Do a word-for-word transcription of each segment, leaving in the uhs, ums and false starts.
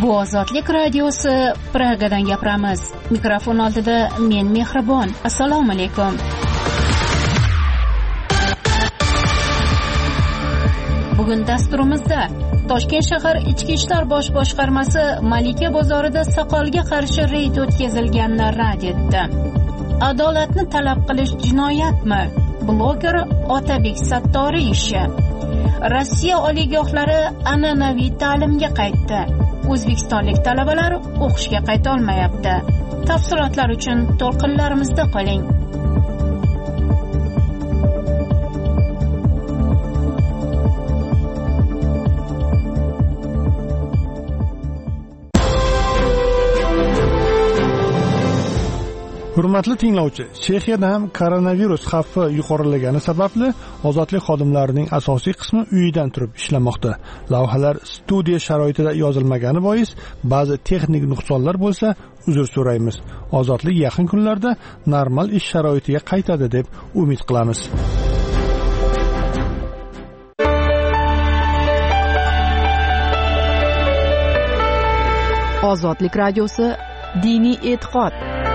Bu Ozodlik radiosi, Pragadan gapiramiz. Mikrofon oldida men Mehribon. Assalomu alaykum. Bugun dasturimizda Toshkent shahar Ichki ishlar bosh boshqarmasi Malika bozorida soqolga qarshi reyd o'tkazilganini rad etdi. Adolatni talab qilish jinoyatmi? Bloger Otabek Sattoriy ishi. Rossiya oliygohlari an'anaviy ta'limga qaytdi. O'zbekistonlik talabalar o'qishga qayta olmayapti. Tafsilotlar uchun to'lqinlarimizda qoling. Hurmatli tinglovchi, Chexiyada ham koronavirus xavfi yuqorilagani sababli ozodlik xodimlarining asosiy qismi uyidan turib ishlamoqda. Lavhalar studiya sharoitida yozilmagani bois ba'zi texnik nuqsonlar bo'lsa, uzr so'raymiz. Ozodlik yaqin kunlarda normal ish sharoitiga qaytadi deb umid qilamiz. Ozodlik radiosi, diniy e'tiqod.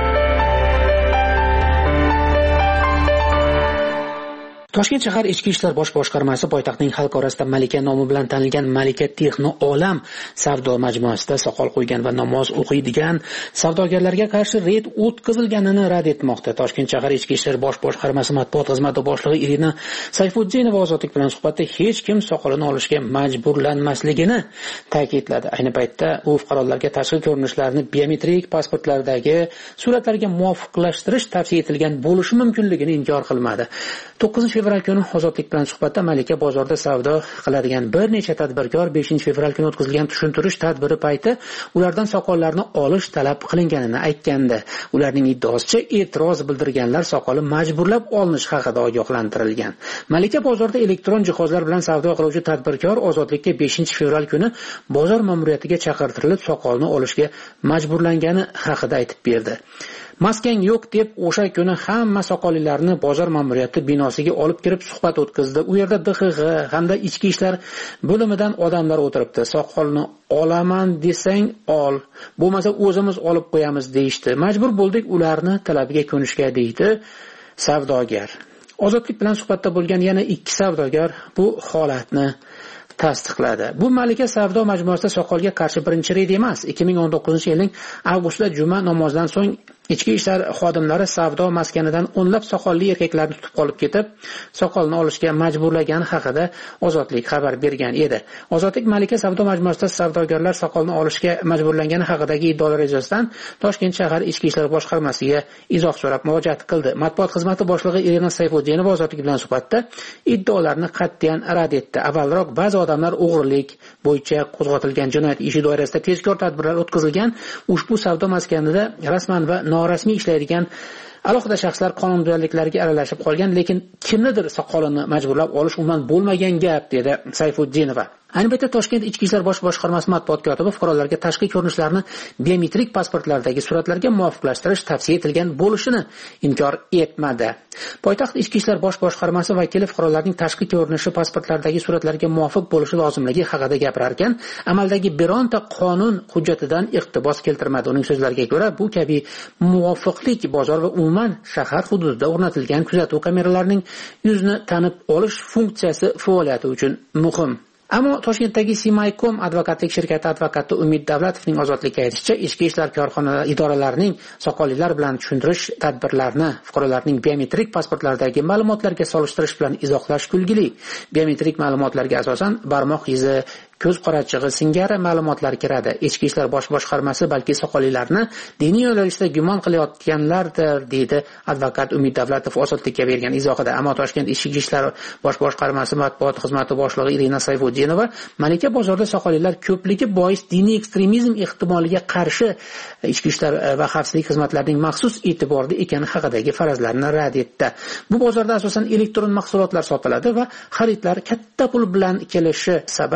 Toshkent shahar Ichki ishlar bosh boshqarmasi poytaxtning xalq orasida Malika nomi bilan tanilgan Malika Texno Olam savdo majmuasida soqol qo'ygan va namoz o'qiydigan savdogarlarga qarshi reyd o'tkazilganini rad etmoqda. Toshkent shahar Ichki ishlar bosh boshqarmasi matbuot xizmati boshlig'i Irina Sayfudinova Ozodlik bilan suhbatda hech kim soqolini olishga majburlanmasligini ta'kidladi. Ayni paytda u fuqarolarga tashqi ko'rinishlarni biometrik pasportlardagi suratlarga muvofiqlashtirish tavsiya etilgan bo'lishi mumkinligini inkor qilmadi. to'qqizinchi fevral kuni Ozodlik bilan suhbatda Malika bozorida savdo qiladigan bir necha tadbirkor beshinchi fevral kuni o'tkazilgan tushuntirish tadbiri payti ulardan soqollarni olish talab qilinganini aytgandi. Ularning iddaosicha e'tiroz bildirganlar soqoli majburlab olinish haqida ogohlantirilgan. Malika bozorida elektron jihozlar bilan savdo qiluvchi tadbirkor Ozodlikka beshinchi fevral kuni bozor ma'muriyatiga chaqirtirilib soqolni olishga majburlangani haqida aytib berdi. Maskan yo'q deb o'sha kuni hamma soqollilarni bozor ma'muriyati binosiga olib kirib suhbat o'tkazdi. U yerda D X G hamda ichki ishlar bo'limidan odamlar o'tiribdi. Soqolni olaman desang ol, bo'lmasa o'zimiz olib qo'yamiz deyishdi. Majbur bo'ldik ularni talabiga ko'nishga deydi savdogar. Ozodlik bilan suhbatda bo'lgan yana ikki savdogar bu holatni tasdiqladi. Bu Malika savdo majmuasida soqolga qarshi birinchi reyd emas. ikki ming o'n to'qqizinchi yilning avgustida juma namozidan so'ng ichki ishlar xodimlari savdo maskanidan o'nlab soqolli erkaklarni tutib qolib ketib, soqolni olishga majburlagani haqida Ozodlik xabar bergan edi. Ozodlik Malika savdo majmuasida savdogarlar soqolni olishga majburlangani haqidagi iddaolar yuzasidan Toshkent shahar Ichki ishlar boshqarmasiga izoh so'rab murojaat qildi. Matbuot xizmati boshlig'i Irina Sayfudinova Ozodlik bilan suhbatda iddaolarni qat'iyan rad etdi. Avvalroq ba'zi odamlar o'g'rilik bo'yicha qo'zg'atilgan jinoyat ishi doirasida tezkor tadbirlar o'tkazilgan. Ushbu savdo maskanida rasman va norasmiy ishlaydigan alohida shaxslar qonunbuzarliklarga aralashib qolgan, lekin kimnidir soqolini majburlab olish umuman bo'lmagan gap, dedi Sayfudinova. Ayni paytda Toshkent Ichki ishlar bosh boshqarmasi matbuot kotibi fuqarolarga tashqi ko'rinishlarni biometrik pasportlardagi suratlarga muvofiqlashtirish tavsiya etilgan bo'lishini inkor etmadi. Poytaxt Ichki ishlar bosh boshqarmasi vakili fuqarolarning tashqi ko'rinishi pasportlardagi suratlarga muvofiq bo'lishi lozimligi haqida gapirar ekan, amaldagi bironta qonun hujjatidan iqtibos keltirmadi. Uning so'zlariga ko'ra, bu kabi muvofiqlik bozor va umuman shahar hududida o'rnatilgan kuzatuv kameralarining yuzni tanib olish funksiyasi faoliyati uchun muhim. Ammo Toshkentdagi Simaykom advokatlik shirkati advokati Umid Davlatovning Ozodlikka aytishicha, ichki ishlar korxonalari idoralarining soqollilar bilan tushuntirish tadbirlarini fuqarolarning biometrik pasportlaridagi ma'lumotlarga solishtirish bilan izohlash kulgili. Biometrik ma'lumotlarga asosan barmoq izi, ko'z qorachig'i singari ma'lumotlar kiradi. Ichki ishlar bosh boshqarmasi balki soqollilarni diniy yo'nalishda gumon qilayotganlardir, deydi advokat Umid Davlatov Ozodlikka bergan izohida. Ammo Toshkent ichki ishlar bosh boshqarmasi matbuot xizmati boshlig'i Irina Sayfudinova Malika bozorida soqollilar ko'pligi bois diniy ekstremizm ehtimoliga qarshi ichki ishlar va xavfsizlik xizmatlarining maxsus e'tiborida ekani haqidagi farazlarni rad etdi. Bu bozorda asosan elektron mahsulotlar sotiladi va xaridlar katta pul bilan kelishi sabab o'g'irlik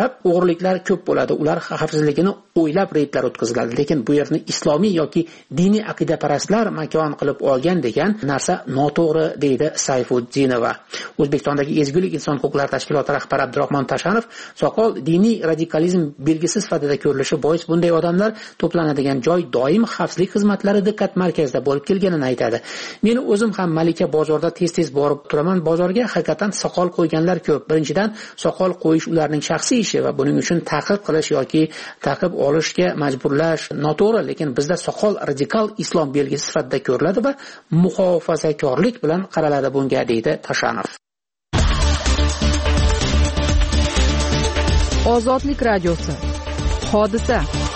roliklar ko'p bo'ladi. Ular xavfsizligini o'ylab reydlar o'tkaziladi, lekin bu yerni islomiy yoki diniy aqidaparastlar makon qilib olgan degan narsa noto'g'ri, deydi Sayfuddinova. O'zbekistondagi ezgulik inson huquqlari tashkiloti rahbari Abdurahmon Tashanov soqol diniy radikalizm belgisi sifatida ko'rilishi bois bunday odamlar to'planadigan joy doim xavfsizlik xizmatlari diqqat markazida bo'lib kelganini aytadi. Meni o'zim ham Malika bozorda tez-tez borib turaman. Bozorga haqiqatan soqol qo'yganlar ko'p. Birinchidan, soqol qo'yish ularning shaxsiy ishi va buning uchun ta'qib qilish yoki ta'qib olishga majburlash noto'g'ri, lekin bizda soqol radikal islom belgisi sifatida ko'riladi va muhofazakorlik bilan qaraladi bunga, deydi Tashanov. Ozodlik radiosi. Hodisa.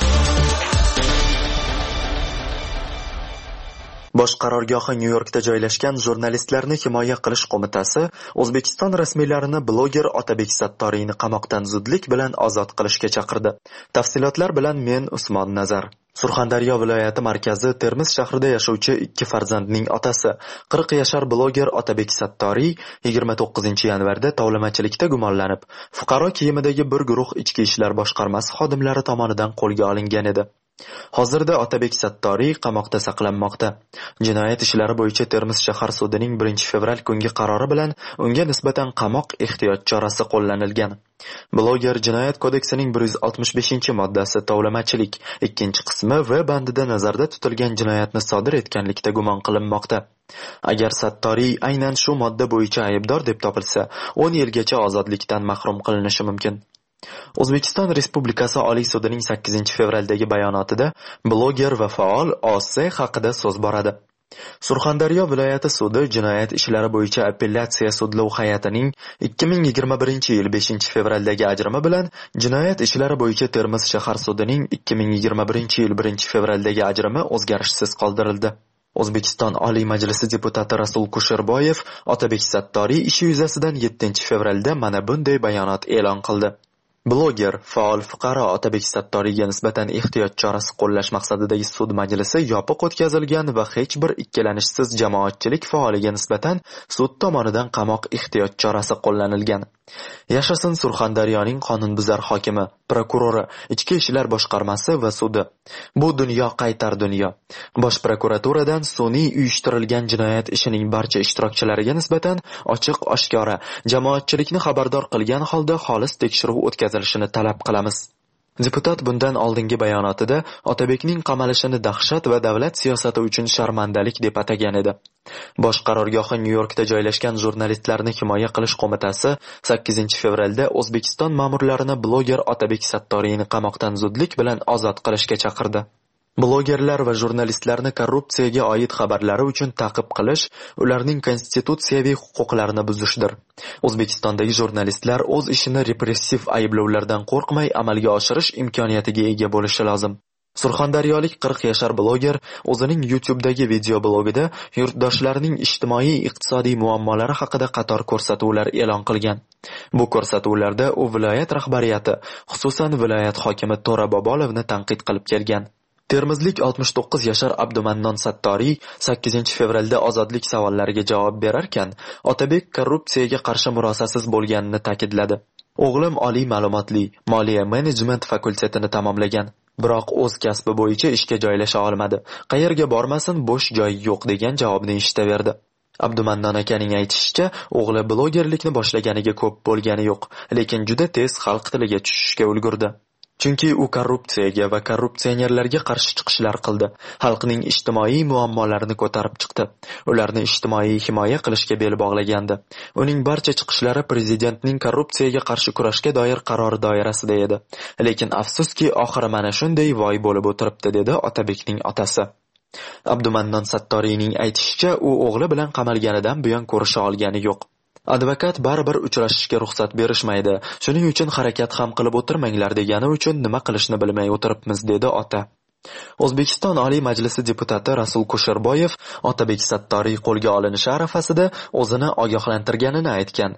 Bosh qarorgohi Nyu-Yorkda joylashgan jurnalistlarni himoya qilish qo'mitasi O'zbekiston rasmiylarini bloger Otabek Sattoriyni qamoqdan zudlik bilan ozod qilishga chaqirdi. Tafsilotlar bilan men Usmon Nazar. Surxondaryo viloyati markazi Termiz shahrida yashovchi ikki farzandning otasi qirq yashar bloger Otabek Sattoriy yigirma to'qqizinchi yanvarda tovlamachilikda gumonlanib, fuqaro kiyimidagi bir guruh ichki ishlar boshqarmasi xodimlari tomonidan qo'lga olingan edi. Hozirda Otabek Sattoriy qamoqda saqlanmoqda. Jinoyat ishlari bo'yicha Termiz shahar sudining birinchi fevral kungi qarori bilan unga nisbatan qamoq ehtiyot chorasi qo'llanilgan. Bloger Jinoyat kodeksining bir yuz oltmish beshinchi moddasi tovlamachilik ikkinchi qismi va bandida nazarda tutilgan jinoyatni sodir etganlikda gumon qilinmoqda. Agar Sattoriy aynan shu modda bo'yicha aybdor deb topilsa, o'n yilgacha ozodlikdan mahrum qilinishi mumkin. O'zbekiston Respublikasi Oliy sudining sakkizinchi fevraldagi bayonotida bloger va faol O S haqida so'z boradi. Surxondaryo viloyati sudi jinoyat ishlari bo'yicha apellyatsiya sudlov hay'atining ikki ming yigirma birinchi yil beshinchi fevraldagi ajrimi bilan jinoyat ishlari bo'yicha Termiz shahar sudining ikki ming yigirma birinchi yil birinchi fevraldagi ajrimi o'zgarishsiz qoldirildi. O'zbekiston Oliy Majlisi deputati Rasul Kusherboyev Otabek Sattoriy ishi yuzasidan yettinchi fevralda mana bunday bayonot e'lon qildi. Bloger, faol fuqaro Otabek Sattoriyga nisbatan ehtiyot chorasi qo'llash maqsadidagi sud majlisi yopiq o'tkazilgan va hech bir ikkilanishsiz jamoatchilik faoliga nisbatan sud tomonidan qamoq ehtiyot chorasi qo'llanilgan. Yashasin Surxondaryoning qonunbuzar hokimi, prokurori, ichki ishlar boshqarmasi va sudi. Bu dunyo qaytar dunyo. Bosh prokuraturadan sun'iy uyushtirilgan jinoyat ishining barcha ishtirokchilariga nisbatan ochiq-oshkora jamoatchilikni xabardor qilgan holda xolis tekshiruv o'tkazilishini talab qilamiz. Deputat bundan oldingi bayonotida Otabekning qamalishini dahshat va davlat siyosati uchun sharmandalik deb atagan edi. Bosh qarorgohi Nyu-Yorkda joylashgan jurnalistlarni himoya qilish qo'mitasi sakkizinchi fevralda O'zbekiston ma'murlarini bloger Otabek Sattoriyni qamoqdan zudlik bilan ozod qilishga chaqirdi. Blogerlar va jurnalistlarni korrupsiyaga oid xabarlari uchun ta'qib qilish ularning konstitutsiyaviy huquqlarini buzishdir. O'zbekistondagi jurnalistlar o'z ishini repressiv ayblovlardan qo'rqmay amalga oshirish imkoniyatiga ega bo'lishi lozim. Surxondaryolik qirq yashar bloger o'zining YouTube'dagi video blogida yurtdoshlarining ijtimoiy-iqtisodiy muammolari haqida qator ko'rsatuvlar e'lon qilgan. Bu ko'rsatuvlarda u viloyat rahbariyati, xususan viloyat hokimi To'ra Bobolovni tanqid qilib kelgan. Termizlik oltmish to'qqiz yashar Abdumannon Sattoriy sakkizinchi fevralda ozodlik savollariga javob berarkan, Otabek korrupsiyaga qarshi murosasiz bo'lganini ta'kidladi. O'g'lim oliy ma'lumotli, moliya menejment fakultetini tamomlagan. Biroq o'z kasbi bo'yicha ishga joylasha olmadi. Qayerga bormasin bo'sh joy yo'q degan javobni eshitaverdi. Abdumannon akaning aytishicha, o'g'li blogerlikni boshlaganiga ko'p bo'lgani yo'q, lekin juda tez xalq tiliga tushishga ulgurdi. Chunki u korrupsiyaga va korrupsionerlarga qarshi chiqishlar qildi. Xalqning ijtimoiy muammolarini ko'tarib chiqdi. Ularni ijtimoiy himoya qilishga bel bog'lagandi. Uning barcha chiqishlari prezidentning korrupsiyaga qarshi kurashga doir qarori doirasida edi. Lekin afsuski, oxiri mana shunday voy bo'lib o'tiribdi, dedi Otabekning otasi. Abdumannon Sattoriyning aytishicha, u o'g'li bilan qamalganidan buyon ko'risha olgani yo'q. Advokat baribir uchrashishga ruxsat berishmaydi. Shuning uchun harakat ham qilib o'tirmanglar degani uchun nima qilishni bilmay o'tiribmiz, dedi ota. O'zbekiston Oliy Majlisi deputati Rasul Kusherboyev Otabek Sattoriy qo'lga olinishi arafasida o'zini ogohlantirganini aytgan.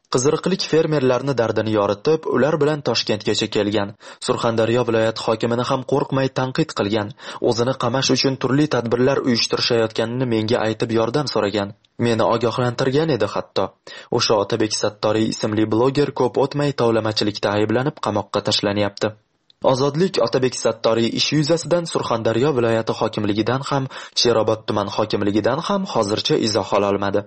Qiziriqlik fermerlarni dardini yoritib, ular bilan Toshkentgacha kelgan. Surxondaryo viloyati hokimini ham qo'rqmay tanqid qilgan. O'zini qamash uchun turli tadbirlar uyushtirishayotganini menga aytib yordam so'ragan. Meni ogohlantirgan edi hatto. O'sha Otabek Sattoriy ismli bloger ko'p o'tmay tovlamachilikda ayblanib qamoqqa tashlanyapti. Ozodlik Otabek Sattoriy ishi yuzasidan Surxondaryo viloyati hokimligidan ham, Sherobod tuman hokimligidan ham hozircha izoh ola olmadi.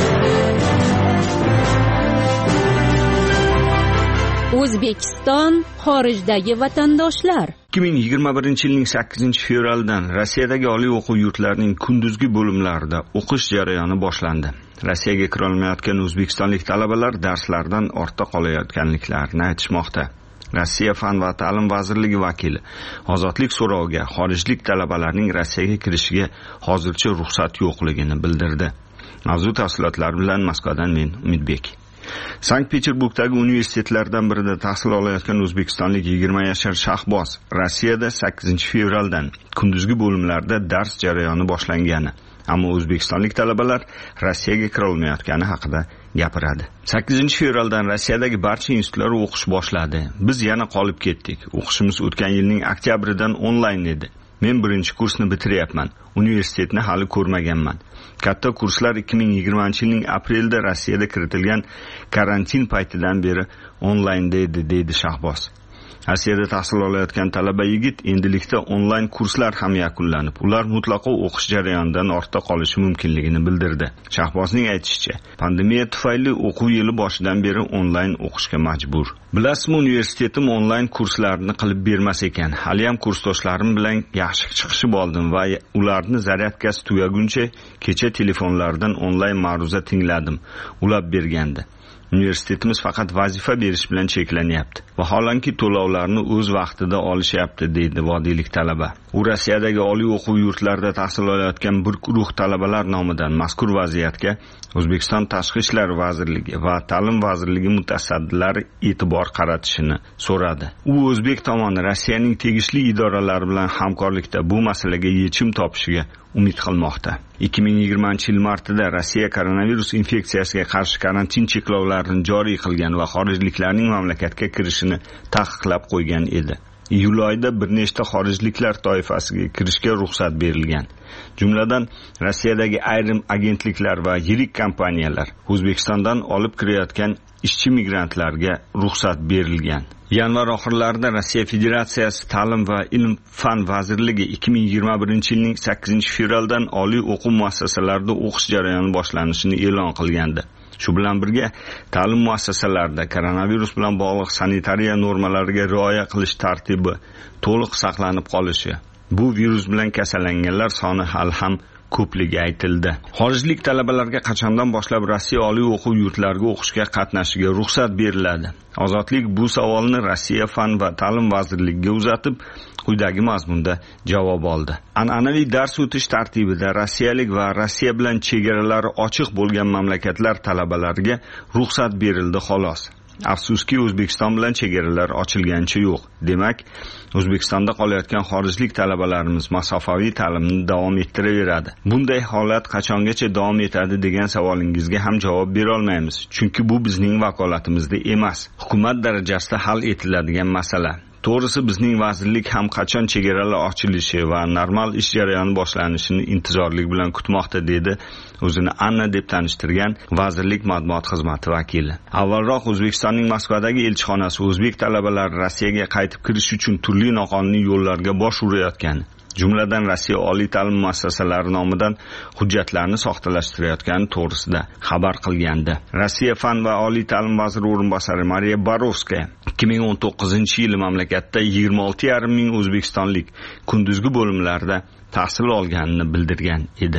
O'zbekiston xorijdagi vatandoshlar. ikki ming yigirma birinchi yilning sakkizinchi fevralidan Rossiyadagi oliy o'quv yurtlarining kunduzgi bo'limlarida o'qish jarayoni boshlandi. Rossiyaga kira olmayotgan o'zbekistonlik talabalar darslardan ortda qolayotganliklarini aytishmoqda. Rossiya Fan va ta'lim vazirligi vakili ozodlik so'roviga xorijlik talabalarning Rossiyaga kirishiga hozircha ruxsat yo'qligini bildirdi. Mavzu tafsilotlari bilan Moskvadan men Umidbek. Sankt-Peterburgdagi universitetlardan birida tahsil olayotgan o'zbekistonlik yigirma yashar Shahboz Rossiyada sakkizinchi fevraldan kunduzgi bo'limlarda dars jarayoni boshlangani, ammo o'zbekistonlik talabalar Rossiyaga kira olmayotgani haqida gapiradi. sakkizinchi fevraldan Rossiyadagi barcha institutlar o'qish boshladi. Biz yana qolib ketdik. O'qishimiz o'tgan yilning oktyabridan onlayn edi. Men birinchi kursni bitiryapman. Universitetni hali ko'rmaganman. Katta kurslar ikki ming yigirmanchi yilning aprelda Rossiyada kiritilgan karantin paytidan beri onlaynda edi, deydi Shahboz. Rossiyada tahsil olayotgan talaba yigit endilikda onlayn kurslar ham yakunlanib, ular mutlaqo o'qish jarayonidan ortda qolishi mumkinligini bildirdi. Shahbozning aytishicha, pandemiya tufayli o'quv yili boshidan beri onlayn o'qishga majbur. Bilasizmi, universitetim onlayn kurslarni qilib bermas ekan. Haliyam kursdoshlarim bilan yaxshi chiqishib oldim va ularni zaryadkasi tugaguncha kecha telefonlardan onlayn ma'ruza tingladim. Ulab bergandi. Universitetimiz faqat vazifa berish bilan cheklanyapti. Vaholanki to'lovlarni o'z vaqtida olishyapti, deydi vodiylik talaba. U Rossiyadagi oliy o'quv yurtlarida tahsil olayotgan bir guruh talabalar nomidan mazkur vaziyatga O'zbekiston Tashqi ishlar vazirligi va ta'lim vazirligi mutasaddilari e'tibor qaratishini so'radi. U o'zbek tomoni Rossiyaning tegishli idoralari bilan hamkorlikda bu masalaga yechim topishiga umid qilmoqda. ikki ming yigirmanchi yil martida Rossiya koronavirus infeksiyasiga qarshi karantin cheklovlarini joriy qilgan va xorijliklarning mamlakatga kirishini taqiqlab qo'ygan edi. Iyul oyida bir nechta xorijliklar toifasiga kirishga ruxsat berilgan. Jumladan Rossiyadagi ayrim agentliklar va yirik kompaniyalar O'zbekistondan olib kirayotgan ishchi migrantlarga ruxsat berilgan. Yanvar oxirlarida Rossiya Federatsiyasi Ta'lim va ilm fan vazirligi ikki ming yigirma birinchi yilning sakkizinchi fevraldan oliy o'quv muassasalarida o'qish jarayoni boshlanishini e'lon qilgandi. Shu bilan birga ta'lim muassasalarida koronavirus bilan bog'liq sanitariya normalariga rioya qilish tartibi to'liq saqlanib qolishi, bu virus bilan kasallanganlar soni hali ham ko'pligi aytildi. Xorijlik talabalarga qachondan boshlab Rossiya oliy o'quv yurtlariga o'qishga qatnashishiga ruxsat beriladi? Ozodlik bu savolni Rossiya Fan va ta'lim vazirligiga uzatib, quyidagi mazmunda javob oldi. An'anaviy dars o'tish tartibida rossiyalik va Rossiya bilan chegaralari ochiq bo'lgan mamlakatlar talabalariga ruxsat berildi xolos. Afsuski, O'zbekiston bilan chegaralar ochilgancha yo'q. Demak, O'zbekistonda qolayotgan xorijlik talabalarimiz masofaviy ta'limni davom ettiraveradi. Bunday holat qachongacha davom etadi degan savolingizga ham javob bera olmaymiz, chunki bu bizning vakolatimizda emas. Hukumat darajasida hal etiladigan masala. To'g'risi, bizning vazirlik ham qachon chegaralar ochilishi va normal ish jarayoni boshlanishini intizorlik bilan kutmoqda, dedi o'zini Anna deb tanishtirgan vazirlik matbuot xizmati vakili. Avvalroq O'zbekistonning Moskvadagi elchixonasi o'zbek talabalari Rossiyaga qaytib kirish uchun turli noqonuniy yo'llarga bosh urayotgani, jumladan Rossiya oliy ta'lim muassasalari nomidan hujjatlarni soxtalashtirayotgani to'g'risida xabar qilgandi. Rossiya Fan va oliy ta'lim vaziri o'rinbosari Mariya Borovskaya ikki ming o'n to'qqizinchi yil mamlakatda yigirma olti yarim ming o'zbekistonlik kunduzgi bo'limlarda tahsil olganini bildirgan edi.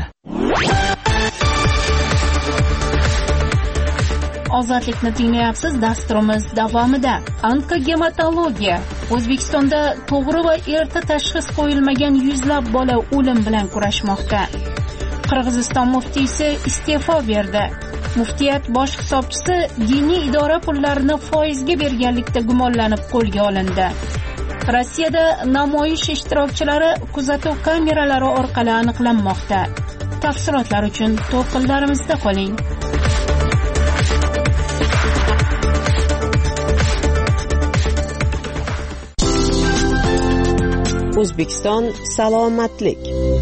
Ozodlikni tinglayapsiz. Dasturimiz davomida onkogematologiya. O'zbekistonda to'g'ri va erta tashxis qo'yilmagan yuzlab bola o'lim bilan kurashmoqda. Qirg'iziston muftiysi iste'fo berdi. Muftiyat bosh hisobchisi diniy idora pullarini foizga berganlikda gumonlanib qo'lga olindi. Rossiyada namoyish ishtirokchilari kuzatuv kameralari orqali aniqlanmoqda. Tafsilotlar uchun to'lqinlarimizda qoling. O'zbekiston salomatlik.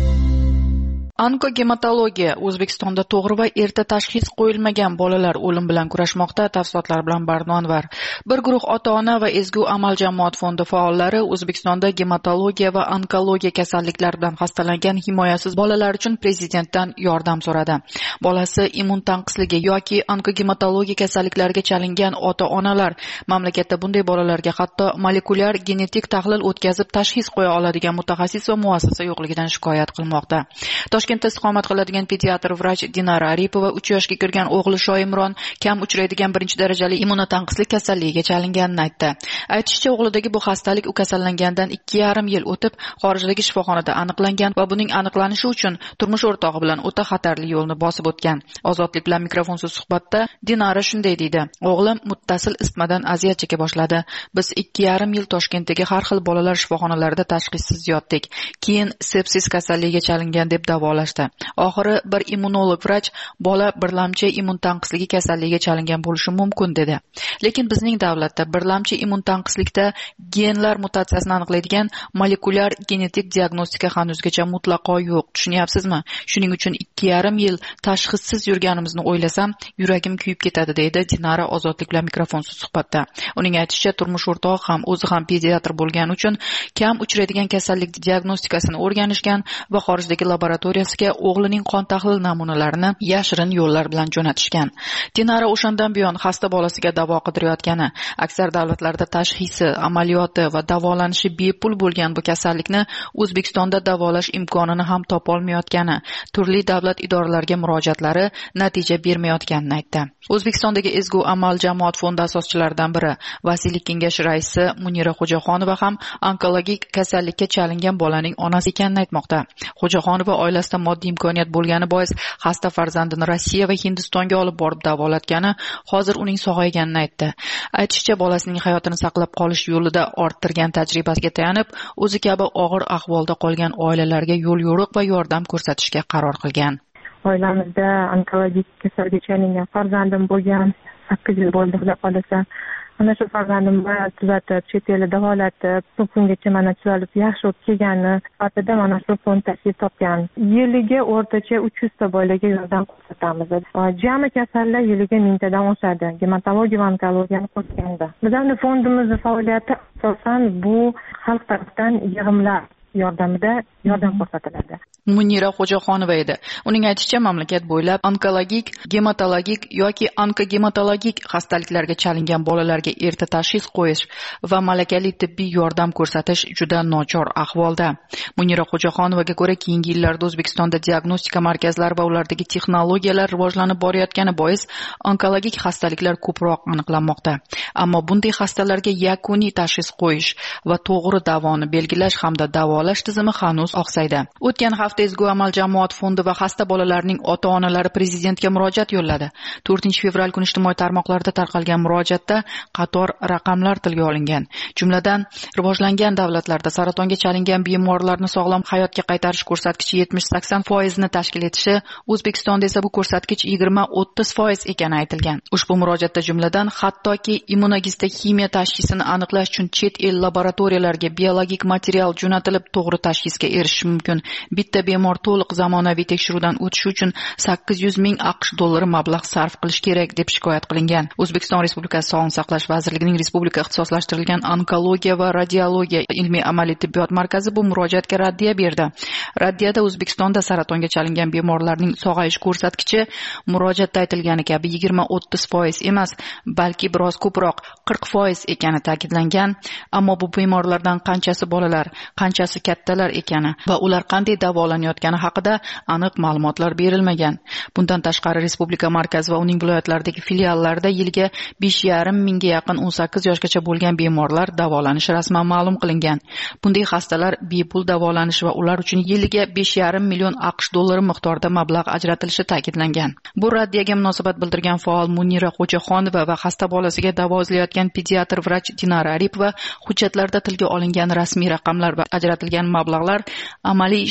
Onkogematologiya O'zbekistonda to'g'ri va erta tashxis qo'yilmagan bolalar o'lim bilan kurashmoqda. Tafsilotlar bilan Barno Anvar. Bir guruh ota-ona va Ezgu amal jamoat fondi faollari O'zbekistonda gematologiya va onkologiya kasalliklari bilan xastalangan himoyasiz bolalar uchun prezidentdan yordam so'radi. Bolasi immun tanqisligi yoki onkogematologiya kasalliklariga chalingan ota-onalar mamlakatda bunday bolalarga hatto molekulyar genetik tahlil o'tkazib tashxis qo'ya oladigan mutaxassis va muassasa yo'qligidan shikoyat qilmoqda. Toshkentda istiqomat qiladigan pediatr vrach Dinara Aripova uch yoshga kirgan o'g'li Shoimron kam uchraydigan birinchi darajali immunotanqislik kasalligiga chalinganini aytdi. Aytishicha, o'g'lidagi bu xastalik u kasallangandan ikki yarim yil o'tib xorijdagi shifoxonada aniqlangan va buning aniqlanishi uchun turmush o'rtog'i bilan o'ta xatarli yo'lni bosib o'tgan. Ozodlik bilan mikrofonsiz suhbatda Dinara shunday deydi: "O'g'lim muttasil isitmadan aziyat cheka boshladi. Biz ikki yarim yil Toshkentdagi har xil bolalar shifoxonalarida tashxissiz yotdik. Keyin sepsis kasalligiga chalingan deb davolashdi. Oxiri bir immunolog vrach bola birlamchi immun tanqisligi kasalligiga chalingan bo'lishi mumkin dedi. Lekin bizning davlatda birlamchi immun tanqislikda genlar mutatsiyasini aniqlaydigan molekulyar genetik diagnostika hanuzgacha mutlaqo yo'q. Tushunyapsizmi? Shuning uchun ikki yarim yil tashxissiz yurganimizni o'ylasam, yuragim kuyib ketadi", deydi Dinara Ozodlik bilan mikrofonsiz suhbatda. Uning aytishicha, turmush o'rtog'i ham o'zi ham pediatr bo'lgani uchun kam uchraydigan kasallik diagnostikasini o'rganishgan va xorijdagi laboratoriyasiga o'g'lining qon tahlil namunalarini yashirin yo'llar bilan jo'natishgan. Dinara o'shandan buyon xasta bolasiga davo qidirayotgani, aksar davlatlarda tashxisi, amaliyoti va davolanishi bepul bo'lgan bu kasallikni O'zbekistonda davolash imkonini ham topolmayotgani, turli davlat idoralariga murojaatlari natija bermayotganini aytdi. O'zbekistondagi Ezgu amal jamoat fondi asoschilaridan biri, vasiylik kengashi raisi Munira Xo'jaxonova ham onkologik kasallikka chalingan bolaning onasi ekanini aytmoqda. Xo'jaxonova oilasida moddiy imkoniyat bo'lgani bois xasta farzandini Rossiya va Hindistonga olib borib davolatgani, hozir uning sog'ayganini aytdi. Aytishicha, bolasining hayotini saqlab qolish yo'lida orttirgan tajribasiga tayanib, o'zi kabi og'ir ahvolda qolgan oilalarga yo'l yo'riq va yordam ko'rsatishga qaror qilgan. Oilamizda onkologik kasallikka chalingan farzandim bo'lgan, sakkiz yil bo'ldi xudo qolsa. Mana shu farzandimni tuzatib, chet elda davolatib, bu kungacha mana tuzalib yaxshi bo'lib kelgani sifatida mana shu fond tashkil topgan. Yiliga o'rtacha uch yuz ta bolaga yordam ko'rsatamiz. Jami kasallar yiliga mingtadan oshadi. Gematologiya va onkologiyani qo'shganda. Bizning fondimizning faoliyati asosan bu xalq tomonidan yig'imlar yordamida yordam ko'rsatiladi. Munira Xo'jaxonova edi. Uning aytishicha, mamlakat bo'ylab onkologik, gematologik yoki onkogematologik xastaliklarga chalingan bolalarga erta tashxis qo'yish va malakali tibbiy yordam ko'rsatish juda nochor ahvolda. Munira Xo'jaxonovaga ko'ra, keyingi yillarda O'zbekistonda diagnostika markazlari va ulardagi texnologiyalar rivojlanib borayotgani bois onkologik xastaliklar ko'proq aniqlanmoqda. Ammo bunday xastalarga yakuniy tashxis qo'yish va to'g'ri davoni belgilash hamda davolash tizimi hanuz oqsaydi. O'tgan hafta Ezgu amal jamoat fondi va xasta bolalarning ota-onalari prezidentga murojaat yo'lladi. to'rtinchi fevral kuni ijtimoiy tarmoqlarda tarqalgan murojaatda qator raqamlar tilga olingan. Jumladan, rivojlangan davlatlarda saratonga chalingan bemorlarni sog'lom hayotga qaytarish ko'rsatkichi yetmish sakson foiz ni tashkil etishi, O'zbekistonda esa bu ko'rsatkich yigirma o'ttiz foiz ekani aytilgan. Ushbu murojaatda jumladan hattoki immunogistokimiya tashxisini aniqlash uchun chet el laboratoriyalarga biologik material jo'natilib to'g'ri tashxisga erishish mumkin. Bitta bemor to'liq zamonaviy tekshiruvdan o'tishi uchun sakkiz yuz ming AQSh dollari mablag' sarf qilish kerak deb shikoyat qilingan. O'zbekiston Respublikasi Sog'liqni saqlash vazirligining respublika ixtisoslashtirilgan onkologiya va radiologiya ilmiy amaliy tibbiyot markazi bu murojaatga raddiya berdi. Raddiyada O'zbekistonda saratonga chalingan bemorlarning sog'ayish ko'rsatkichi murojaatda aytilgani kabi yigirma o'ttiz foiz emas, balki biroz ko'proq qirq foiz ekani ta'kidlangan. Ammo bu bemorlardan qanchasi bolalar, qanchasi kattalar ekani va ular qanday davolanayotgani haqida aniq ma'lumotlar berilmagan. Bundan tashqari, respublika markazi va uning viloyatlaridagi filiallarida yiliga besh yarim mingga yaqin o'n sakkiz yoshgacha bo'lgan bemorlar davolanishi rasman ma'lum qilingan. Bunday xastalar bepul davolanishi va ular uchun yiliga besh yarim million AQSh dollari miqdorida mablag' ajratilishi ta'kidlangan. Bu raddiyaga munosabat bildirgan faol Munira Xo'jaxonova va xasta bolasiga davo izlayotgan pediatr vrach Dinara Aripova hujjatlarda tilga olingan rasmiy raqamlar va ajratilgan mablag'lar amaliy ishlarning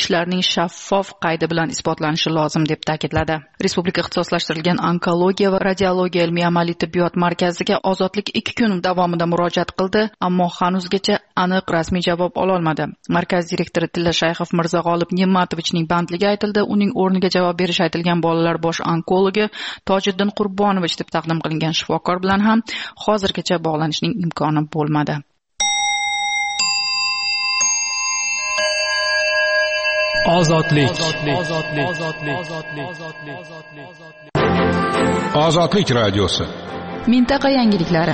shaffof qaydi bilan isbotlanishi lozim deb ta'kidladi. Respublika ixtisoslashtirilgan onkologiya va radiologiya ilmiy amaliy tibbiyot markaziga Ozodlik ikki kun davomida murojaat qildi, ammo hanuzgacha aniq rasmiy javob ololmadi. Markaz direktori Tilla Shayxov Mirzag'olib Ne'matovichning bandligi aytildi. Uning o'rniga javob berish aytilgan bolalar bosh onkologi Tojiddin Qurbonovich deb taqdim qilingan shifokor bilan ham hozirgacha bog'lanishning imkoni bo'lmadi. Ozodlik. Ozodlik radiosi. Mintaqa yangiliklari.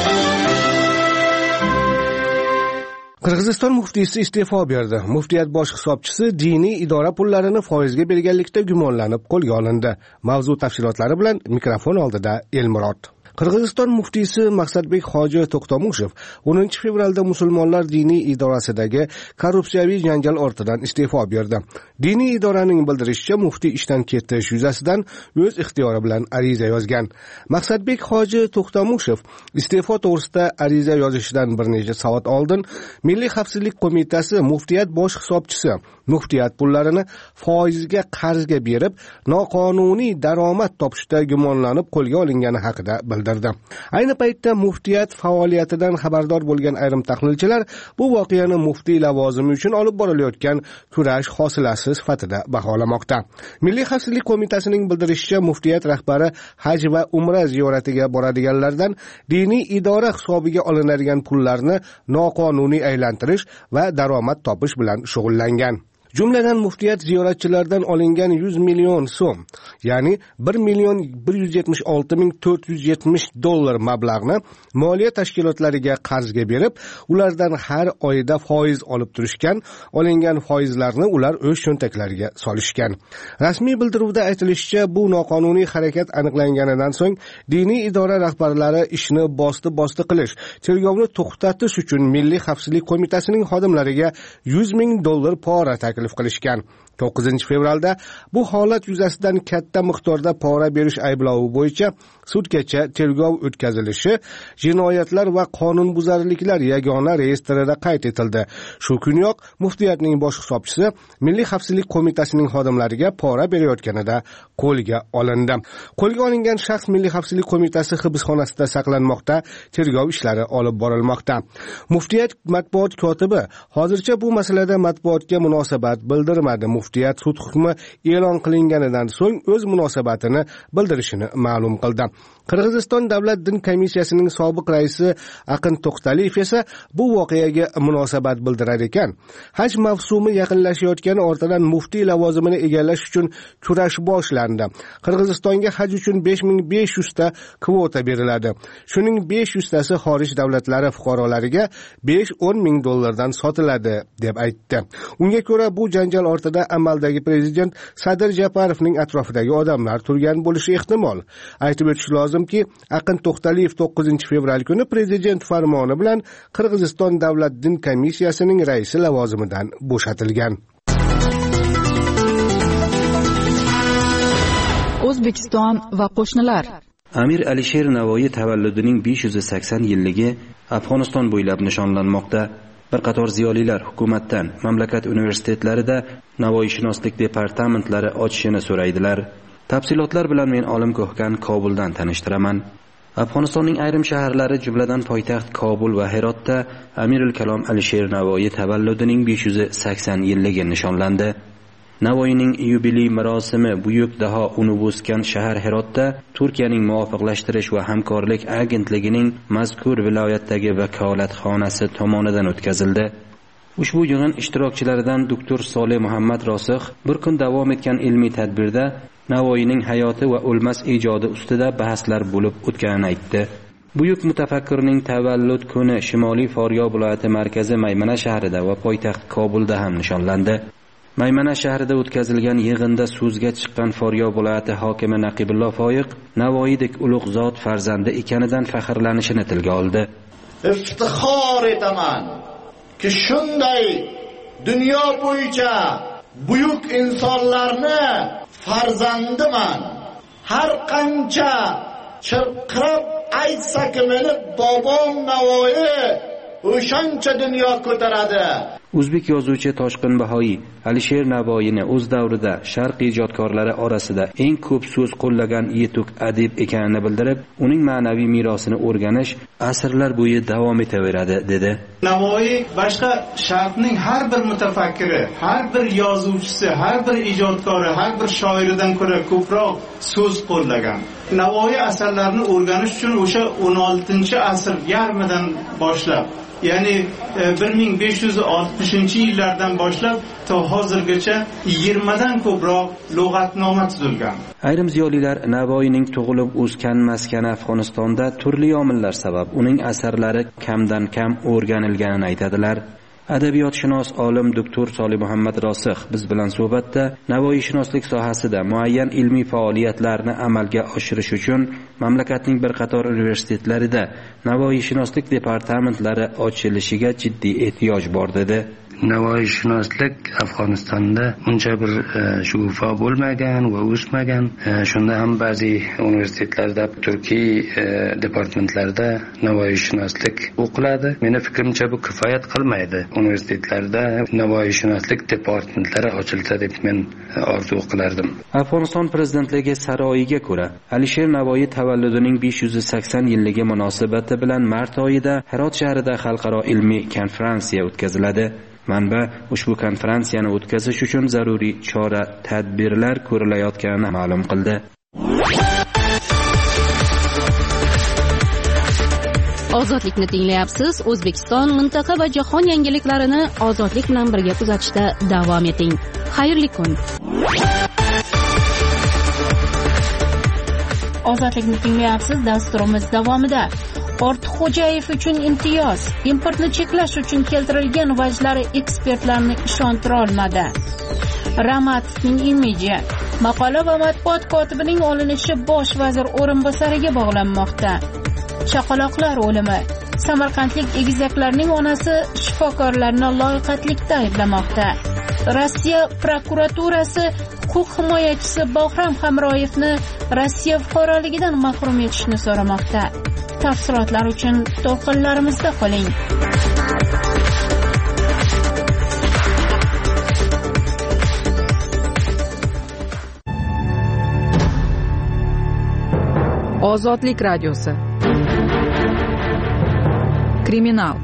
Qirg'iziston muftiysi iste'fo berdi. Muftiyat bosh hisobchisi diniy idora pullarini foizga berganlikda gumonlanib qo'lga olindi. Mavzu tafsilotlari bilan mikrofon oldida Elmurod. Qirg'iziston muftiysi Maqsadbek Hoji To'xtamushev o'ninchi fevralda musulmonlar diniy idorasidagi korrupsiyaviy janjal ortidan iste'fo berdi. Diniy idoraning bildirishicha, muftiy ishdan ketish yuzasidan o'z ixtiyori bilan ariza yozgan. Maqsadbek Hoji To'xtamushev iste'fo to'g'risida ariza yozishidan bir necha soat oldin Milliy xavfsizlik qo'mitasi muftiyat bosh hisobchisi muftiyat pullarini foizga qarzga berib, noqonuniy daromad topishda gumonlanib qo'lga olingani haqida bildirdi. Ayni paytda muftiyat faoliyatidan xabardor bo'lgan ayrim tahlilchilar bu voqeani muftiy lavozimi uchun olib borilayotgan kurash hosilasi sifatida baholamoqda. Milliy xavfsizlik qo'mitasining bildirishicha, muftiyat rahbari haj va umra ziyoratiga boradiganlardan diniy idora hisobiga olinadigan pullarni noqonuniy aylantirish va daromad topish bilan shug'ullangan. Jumladan muftiyat ziyoratchilardan olingan yuz million so'm, ya'ni bir million bir yuz yetmish olti ming to'rt yuz yetmish dollar mablag'ni moliya tashkilotlariga qarzga berib, ulardan har oyda foiz olib turishgan, olingan foizlarni ular o'z cho'ntaklariga solishgan. Rasmiy bildiruvda aytilishicha, bu noqonuniy harakat aniqlanganidan so'ng diniy idora rahbarlari ishni bosti-bosti qilish, tergovni to'xtatish uchun Milliy xavfsizlik qo'mitasining xodimlariga yuz ming dollar pora taklif qilishgan. to'qqizinchi fevralda bu holat yuzasidan katta miqdorda pora berish ayblovi bo'yicha sudgacha tergov o'tkazilishi jinoyatlar va qonunbuzarliklar yagona reyestrida qayd etildi. Shu kuniyoq muftiyatning bosh hisobchisi Milliy xavfsizlik qo'mitasining xodimlariga pora berayotganida qo'lga olindi. Qo'lga olingan shaxs Milliy xavfsizlik qo'mitasi hibsxonasida saqlanmoqda, tergov ishlari olib borilmoqda. Muftiyat matbuot kotibi hozircha bu masalada matbuotga munosabat bildirmadi. Muftiyat sud hukmi e'lon qilinganidan so'ng o'z munosabatini bildirishini ma'lum qildi. Qirg'iziston davlat din komissiyasining sobiq raisi Aqin To'xtaliyev esa bu voqeaga munosabat bildirar ekan. Haj mavsumi yaqinlashayotgani ortidan muftiy lavozimini egallash uchun kurash boshlandi. Qirg'izistonga haj uchun besh ming besh yuz ta kvota beriladi. Shuning besh yuz tasi xorij davlatlari fuqarolariga besh o'n ming dollardan sotiladi deb aytdi. Unga ko'ra bu janjal ortida amaldagi prezident Sadir Japarovning atrofidagi odamlar turgan bo'lishi ehtimol. Aytib o'tish lozimki, Aqin To'xtaliyev to'qqizinchi fevral kuni prezident farmoni bilan Qirg'iziston davlat din komissiyasining raisi lavozimidan bo'shatilgan. O'zbekiston va qo'shnilar. Amir Alisher Navoiy tavalludining besh yuz sakson yilligi Afg'oniston bo'ylab nishonlanmoqda. Bir qator ziyolilar hukumatdan mamlakat universitetlarida Navoiyshunoslik departamentlari ochishini so'raydilar. Tafsilotlar bilan men Olim Ko'hkan Kobuldan tanishtiraman. Afg'onistonning ayrim shaharlari, jumladan poytaxt Kobul va Herotda Amirul Kalom Alisher Navoiy tavalludining besh yuz sakson yilligi nishonlandi. Navoiyning yubiley marosimi buyuk daho uni o'sgan shahar Herotda Turkiyaning muvofiqlashtirish va hamkorlik agentligining mazkur viloyatdagi vakolatxonasi tomonidan o'tkazildi. Ushbu yig'in ishtirokchilaridan doktor Solih Muhammad Rosix bir kun davom etgan ilmiy tadbirda Navoiyning hayoti va o'lmas ijodi ustida bahslar bo'lib o'tganini aytdi. Buyuk mutafakkirning tavallud kuni Shimoliy Farg'ona viloyati markazi Maymana shahrida va poytaxt Kobulda ham nishonlandi. Maymana shahrida o'tkazilgan yig'inda so'zga chiqqan Farg'ona viloyati hokimi Naqibullo Foyiq Navoiydek ulug' zot farzandi ekanidan faxrlanishini tilga oldi. Iftixor etaman ki shunday dunyo bo'yicha buyuk insonlarni farzandiman. Har qancha chirqirab aytsak meni bobom Navoiy o'shancha dunyo ko'taradi. o'zbek yozuvchi Toshqin Bahoiy Alisher Navoiyni o'z davrida sharq ijodkorlari orasida eng ko'p so'z qo'llagan yetuk adib ekanini bildirib, uning ma'naviy merosini o'rganish asrlar bo'yi davom etaveradi dedi. Navoiy boshqa sharqning har bir mutafakkiri, har bir yozuvchisi, har bir ijodkori, har bir shoiridan ko'ra ko'proq so'z qo'llagan. Navoiy asarlarini o'rganish uchun o'sha o'n oltinchi asr yarmidan boshlab, ya'ni bir ming besh yuz oltmishinchi yillardan boshlab to hozirgacha yigirmadan ko'proq lug'atnoma tuzilgan. Ayrim ziyolilar Navoiyning tug'ilib o'sgan maskani Afg'onistonda turli omillar sabab uning asarlari kamdan kam o'rganilganini aytadilar. Adabiyotshunos olim doktor Solih Muhammad Rosix biz bilan suhbatda Navoiyshunoslik sohasida muayyan ilmiy faoliyatlarni amalga oshirish uchun mamlakatning bir qator universitetlarida Navoiyshunoslik departamentlari ochilishiga jiddiy ehtiyoj bor dedi. Navoiyshunoslik Afg'onistonda uncha bir shug'ufo bo'lmagan va o'smagan. Shunda ham ba'zi universitetlarda, turkiy departamentlarda Navoiyshunoslik o'qiladi. Meni fikrimcha bu kifoyat qilmaydi. Universitetlarda Navoiyshunoslik departamentlari ochilsa deb men orzu qilardim. Afg'oniston prezidentligi saroyiga ko'ra, Alisher Navoiy tavalludining besh yuz sakson yilligi munosabati bilan mart oyida Herot shahrida xalqaro ilmiy konferensiya o'tkaziladi. Manba ushbu konferensiyani o'tkazish uchun zaruriy chora-tadbirlar ko'rilayotganini ma'lum qildi. Ozodlikni tinglayapsiz. O'zbekiston, mintaqa va jahon yangiliklarini ozodlik bilan birga kuzatishda davom eting. Xayrli kun. Ozodlikni tinglayapsiz. Dasturimiz davomida Ortiqxo'jayev uchun imtiyoz, importni cheklash uchun keltirilgan vajlari ekspertlarni ishontira olmadi. Ramatovning imiji, maqola va matbuot kotibining olinishi bosh vazir o'rinbosariga bog'lanmoqda. Chaqaloqlar o'limi, samarqandlik egizaklarning onasi shifokorlarni loyiqatlikda ayblamoqda. Rossiya prokuraturasi huquq himoyachisi Bahrom Hamroyevni Rossiya fuqaroligidan mahrum etishni so'ramoqda. Tafsilotlar uchun to'lqinlarimizda qoling. Ozodlik radiosi. Kriminal.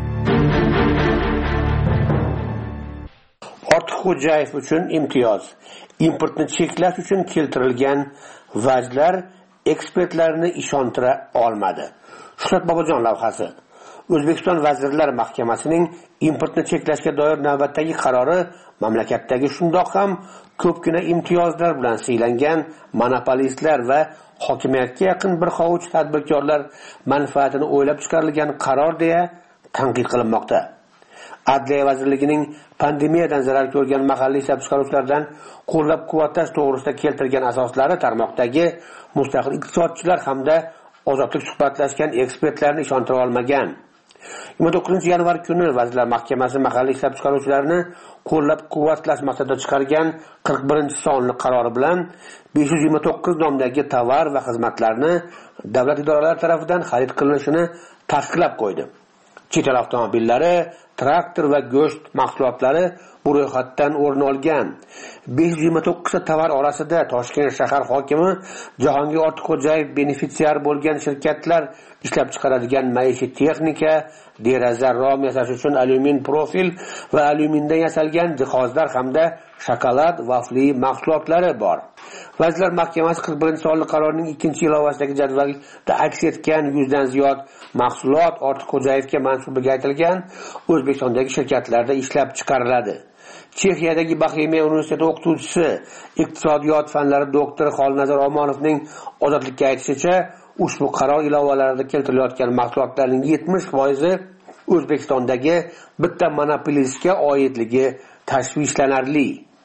Ortiqxo'jayev uchun imtiyoz. Importni cheklash uchun keltirilgan vajlar ekspertlarni ishontira olmadi. Shuhrat Bobojon lavhasi. O'zbekiston Vazirlar Mahkamasining importni cheklashga doir navbatdagi qarori mamlakatdagi shundoq ham ko'pgina imtiyozlar bilan siylangan monopolistlar va hokimiyatga yaqin bir hovuch tadbirkorlar manfaatini o'ylab chiqarilgan qaror deya tanqid qilinmoqda. Adliya vazirligining pandemiyadan zarar ko'rgan mahalliy ishlab chiqaruvchilardan qo'llab-quvvatlash to'g'risida keltirgan asoslari tarmoqdagi mustaqil iqtisodchilar hamda ozodlik suhbatlashgan ekspertlarni ishontira olmagan. yigirma to'qqizinchi yanvar kuni Vazirlar Mahkamasi mahalliy ishlab chiqaruvchilarni qo'llab-quvvatlash maqsadida chiqargan qirq birinchi sonli qarori bilan besh yuz yigirma to'qqiz nomdagi tovar va xizmatlarni davlat idoralari tomonidan xarid qilinishini tasdiqlab qo'ydi. Chet el avtomobillari, traktor va go'sht mahsulotlari bu ro'yxatdan o'rin olgan. besh yuz yigirma to'qqiz ta tovar orasida Toshkent shahar hokimi Jahongir Ortiqxo'jayev benefitsiar bo'lgan shirkatlar ishlab chiqaradigan maishiy texnika, deraza rom yasash uchun alyumin profil va alyumindan yasalgan jihozlar hamda shokolad, vafli mahsulotlari bor. Vazirlar Mahkamasi qirq birinchi sonli qarorining ikkinchi ilovasidagi jadvalda aks etgan yuzdan ziyod mahsulot Ortiqxo'jayevga mansubligi aytilgan O'zbekistondagi shirkatlarda ishlab chiqariladi. Chexiyadagi Boxemiya universiteti o'qituvchisi, iqtisodiyot fanlari doktori Xolnazar Omonovning ozodlikka aytishicha, ushbu qaror ilovalarida keltirilayotgan mahsulotlarning yetmish foizi O'zbekistondagi bitta monopolistga oidligi tashvishlanarli.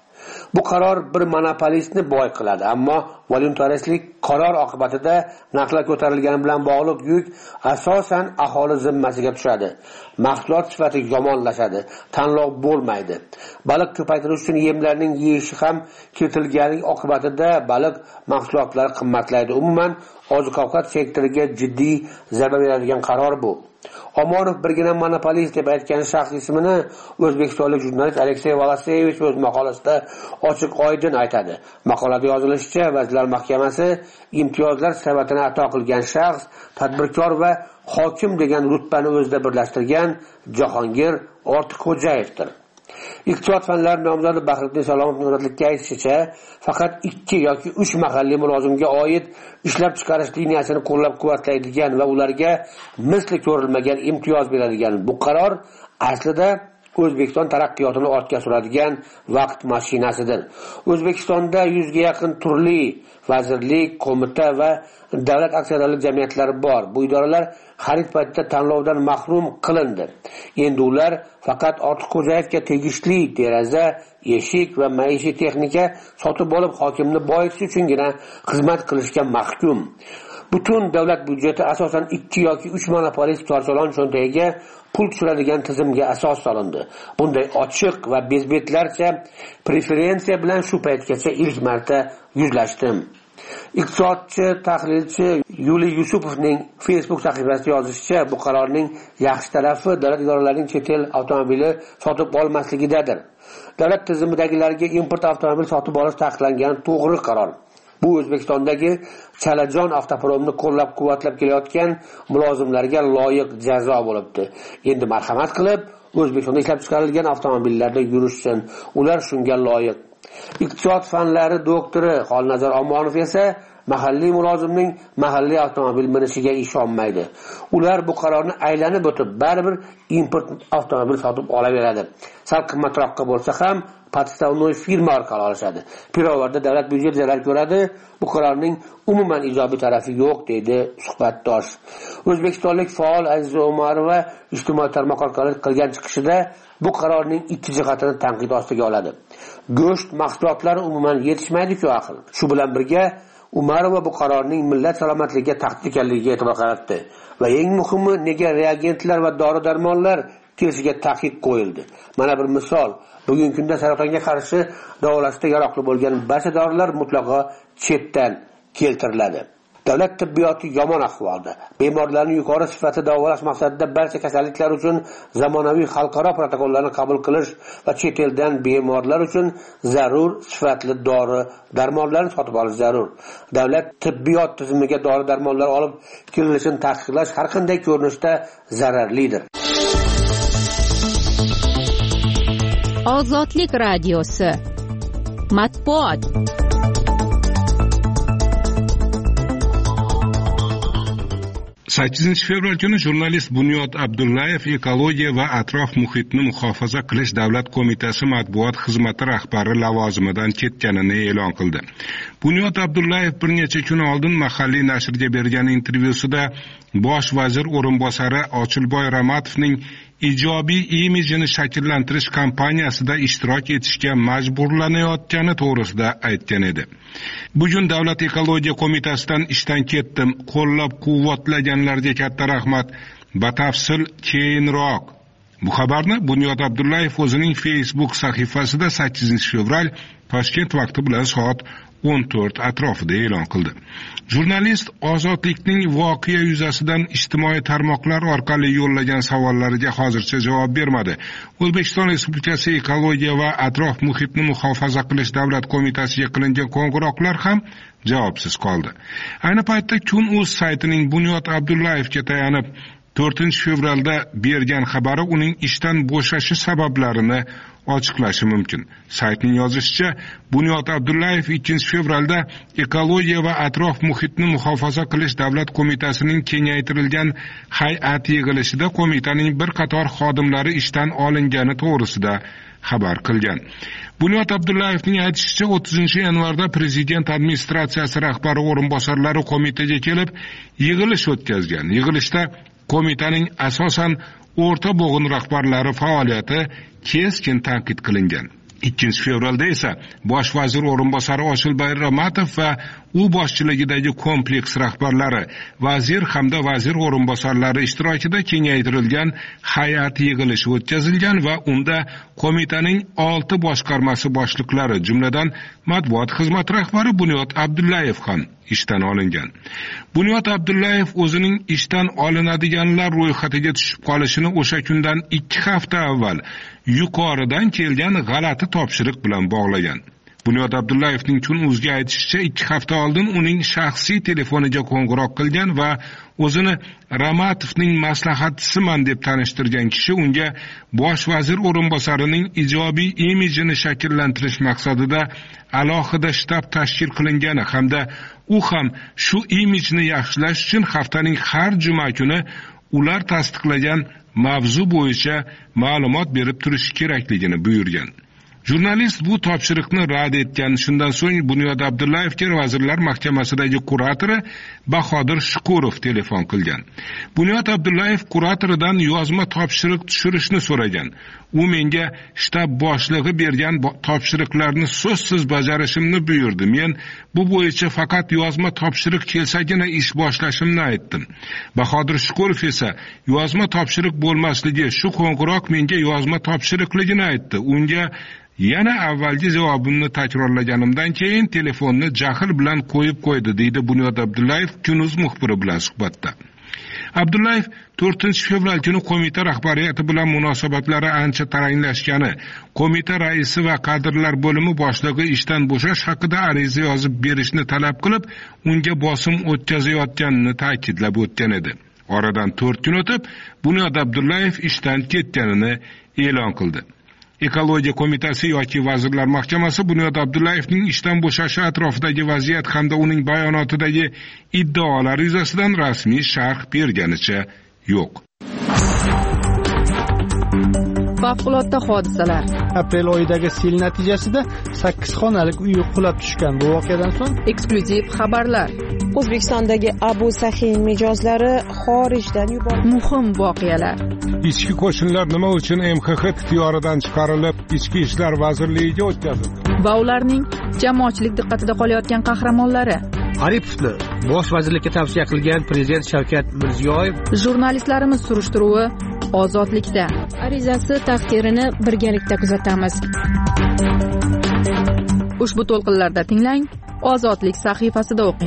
Bu qaror bir monopolistni boy qiladi, ammo voluntaristlik qaror oqibatida narxlar ko'tarilgani bilan bog'liq yuk asosan aholi zimmasiga tushadi. Mahsulot sifati yomonlashadi, tanlov bo'lmaydi. Baliq ko'paytirish uchun yemlarning yeyishi ham kiritilgani oqibatida baliq mahsulotlari qimmatlaydi. Umuman oziq-ovqat sektoriga jiddiy zarba beradigan qaror bu. Omonov birgina monopolist deb aytgan shaxs ismini o'zbekistonlik jurnalist Aleksey Volasevich o'z maqolasida ochiq oydin aytadi. Maqolada yozilishicha, Vazirlar Mahkamasi imtiyozlar sifatini ato qilgan shaxs tadbirkor va hokim degan rutbani o'zida birlashtirgan Jahongir Ortiqxo'jayevdir. Iqtisod fanlari nomzodi Bahriddin Salomovning hurmatlikka aytishicha, faqat ikki yoki uch mahalliy mulozimga oid ishlab chiqarish liniyasini qo'llab-quvvatlaydigan va ularga misli ko'rilmagan imtiyoz beradigan bu qaror aslida O'zbekiston taraqqiyotini ortga suradigan vaqt mashinasidir. O'zbekistonda yuzga yaqin turli vazirlik, qo'mita va davlat aksiyadorlik jamiyatlari bor. Bu idoralar xarid paytida tanlovdan mahrum qilindi. Endi ular faqat Ortiqxo'jayevga tegishli deraza, eshik va maishiy texnika sotib olib hokimni boyitish uchungina xizmat qilishga mahkum. Butun davlat byudjeti asosan ikki yoki uch monopolist korchalon cho'ntagiga pul tushiradigan tizimga asos solindi. Bunday ochiq va bezbetlarcha preferensiya bilan shu paytgacha ilk marta yuzlashdim. Iqtisodchi, tahlilchi Yuliy Yusupovning Facebook sahifasida yozishicha, bu qarorning yaxshi tarafi davlat idoralarining chet el avtomobili sotib olmasligidadir. Davlat tizimidagilarga import avtomobil sotib olish taqiqlangani to'g'ri qaror. Bu O'zbekistondagi Chalajon avtopromni qo'llab-quvvatlab kelayotgan mulozimlarga loyiq jazo bo'libdi. Endi marhamat qilib, O'zbekistonda ishlab chiqarilgan avtomobillarda yurishsin. Ular shunga loyiq. Iqtisod fanlari doktori Xolnazar Omonov esa mahalliy mulozimning mahalliy avtomobil minishiga ishonmaydi. Ular bu qarorni aylanib o'tib, baribir import avtomobil sotib olaveradi. Sal qimmatroqqa bo'lsa ham podstavnoy firma orqali olishadi. Pirovarda davlat byudjeti zarar ko'radi. Bu qarorning umuman ijobiy tarafi yo'q, deydi suhbatdosh. O'zbekistonlik faol Aziza Umarova ijtimoiy tarmoq orqali qilgan chiqishida bu qarorning ikki jihatini tanqid ostiga oladi. Go'sht mahsulotlari umuman yetishmaydi-ku axir. Shu bilan birga Umarova bu qarorning millat salomatligiga tahdid ekanligiga e'tibor qaratdi va eng muhimi, nega reagentlar va dori-darmonlar kelishiga taqiq qo'yildi. Mana bir misol, bugungi kunda saratonga qarshi davolashda yaroqli bo'lgan barcha dorilar mutlaqo chetdan keltiriladi. Davlat tibbiyoti yomon ahvolda. Bemorlarni yuqori sifatli davolash maqsadida barcha kasalliklar uchun zamonaviy xalqaro protokollarni qabul qilish va chet eldan bemorlar uchun zarur sifatli dori darmonlarni sotib olish zarur. Davlat tibbiyot tizimiga dori darmonlar olib kelinishini taqiqlash har qanday ko'rinishda zararlidir. Ozodlik radiosi. Matbuot. sakkizinchi fevral kuni jurnalist Bunyod Abdullayev ekologiya va atrof muhitni muhofaza qilish davlat qo'mitasi matbuot xizmati rahbari lavozimidan ketganini e'lon qildi. Bunyod Abdullayev bir necha kun oldin mahalliy nashrga bergan intervyusida bosh vazir o'rinbosari Ochilboy Ramatovning ijobiy imijini shakllantirish kampaniyasida ishtirok etishga majburlanayotgani to'g'risida aytgan edi. Bugun Davlat ekologiya qo'mitasidan ishdan ketdim. Qo'llab-quvvatlaganlarga katta rahmat. Batafsil keyinroq. Bu xabarni Bunyod Abdullayev o'zining Facebook sahifasida sakkizinchi fevral Toshkent vaqti bilan soat o'n to'rt atrofida e'lon qildi. Jurnalist ozodlikning voqea yuzasidan ijtimoiy tarmoqlar orqali yo'llagan savollariga hozircha javob bermadi. O'zbekiston Respublikasi ekologiya va atrof muhitni muhofaza qilish davlat qo'mitasiga qilingan qo'ng'iroqlar ham javobsiz qoldi. Ayni paytda Kun.uz saytining Bunyod Abdullayevga tayanib to'rtinchi fevralda bergan xabari uning ishdan bo'shashi sabablarini ochiqlashi mumkin. Saytning yozishicha, Bunyod Abdullayev ikkinchi fevralda ekologiya va atrof muhitni muhofaza qilish davlat qo'mitasining kengaytirilgan hay'at yig'ilishida qo'mitaning bir qator xodimlari ishdan olingani to'g'risida xabar qilgan. Bunyod Abdullayevning aytishicha, o'ttizinchi yanvarda prezident administratsiyasi rahbari o'rinbosarlari qo'mitaga kelib yig'ilish o'tkazgan. Yig'ilishda qo'mitaning asosan o'rta bo'g'in rahbarlari faoliyati keskin tanqid qilingan. ikkinchi fevralda esa bosh vazir o'rinbosari Ochilboy Ramatov va u boshchiligidagi kompleks rahbarlari, vazir hamda vazir o'rinbosarlari ishtirokida kengaytirilgan hay'at yig'ilishi o'tkazilgan va unda qo'mitaning olti boshqarmasi boshliqlari, jumladan matbuot xizmati rahbari Bunyod Abdullayev ham ishdan olingan. Bunyod Abdullayev o'zining ishdan olinadiganlar ro'yxatiga tushib qolishini o'sha kundan ikki hafta avval yuqoridan kelgan g'alati topshiriq bilan bog'lagan. Bunyod Abdullayevning Kun.uzga aytishicha, ikki hafta oldin uning shaxsiy telefoniga qo'ng'iroq qilgan va o'zini Ramatovning maslahatchisiman deb tanishtirgan kishi unga bosh vazir o'rinbosarining ijobiy imijini shakllantirish maqsadida alohida shtab tashkil qilingani hamda u ham shu imijni yaxshilash uchun haftaning har juma kuni ular tasdiqlagan mavzu bo'yicha ma'lumot berib turishi kerakligini buyurgan. Jurnalist bu topshiriqni rad etgan. Shundan so'ng Bunyod Abdullayevga Vazirlar Mahkamasidagi kuratori Bahodir Shukurov telefon qilgan. Bunyod Abdullayev kuratoridan yozma topshiriq tushirishni so'ragan. U menga shtab boshlig'i bergan topshiriqlarni so'zsiz bajarishimni buyurdi. Men bu bo'yicha faqat yozma topshiriq kelsagina ish boshlashimni aytdim. Bahodir Shukurov esa yozma topshiriq bo'lmasligi, shu qo'ng'iroq menga yozma topshiriqligini aytdi. Unga yana avvalgi javobimni takrorlaganimdan keyin telefonni jahl bilan qo'yib qo'ydi, deydi Bunyod Abdullayev Kun.uz muxbiri bilan suhbatda. Abdullayev to'rtinchi fevral kuni qo'mita rahbariyati bilan munosabatlari ancha taranglashgani, qo'mita raisi va kadrlar bo'limi boshlig'i ishdan bo'shash haqida ariza yozib berishni talab qilib, unga bosim o'tkazayotganini ta'kidlab o'tgan edi. Oradan to'rt kun o'tib, Bunyod Abdullayev ishdan ketganini e'lon qildi. Ekologiya qo'mitasi yoki Vazirlar Mahkamasi Bunyod Abdullayevning ishdan bo'shashi atrofidagi vaziyat hamda uning bayonotidagi iddaolar yuzasidan rasmiy sharh berganicha yo'q. Favqulodda hodisalar. Aprel oyidagi sel natijasida sakkiz xonalik uy qulab tushgan. Bu voqeadan so'ng eksklyuziv xabarlar. O'zbekistondagi Abu Sahin mijozlari xorijdan yuborildi. Muhim voqealar. Ichki qo'shinlar nima uchun M X X ixtiyoridan chiqarilib, Ichki ishlar vazirligiga o'tkazildi? Va ularning jamoatchilik diqqatida qolayotgan qahramonlari. Aripovni bosh vazirlikka tavsiya qilgan prezident Shavkat Mirziyoyev. Jurnalistlarimiz surishtiruvi ozodlikda. Arizasi taqdirini birgalikda kuzatamiz. Ushbu to'lqinlarda tinglang, Ozodlik sahifasida o'qing.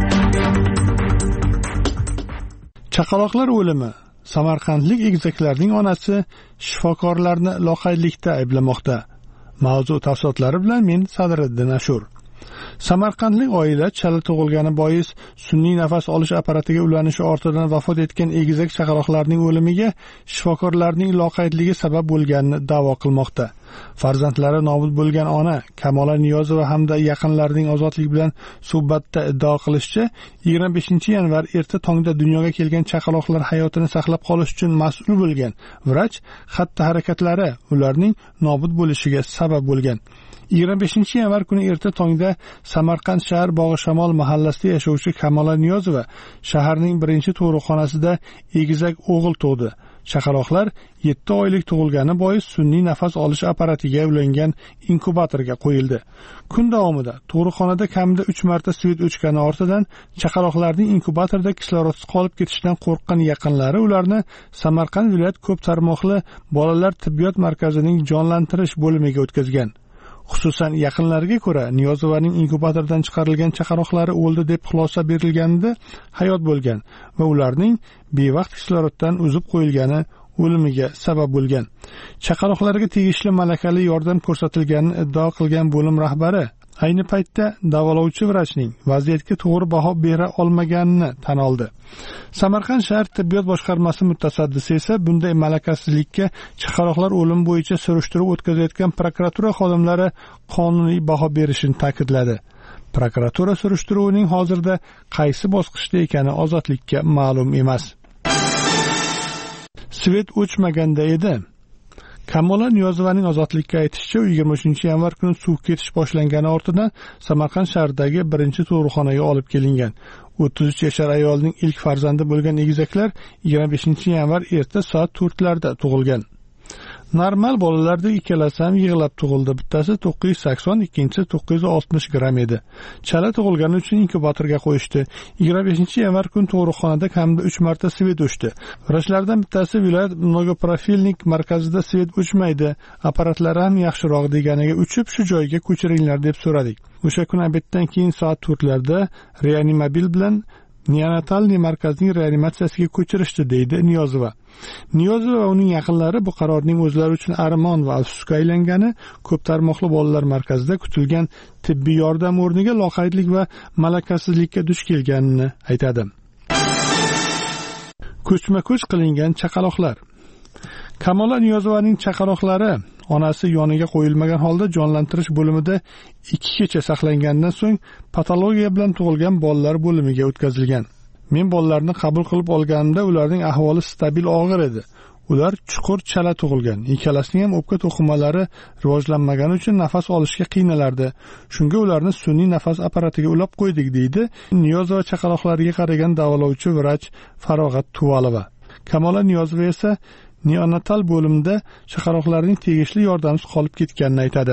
Chaqaloqlar o'limi. Samarqandlik egizaklarning onasi shifokorlarni loqaydlikda ayblamoqda. Mavzu tafsilotlari bilan men Sadriddin Ashur. Samarqandlik oila chala tug'ilgani bois sun'iy nafas olish apparatiga ulanishi ortidan vafot etgan egizak chaqaloqlarning o'limiga shifokorlarning loqaydligi sabab bo'lganini da'vo qilmoqda. Farzandlari nobud bo'lgan ona Kamola Niyozova hamda yaqinlarining ozodlik bilan suhbatda iddao qilishicha, yigirma beshinchi yanvar erta tongda dunyoga kelgan chaqaloqlar hayotini saqlab qolish uchun mas'ul bo'lgan vrach xatti-harakatlari ularning nobud bo'lishiga sabab bo'lgan. yigirma beshinchi yanvar kuni erta tongda Samarqand shahar Bog'ishamol mahallasida yashovchi Kamola Niyozova shaharning birinchi tug'ruqxonasida egizak o'g'il tug'di. Chaqaloqlar yetti oylik tug'ilgani bois sun'iy nafas olish apparatiga ulangan inkubatorga qo'yildi. Kun davomida tug'ruqxonada kamida uch marta svet o'chgani ortidan chaqaloqlarning inkubatorda kislorodsiz qolib ketishidan qo'rqqan yaqinlari ularni Samarqand viloyat ko'p tarmoqli bolalar tibbiyot markazining jonlantirish bo'limiga o'tkazgan. Xususan yaqinlariga ko'ra Niyozovaning inkubatordan chiqarilgan chaqaloqlari o'ldi deb xulosa berilganida hayot bo'lgan va ularning bevaqt kisloroddan uzib qo'yilgani o'limiga sabab bo'lgan. Chaqaloqlarga tegishli malakali yordam ko'rsatilganini iddao qilgan bo'lim rahbari ayni paytda davolovchi vrachning vaziyatga to'g'ri baho bera olmaganini tan oldi. Samarqand shahar tibbiyot boshqarmasi mutasaddisi esa bunday malakasizlikka chaqaloqlar o'limi bo'yicha surishtiruv o'tkazayotgan prokuratura xodimlari qonuniy baho berishini ta'kidladi. Prokuratura surishtiruvining hozirda qaysi bosqichda ekani ozodlikka ma'lum emas. Svet o'chmaganda edi. Kamola Niyozovaning ozodlikka aytishicha, yigirma uchinchi yanvar kuni suv ketish boshlangani ortidan Samarqand shahridagi birinchi tug'ruqxonaga olib kelingan. o'ttiz uch yashar ayolning ilk farzandi bo'lgan egizaklar yigirma beshinchi yanvar erta soat to'rtlarda tug'ilgan. Normal bolalarda ikkalasi ham yig'lab tug'ildi. Bittasi to'qqiz yuz sakson, ikkinchisi to'qqiz yuz oltmish gramm edi. Chala tug'ilgani uchun inkubatorga qo'yishdi. yigirma beshinchi yanvar kuni tug'ruqxonada kamida uch marta svet o'chdi. Vrachlardan bittasi viloyat mnogoprofilnik markazida svet o'chmaydi, apparatlari ham yaxshiroq deganiga uchib shu joyga ko'chiringlar deb so'radik. O'sha kun obeddan keyin soat to'rtlarda reanimobil bilan neonatalniy markazning reanimatsiyasiga ko'chirishdi, deydi Niyozova. Niyozova va uning yaqinlari bu qarorning o'zlari uchun armon va afsusga aylangani, ko'p tarmoqli bolalar markazida kutilgan tibbiy yordam o'rniga loqaydlik va malakasizlikka duch kelganini aytadi. Ko'chma-ko'ch qilingan chaqaloqlar. Kamola Niyozovaning chaqaloqlari onasi yoniga qo'yilmagan holda jonlantirish bo'limida ikki kecha saqlangandan so'ng patologiya bilan tug'ilgan bolalar bo'limiga o'tkazilgan. Men bolalarni qabul qilib olganimda ularning ahvoli stabil og'ir edi. Ular chuqur chala tug'ilgan. Ikkalasining ham o'pka to'qimalari rivojlanmagani uchun nafas olishga qiynalardi. Shunga ularni sun'iy nafas apparatiga ulab qo'ydik, deydi Niyozova chaqaloqlariga qaragan davolovchi vrach Farog'at Tuvalova. Kamola Niyozova esa neonatal bo'limda chaqaloqlarning tegishli yordamsiz qolib ketganini aytadi.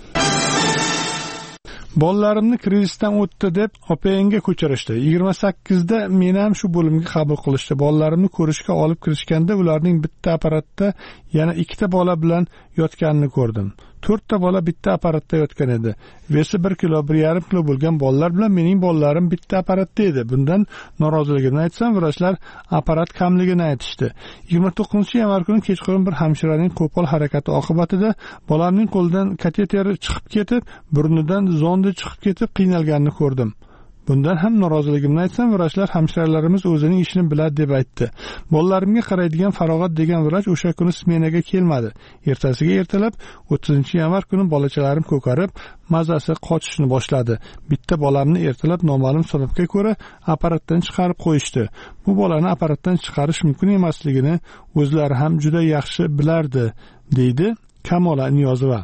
Bolalarimni krizisdan o'tdi deb O P N'ga ko'chirishdi. yigirma sakkizda meni ham shu bo'limga qabul qilishdi. Bolalarimni ko'rishga olib kirishganda ularning bitta apparatda yana ikkita bola bilan yotganini ko'rdim. to'rtta bola bitta apparatda yotgan edi. Vesi bir kilo, bir yarim kilo bo'lgan bolalar bilan mening bolalarim bitta apparatda edi. Bundan noroziligimni aytsam, vrachlar apparat kamligini aytishdi. yigirma to'qqizinchi yanvar kuni kechqurun bir hamshiraning qo'pol harakati oqibatida bolamning qo'lidan kateter chiqib ketib, burnidan zondi chiqib ketib qiynalganini ko'rdim. Bundan ham noroziligimni aytsam, vrachlar hamshiralarimiz o'zining ishini biladi deb aytdi. Bolalarimga qaraydigan Farog'at degan vrach o'sha kuni smenaga kelmadi. Ertasiga ertalab o'ttizinchi yanvar kuni bolachalarim ko'karib, mazasi qochishni boshladi. Bitta bolamni ertalab noma'lum sababga ko'ra apparatdan chiqarib qo'yishdi. Bu bolani apparatdan chiqarish mumkin emasligini o'zlari ham juda yaxshi bilardi, deydi Kamola Niyozova.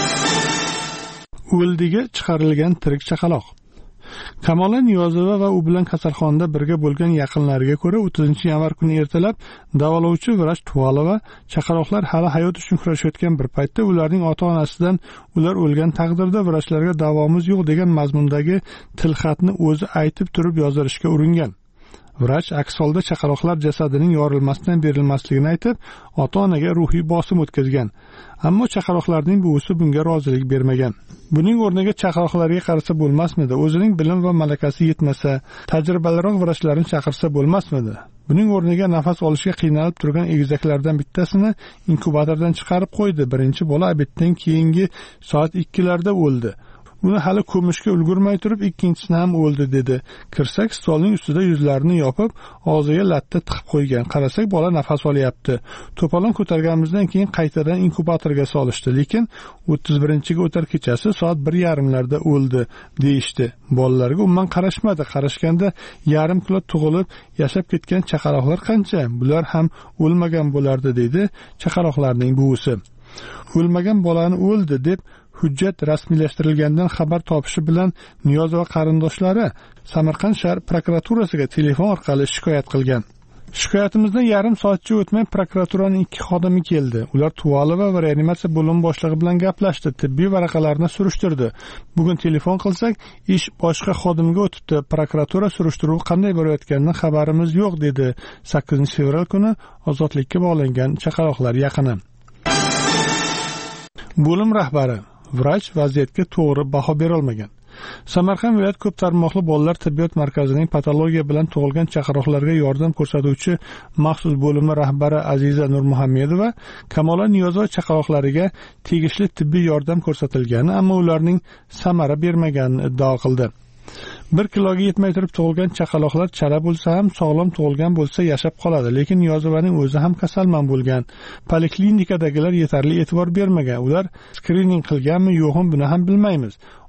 O'ldiga chiqarilgan tirik chaqaloq. Kamola Niyozova va u bilan kasalxonada birga bo'lgan yaqinlariga ko'ra o'ttizinchi yanvar kuni ertalab davolovchi vrach Tuvalova chaqaloqlar hali hayot uchun kurashayotgan bir paytda ularning ota-onasidan ular o'lgan taqdirda vrachlarga davomiz yo'q degan mazmundagi tilxatni o'zi aytib turib yozdirishga uringan. Vrach aks holda chaqaloqlar jasadining yorilmasdan berilmasligini aytib, ota-onaga ruhiy bosim o'tkazgan. Ammo chaqaloqlarning buvisi bunga rozilik bermagan. Buning o'rniga chaqaloqlarga qarasa bo'lmasmidi? O'zining bilim va malakasi yetmasa, tajribaliroq vrachlarni chaqirsa bo'lmasmidi? Buning o'rniga nafas olishga qiynalib turgan egizaklardan bittasini inkubatordan chiqarib qo'ydi. Birinchi bola obeddan keyingi soat ikkilarda o'ldi. Uni hali ko'mishga ulgurmay turib ikkinchisini ham o'ldi, dedi. Kirsak, stolning ustida yuzlarini yopib, og'ziga latta tiqib qo'ygan. Qarasak, bola nafas olyapti. To'polon ko'targanimizdan keyin qaytadan inkubatorga solishdi, lekin o'ttiz birinchiga o'tar kechasi soat bir yarimlarda o'ldi, deyishdi. Bolalarga umuman qarashmadi. Qarashganda yarim kilo tug'ilib, yashab ketgan chaqaloqlar qancha? Bular ham o'lmagan bo'lardi, dedi chaqaloqlarning buvisi. O'lmagan bolani o'ldi deb hujjat rasmiylashtirilgandan xabar topishi bilan Niyozova qarindoshlari Samarqand shahar prokuraturasiga telefon orqali shikoyat qilgan. Shikoyatimizdan yarim soatcha o'tmay prokuraturaning ikki xodimi keldi. Ular Tuvalova va reanimatsiya bo'limi boshlig'i bilan gaplashdi, tibbiy varaqalarni surishtirdi. Bugun telefon qilsak, ish boshqa xodimga o'tibdi. Prokuratura surishtiruvi qanday borayotganidan xabarimiz yo'q, dedi sakkizinchi fevral kuni ozodlikka bog'langan chaqaloqlar yaqini. Bo'lim rahbari vrach vaziyatga to'g'ri baho bera olmagan. Samarqand viloyat ko'p tarmoqli bolalar tibbiyot markazining patologiya bilan tug'ilgan chaqaloqlarga yordam ko'rsatuvchi maxsus bo'limi rahbari Aziza Nurmuhammedova Kamola Niyozova chaqaloqlariga tegishli tibbiy yordam ko'rsatilgani, ammo ularning samara bermaganini iddao qildi. Bir kiloga yetmay turib tug'ilgan chaqaloqlar chala bo'lsa ham, sog'lom tug'ilgan bo'lsa yashab qoladi, lekin Niyozovaning o'zi ham kasalmand bo'lgan. Poliklinikadagilar yetarli e'tibor bermagan. Ular skrining qilganmi, yo'qmi, buni ham bilmaymiz.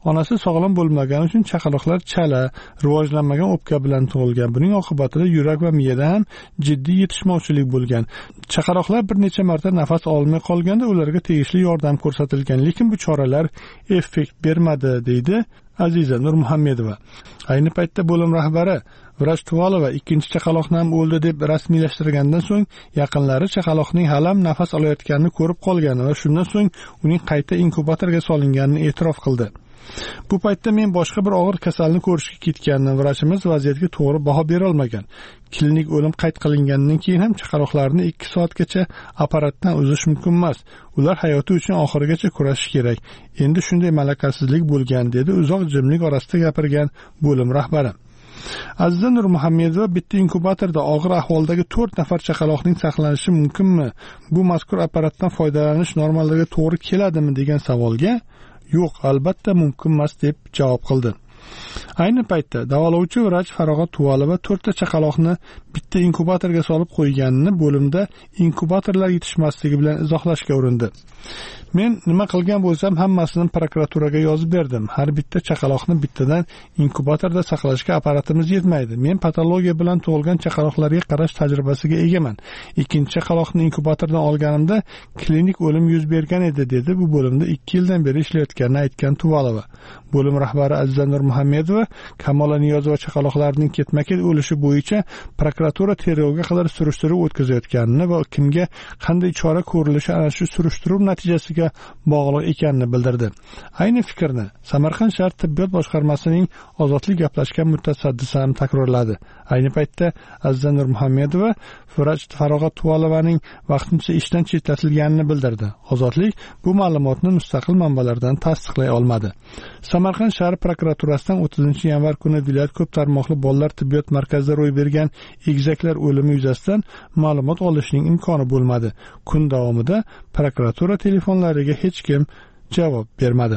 onasi sog'lom bo'lmagani uchun chaqaloqlar chala, rivojlanmagan o'pka bilan tug'ilgan. Buning oqibatida yurak va miyada ham jiddiy yetishmovchilik bo'lgan. Chaqaloqlar bir necha marta nafas olmay qolganda ularga tegishli yordam ko'rsatilgan, lekin bu choralar effekt bermadi, deydi Aziza Nurmuhammedova. Ayni paytda bo'lim rahbari Vrach Tuvalova ikkinchi chaqaloqni ham o'ldi deb rasmiylashtirgandan so'ng yaqinlari chaqaloqning halam nafas olayotganini ko'rib qolgan va shundan so'ng uning qayta inkubatorga solinganini e'tirof qildi. Bu paytda men boshqa bir og'ir kasalni ko'rishga ketgandim. Vrachimiz vaziyatga to'g'ri baho bera olmagan. Klinik o'lim qayd qilingandan keyin ham chaqaloqlarni ikki soatgacha apparatdan uzish mumkin emas. Ular hayoti uchun oxirigacha kurashish kerak. Endi shunday malakasizlik bo'lgan, dedi uzoq jimlik orasida gapirgan bo'lim rahbari. Aziza Nurmuhammedova bitta inkubatorda og'ir ahvoldagi to'rt nafar chaqaloqning saqlanishi mumkinmi? Bu mazkur apparatdan foydalanish normalarga to'g'ri keladimi degan savolga yo'q, albatta mumkin emas deb javob qildi. Ayni paytda davolovchi vrach Farog'at Tuvalova to'rtta chaqaloqni bitta inkubatorga solib qo'yganini bo'limda inkubatorlar yetishmasligi bilan izohlashga urindi. Men nima qilgan bo'lsam hammasini prokuraturaga yozib berdim. Har bitta chaqaloqni bittadan inkubatorda saqlashga apparatimiz yetmaydi. Men patologiya bilan tug'ilgan chaqaloqlarga qarash tajribasiga egaman. Ikkinchi chaqaloqni inkubatordan olganimda klinik o'lim yuz bergan edi, dedi bu bo'limda ikki yildan beri ishlayotganini aytgan Tuvalova. Bo'lim rahbari Aziza Nurmuhammedova Kamola Niyozova chaqaloqlarning ketma-ket o'lishi bo'yicha prokuratura tergovga qadar surishtiruv o'tkazayotganini va kimga qanday chora ko'rilishi ana shu surishtiruv natijasiga bog'liq ekanini bildirdi. Ayni fikrni Samarqand shahar tibbiyot boshqarmasining ozodlik gaplashgan mutasaddisi ham takrorladi. Ayni paytda Aziza Nurmuhammedova vrach Farog'at Tuvalovaning vaqtincha ishdan chetlatilganini bildirdi. Ozodlik bu ma'lumotni mustaqil manbalardan tasdiqlay olmadi. Samarqand shahar prokuraturasidan o'ttizinchi yanvar kuni viloyat ko'p tarmoqli bolalar tibbiyot markazida ro'y bergan egizaklar o'limi yuzasidan ma'lumot olishning imkoni bo'lmadi. Kun davomida prokuratura telefonlariga hech kim javob bermadi.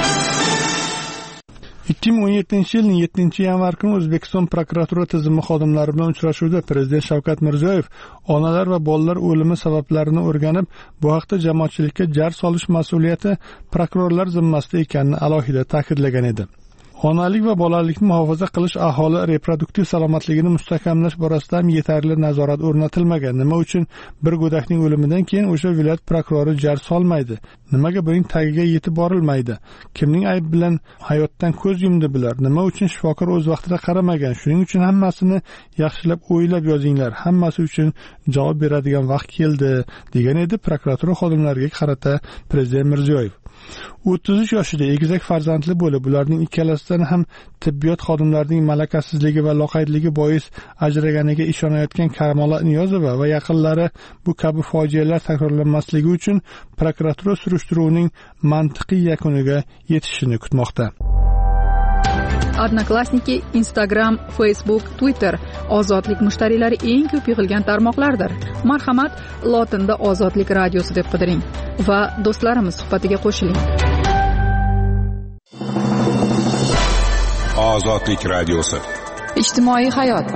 ikki ming o'n yettinchi yilning yettinchi yanvar kuni O'zbekiston prokuratura tizimi xodimlari bilan uchrashuvda Prezident Shavkat Mirziyoyev onalar va bolalar o'limi sabablarini o'rganib, bu haqda jamoatchilikka jar solish mas'uliyati prokurorlar zimmasida ekanini alohida ta'kidlagan edi. Onalik va bolalikni muhofaza qilish, aholi reproduktiv salomatligini mustahkamlash borasida ham yetarli nazorat o'rnatilmagan. Nima uchun bir go'dakning o'limidan keyin o'sha viloyat prokurori jar solmaydi? Nimaga buning tagiga yetib borilmaydi? Kimning ayb bilan hayotdan ko'z yumdi bular? Nima uchun shifokor o'z vaqtida qaramagan? Shuning uchun hammasini yaxshilab o'ylab yozinglar. Hammasi uchun javob beradigan vaqt keldi, degan edi prokuratura xodimlariga qarata Prezident Mirziyoyev. o'ttiz uch yoshida egizak farzandli bo'lib, ularning ikkalasidan ham tibbiyot xodimlarining malakasizligi va loqaydligi bois ajraganiga ishonayotgan Kamola Niyozova va yaqinlari bu kabi fojialar takrorlanmasligi uchun prokuratura surishtiruvining mantiqiy yakuniga yetishini kutmoqda. Odnoklassniki, Instagram, Facebook, Twitter ozodlik mushtariylari eng ko'p yig'ilgan tarmoqlardir. Marhamat, lotinda Ozodlik radiosi deb qidiring va do'stlarimiz suhbatiga qo'shiling. Ozodlik radiosi. Ijtimoiy hayot.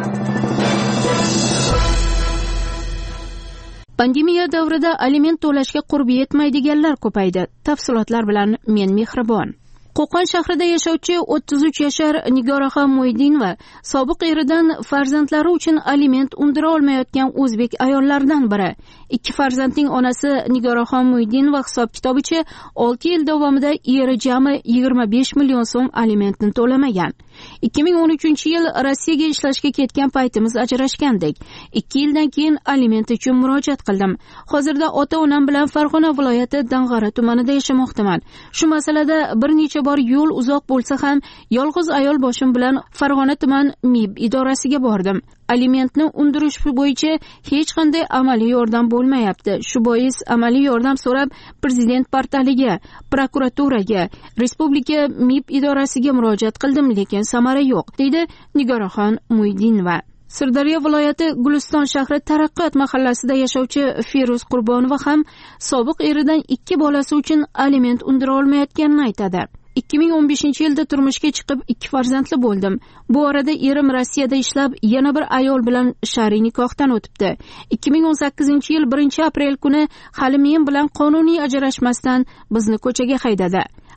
Pandemiya davrida aliment to'lashga qurbi yetmaydiganlar ko'paydi. Tafsilotlar bilan men Mehribon. Qo'qon shahrida yashovchi o'ttiz uch yashar Nigoraxon Muydinova sobiq eridan farzandlari uchun aliment undira olmayotgan o'zbek ayollaridan biri. Ikki farzandning onasi Nigoraxon Muydinova hisob-kitobicha olti yil davomida eri jami yigirma besh million so'm alimentni to'lamagan. ikki ming o'n uchinchi yil Rossiyaga ishlashga ketgan paytimiz ajrashgandik. ikki yildan keyin aliment uchun murojaat qildim. Hozirda ota-onam bilan Farg'ona viloyati Dang'ara tumanida yashamoqdaman. Shu masalada bir necha bor yo'l uzoq bo'lsa ham yolg'iz ayol boshim bilan Farg'ona tuman M I B idorasiga bordim. Alimentni undirish bo'yicha hech qanday amaliy yordam bo'lmayapti. Shu bois amaliy yordam so'rab Prezident portaliga, prokuraturaga, Respublika M I B idorasiga murojaat qildim, lekin samara yo'q, deydi Nigoraxon Muydinova. Sirdaryo viloyati Guliston shahri Taraqqiyot mahallasida yashovchi Feruz Qurbonova ham sobiq eridan ikki bolasi uchun aliment undira olmayotganini aytadi. ikki ming o'n beshinchi yilda turmushga chiqib ikki farzandli bo'ldim. Bu orada erim Rossiyada ishlab yana bir ayol bilan shar'iy nikohdan o'tibdi. ikki ming o'n sakkizinchi yil birinchi aprel kuni hali men bilan qonuniy ajrashmasdan bizni ko'chaga haydadi.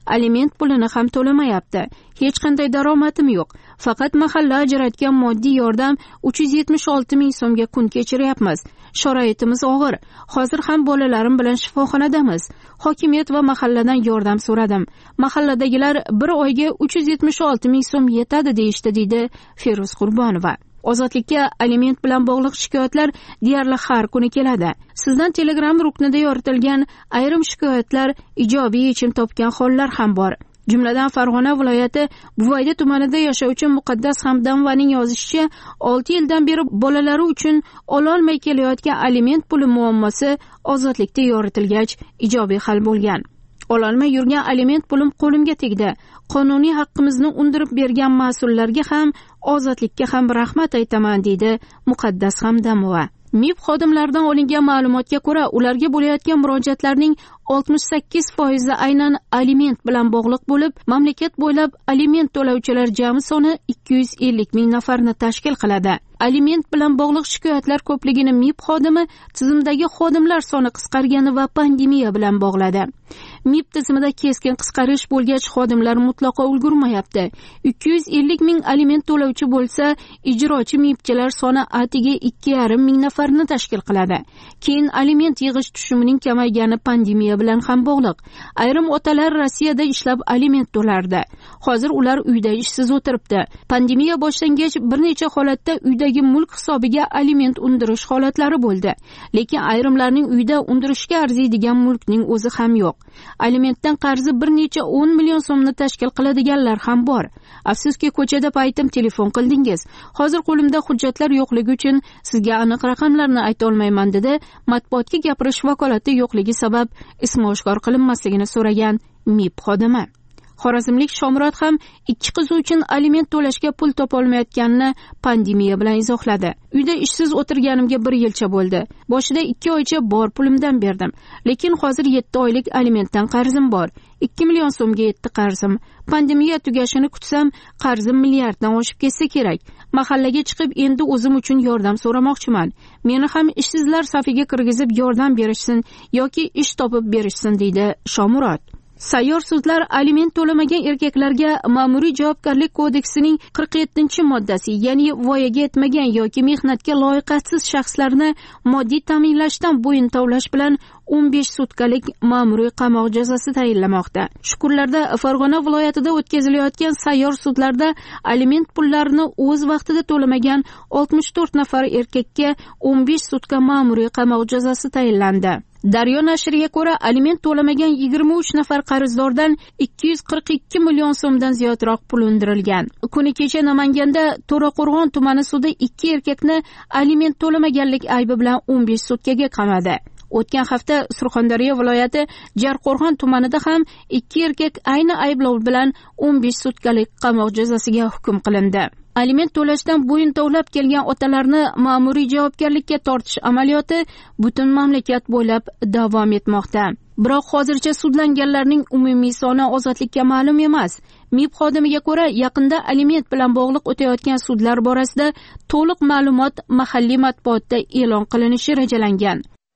aliment pulini ham to'lamayapti. Hech qanday daromadim yo'q. Faqat mahalla ajratgan moddiy yordam uch yuz yetmish olti ming so'mga kun kechiryapmiz. Sharoitimiz og'ir. Hozir ham bolalarim bilan shifoxonadamiz. Hokimiyat va mahalladan yordam so'radim. Mahalladagilar bir oyga uch yuz yetmish olti ming so'm yetadi deyishdi, deydi Feruz Qurbonova. Ozodlikka aliment bilan bog'liq shikoyatlar deyarli har kuni keladi. Sizdan Telegram ruknida yoritilgan ayrim shikoyatlar ijobiy yechim topgan hollar ham bor. Jumladan Farg'ona viloyati Buvayda tumanida yashovchi Muqaddas Hamdamovaning yozishicha, olti yildan beri bolalari uchun ololmay kelayotgan aliment puli muammosi ozodlikda yoritilgach ijobiy hal bo'lgan. Ololmay yurgan aliment pulim qo'limga tegdi. Qonuniy haqqimizni undirib bergan mas'ullarga ham, ozodlikka ham rahmat aytaman, deydi Muqaddas Hamdamova. M I B xodimlaridan olingan ma'lumotga ko'ra, ularga bo'layotgan murojaatlarning oltmish sakkiz foizi aynan aliment bilan bog'liq bo'lib, mamlakat bo'ylab aliment to'lovchilar jami soni ikki yuz ellik ming nafarni tashkil qiladi. Aliment bilan bog'liq shikoyatlar ko'pligini M I B xodimi tizimdagi xodimlar soni qisqargani va pandemiya bilan bog'ladi. M I B tizimida keskin qisqarish bo'lgach, xodimlar mutlaqo ulgurmayapti. ikki yuz ellik ming aliment to'lovchi bo'lsa, ijrochi M I Bchilar soni atiga ikki yarim ming nafarni tashkil qiladi. Keyin aliment yig'ish tushumining kamaygani pandemiya bilan ham bog'liq. Ayrim otalar Rossiyada ishlab aliment to'lardi. Hozir ular uyda ishsiz o'tiribdi. Pandemiya boshlangach bir necha holatda uydagi mulk hisobiga aliment undirish holatlari bo'ldi. Lekin ayrimlarning uyda undirishga arziydigan mulkning o'zi ham yo'q. Alimentdan qarzi bir necha o'n million so'mni tashkil qiladiganlar ham bor. Afsuski, ko'chada paytim telefon qildingiz. Hozir qo'limda hujjatlar yo'qligi uchun sizga aniq raqamlarni ayta olmayman, dedi matbuotga gapirish vakolati yo'qligi sabab ismi oshkor qilinmasligini so'ragan M I B xodimi. Xorazmlik Shomurod ham ikki qizi uchun aliment to'lashga pul topa olmayotganini pandemiya bilan izohladi. Uyda ishsiz o'tirganimga bir yilcha bo'ldi. Boshida ikki oycha bor pulimdan berdim. Lekin hozir yetti oylik alimentdan qarzim bor. ikki million so'mga yetdi qarzim. Pandemiya tugashini kutsam, qarzim milliarddan oshib ketsa kerak. Mahallaga chiqib endi o'zim uchun yordam so'ramoqchiman. Meni ham ishsizlar safiga kirgizib yordam berishsin yoki ish topib berishsin, deydi Shomurod. Sayyor sudlar aliment to'lamagan erkaklarga ma'muriy javobgarlik kodeksining qirq yettinchi moddasi, ya'ni voyaga yetmagan yoki mehnatga loyiqatsiz shaxslarni moddiy ta'minlashdan bo'yin tovlash bilan o'n besh sutkalik ma'muriy qamoq jazosi tayinlamoqda. Shukurlarda Farg'ona viloyatida o'tkazilayotgan sayyor sudlarda aliment pullarini o'z vaqtida to'lamagan oltmish to'rt nafar erkakka o'n besh sutka ma'muriy qamoq jazosi tayinlandi. Daryo nashriga ko'ra, aliment to'lamagan yigirma uch nafar qarzdordan ikki yuz qirq ikki million so'mdan ziyodroq pul undirilgan. Kuni kecha Namanganda To'raqo'rg'on tumani sudi ikki erkakni aliment to'lamaganlik aybi bilan o'n besh sutkaga qamadi. O'tgan hafta Surxondaryo viloyati Jarqo'rg'on tumanida ham ikki erkak ayni ayblov bilan o'n besh sutkalik qamoq jazosiga hukm qilindi. Aliment to'lashdan bo'yin tovlab kelgan otalarni ma'muriy javobgarlikka tortish amaliyoti butun mamlakat bo'ylab davom etmoqda. Biroq hozircha sudlanganlarning umumiy soni ozodlikka ma'lum emas. M I B xodimiga ko'ra, yaqinda aliment bilan bog'liq o'tayotgan sudlar borasida to'liq ma'lumot mahalliy matbuotda e'lon qilinishi rejalangan.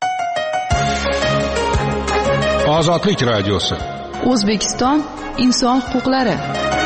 Ozodlik radiosi. O'zbekiston inson huquqlari.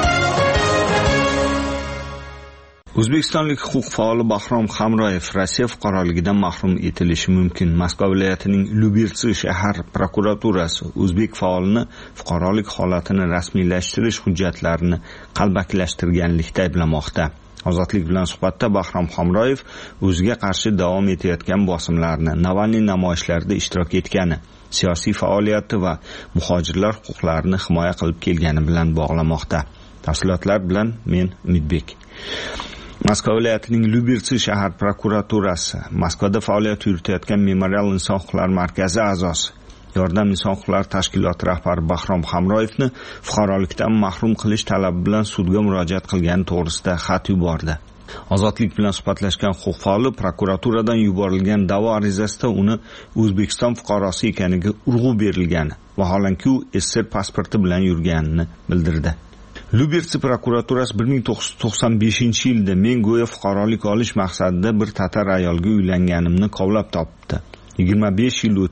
O'zbekistonlik huquq faoli Bahrom Hamroyev Rossiya fuqaroligidan mahrum etilishi mumkin. Moskva viloyatining Lyubirtsi shahar prokuraturasi o'zbek faolini fuqarolik holatini rasmiylashtirish hujjatlarini qalbakilashtirganlikda ayblamoqda. Ozodlik bilan suhbatda Bahrom Hamroyev o'ziga qarshi davom etayotgan bosimlarni, Navalniy namoyishlarida ishtirok etgani, siyosiy faoliyati va muhojirlar huquqlarini himoya qilib kelgani bilan bog'lamoqda. Tafsilotlar bilan men Umidbek. Moskva viloyatining Lyubirtsi shahar prokuraturasi Moskvada faoliyat yuritayotgan Memorial inson huquqlari markazi a'zosi, Yordam inson huquqlari tashkiloti rahbari Bahrom Hamroyevni fuqarolikdan mahrum qilish talabi bilan sudga murojaat qilgani to'g'risida xat yubordi. Ozodlik bilan suhbatlashgan huquq faoli prokuraturadan yuborilgan da'vo arizasida uni O'zbekiston fuqarosi ekaniga urg'u berilgani, vaholanki u S S R pasporti bilan yurganini bildirdi. Lyubirtsi prokuraturasi bir ming to'qqiz yuz to'qson beshinchi yilda men go'yo fuqarolik olish maqsadida bir tatar ayolga uylanganimni kovlab topdi. yigirma besh yil o'tib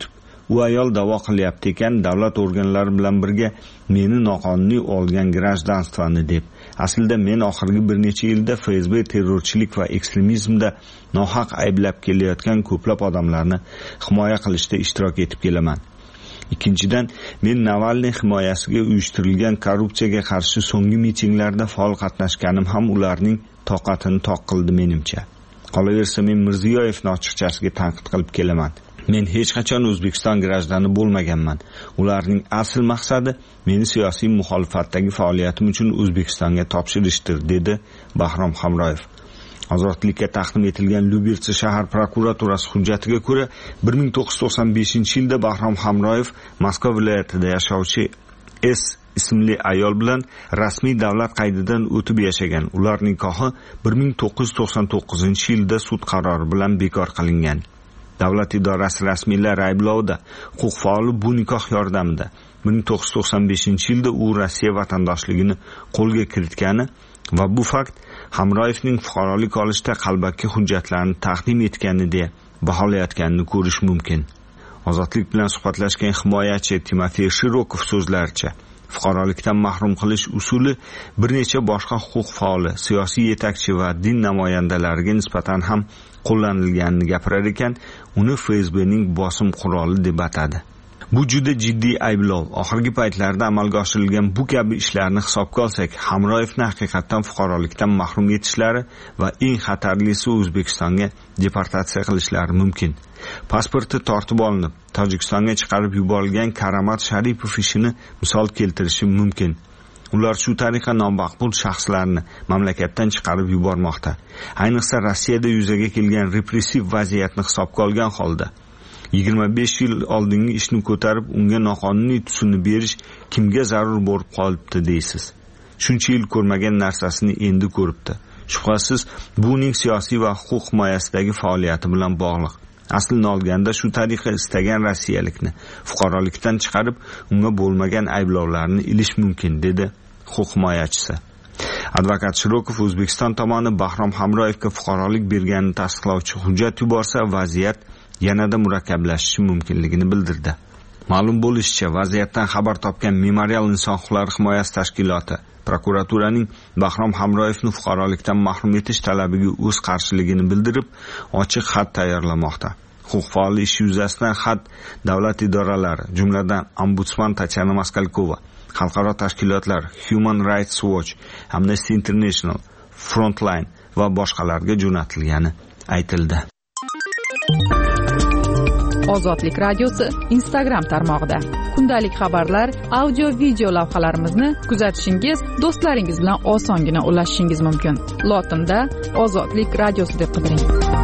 u ayol da'vo qilyapti ekan, davlat organlari bilan birga meni noqonuniy olgan grajdanstvani deb. Aslida men oxirgi bir necha yilda F S B terrorchilik va ekstremizmda nohaq ayblab kelayotgan ko'plab odamlarni himoya qilishda ishtirok etib kelaman. Ikkinchidan, men Navalniy himoyasiga uyushtirilgan korrupsiyaga qarshi so'nggi mitinglarda faol qatnashganim ham ularning toqatini toq qildi menimcha. Qolaversa, men Mirziyoyevni ochiqchasiga tanqid qilib kelaman. Men hech qachon O'zbekiston grajdani bo'lmaganman. Ularning asl maqsadi meni siyosiy muxolifatdagi faoliyatim uchun O'zbekistonga topshirishdir, dedi Bahrom Hamroyev. Ozodlikka taqdim etilgan Lyubitsa shahar prokuraturasi hujjatiga ko'ra, bir ming to'qqiz yuz to'qson beshinchi yilda Bahrom Hamroyev Moskva viloyatida yashovchi S ismli ayol bilan rasmiy davlat qaydidan o'tib yashagan. Ular nikohi bir ming to'qqiz yuz to'qson to'qqizinchi yilda sud qarori bilan bekor qilingan. Davlat idorasi rasmiylari ayblovda huquq faoli bu nikoh yordamida bir ming to'qqiz yuz to'qson beshinchi yilda u Rossiya vatandoshligini qo'lga kiritgani va bu fakt Hamroyevning fuqarolik olishda qalbaki hujjatlarni taqdim etgani deya baholayotganini ko'rish mumkin. Ozodlik bilan suhbatlashgan himoyachi Timofey Shirokov so'zlaricha, fuqarolikdan mahrum qilish usuli bir necha boshqa huquq faoli, siyosiy yetakchi va din namoyandalariga nisbatan ham qo'llanilganini gapirar ekan, uni F S Bning bosim quroli deb atadi. Bu juda jiddiy ayblov. Oxirgi paytlarda amalga oshirilgan bu kabi ishlarni hisobga olsak, Hamroyevni haqiqatan fuqarolikdan mahrum etishlari va eng xatarlisi O'zbekistonga deportatsiya qilishlari mumkin. Pasporti tortib olinib, Tojikistonga chiqarib yuborilgan Karamat Sharipov ishini misol keltirishim mumkin. Ular shu tariqa nomaqbul shaxslarni mamlakatdan chiqarib yubormoqda. Ayniqsa Rossiyada yuzaga kelgan repressiv vaziyatni hisobga olgan holda yigirma besh yil oldingi ishni ko'tarib unga noqonuniy tusini berish kimga zarur bo'lib qolibdi deysiz. Shuncha yil ko'rmagan narsasini endi ko'ribdi. Shubhasiz, bu uning siyosiy va huquq himoyasidagi faoliyati bilan bog'liq. Aslini olganda shu tariqa istagan rossiyalikni fuqarolikdan chiqarib, unga bo'lmagan ayblovlarni ilish mumkin, dedi huquq himoyachisi. Advokat Shirokov O'zbekiston tomoni Bahrom Hamroyevga fuqarolik berganini tasdiqlovchi hujjat yuborsa, vaziyat yanada murakkablashishi mumkinligini bildirdi. Ma'lum bo'lishicha, vaziyatdan xabar topgan Memorial inson huquqlari himoyasi tashkiloti prokuraturaning Bahrom Hamroyevni fuqarolikdan mahrum etish talabiga o'z qarshiligini bildirib, ochiq xat tayyorlamoqda. Huquq faoli ishi yuzasidan xat davlat idoralari, jumladan Ombudsman Tatyana Maskalkova, xalqaro tashkilotlar Human Rights Watch, Amnesty International, Frontline va boshqalarga jo'natilgani aytildi. Ozodlik radiosi Instagram tarmog'ida kundalik xabarlar, audio video lavhalarimizni kuzatishingiz, do'stlaringiz bilan osongina ulashishingiz mumkin. Lotinda Ozodlik radiosi deb qidiring.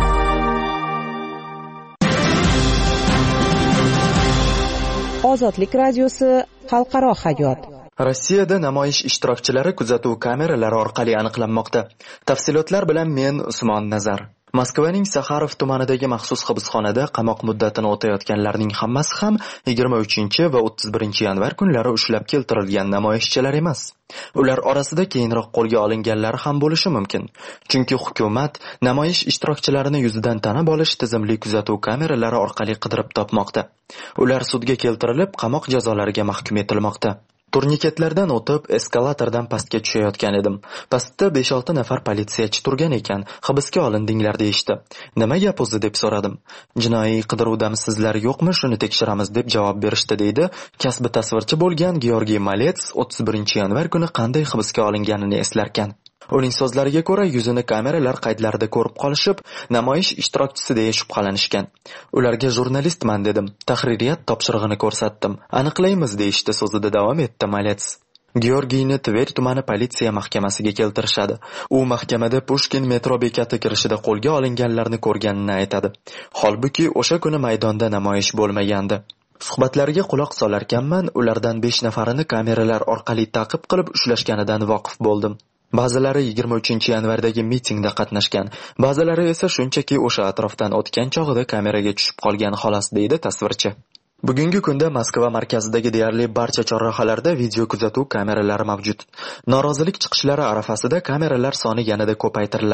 Ozodlik radiosi xalqaro hayot. Rossiyada namoyish ishtirokchilari kuzatuv kameralari orqali aniqlanmoqda. Tafsilotlar bilan men Usmon Nazar. Moskvaning Saxarov tumanidagi maxsus hibsxonada qamoq muddatini o'tayotganlarning hammasi ham yigirma uchinchi va o'ttiz birinchi yanvar kunlari ushlab keltirilgan namoyishchilar emas. Ular orasida keyinroq qo'lga olinganlar ham bo'lishi mumkin. Chunki hukumat namoyish ishtirokchilarini yuzidan tanib olish tizimli kuzatuv kameralari orqali qidirib topmoqda. Ular sudga keltirilib, qamoq jazolariga mahkum etilmoqda. Turniketlardan o'tib, eskalatordan pastga tushayotgan edim. Pastda besh olti nafar politsiyachi turgan ekan, hibsga olindinglar deyishdi. Nima gap o'zi deb so'radim. Jinoiy qidiruvdamisizlar yo'qmi, shuni tekshiramiz deb javob berishdi, deydi kasbi tasvirchi bo'lgan Georgiy Malets o'ttiz birinchi yanvar kuni qanday hibsga olinganini eslarkan. Uning so'zlariga ko'ra, yuzini kameralar qaydlarida ko'rib qolishib, namoyish ishtirokchisi deya shubhalanishgan. Ularga jurnalistman dedim, tahririyat topshirig'ini ko'rsatdim. Aniqlaymiz deyishdi, so'zida davom etdi Malets. Georgiyni Tver tumani politsiya mahkamasiga keltirishadi. U mahkamada Pushkin metro bekati kirishida qo'lga olinganlarni ko'rganini aytadi. Holbuki o'sha kuni maydonda namoyish bo'lmagandi. Suhbatlariga quloq solarkanman, ulardan besh nafarini kameralar orqali ta'qib qilib ushlashganidan voqif bo'ldim. Ba'zilari yigirma uchinchi yanvardagi mitingda qatnashgan, ba'zilari esa shunchaki o'sha atrofdan o'tgan chog'ida kameraga tushib qolgan xolos, deydi tasvirchi. Bugungi kunda Moskva markazidagi deyarli barcha chorrahalarda video kuzatuv kameralari mavjud. Norozilik chiqishlari arafasida kameralar soni yanada ko'paytiriladi.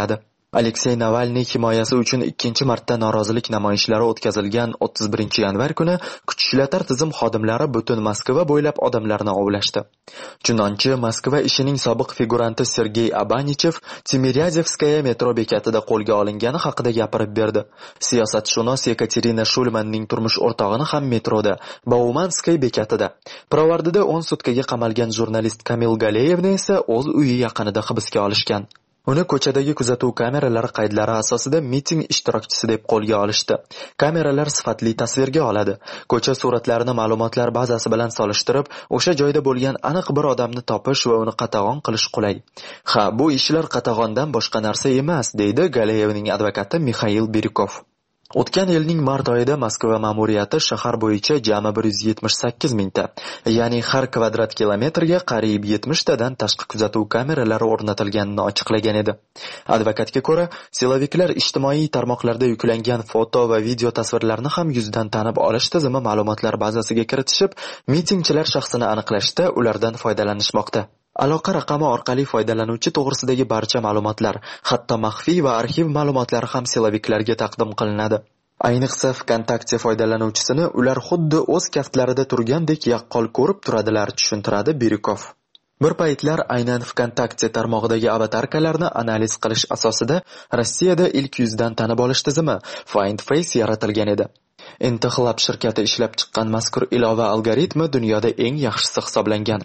Aleksey Navalniy himoyasi uchun ikkinchi marta norozilik namoyishlari o'tkazilgan o'ttiz birinchi yanvar kuni kuch ishlatar tizim xodimlari butun Moskva bo'ylab odamlarni ovlashdi. Chunonchi Moskva ishining sobiq figuranti Sergey Abanichev Timiryadevskaya metro bekatida qo'lga olingani haqida gapirib berdi. Siyosatshunos Yekaterina Shulmanning turmush o'rtog'ini ham metroda, Baumanskay bekatida, Pirovardida o'n sutkaga qamalgan jurnalist Kamil Galeyevni esa o'z uyi yaqinida hibsga olishgan. Uni ko'chadagi kuzatuv kameralari qaydlari asosida miting ishtirokchisi deb qo'lga olishdi. Kameralar sifatli tasvirga oladi. Ko'cha suratlarini ma'lumotlar bazasi bilan solishtirib, o'sha joyda bo'lgan aniq bir odamni topish va uni qatag'on qilish qulay. Ha, bu ishlar qatag'ondan boshqa narsa emas, deydi Galeyevning advokati Mikhail Birikov. O'tgan yilning mart oyida Moskva ma'muriyati shahar bo'yicha jami bir yuz yetmish sakkiz mingta, ya'ni har kvadrat kilometrga qariyb yetmish tadan tashqi kuzatuv kameralari o'rnatilganini ochiqlagan edi. Advokatga ko'ra, siloviklar ijtimoiy tarmoqlarda yuklangan foto va video tasvirlarni ham yuzdan tanib olish tizimi ma'lumotlar bazasiga kiritishib, mitingchilar shaxsini aniqlashda ulardan foydalanishmoqda. Aloqa raqami orqali foydalanuvchi to'g'risidagi barcha ma'lumotlar, hatto maxfiy va arxiv ma'lumotlari ham siloviklarga taqdim qilinadi. Ayniqsa VKontakte foydalanuvchisini ular xuddi o'z kaftlarida turgandek yaqqol ko'rib turadilar, tushuntiradi Birikov. Bir paytlar aynan VKontakte tarmog'idagi avatarkalarni analiz qilish asosida Rossiyada ilk yuzdan tanib olish tizimi Find Face yaratilgan edi. Intihlab shirkati ishlab chiqqan mazkur ilova algoritmi dunyoda eng yaxshisi hisoblangan.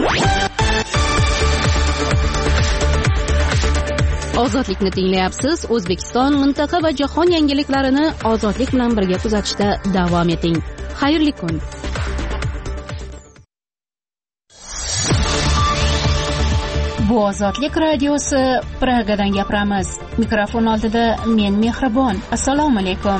Ozodlikni tinglayapsiz. O'zbekiston, mintaqa va jahon yangiliklarini ozodlik bilan birga kuzatishda davom eting. Xayrli kun. Bu Ozodlik radiosi, Pragadan gapiramiz. Mikrofon oldida men Mehribon. Assalomu alaykum.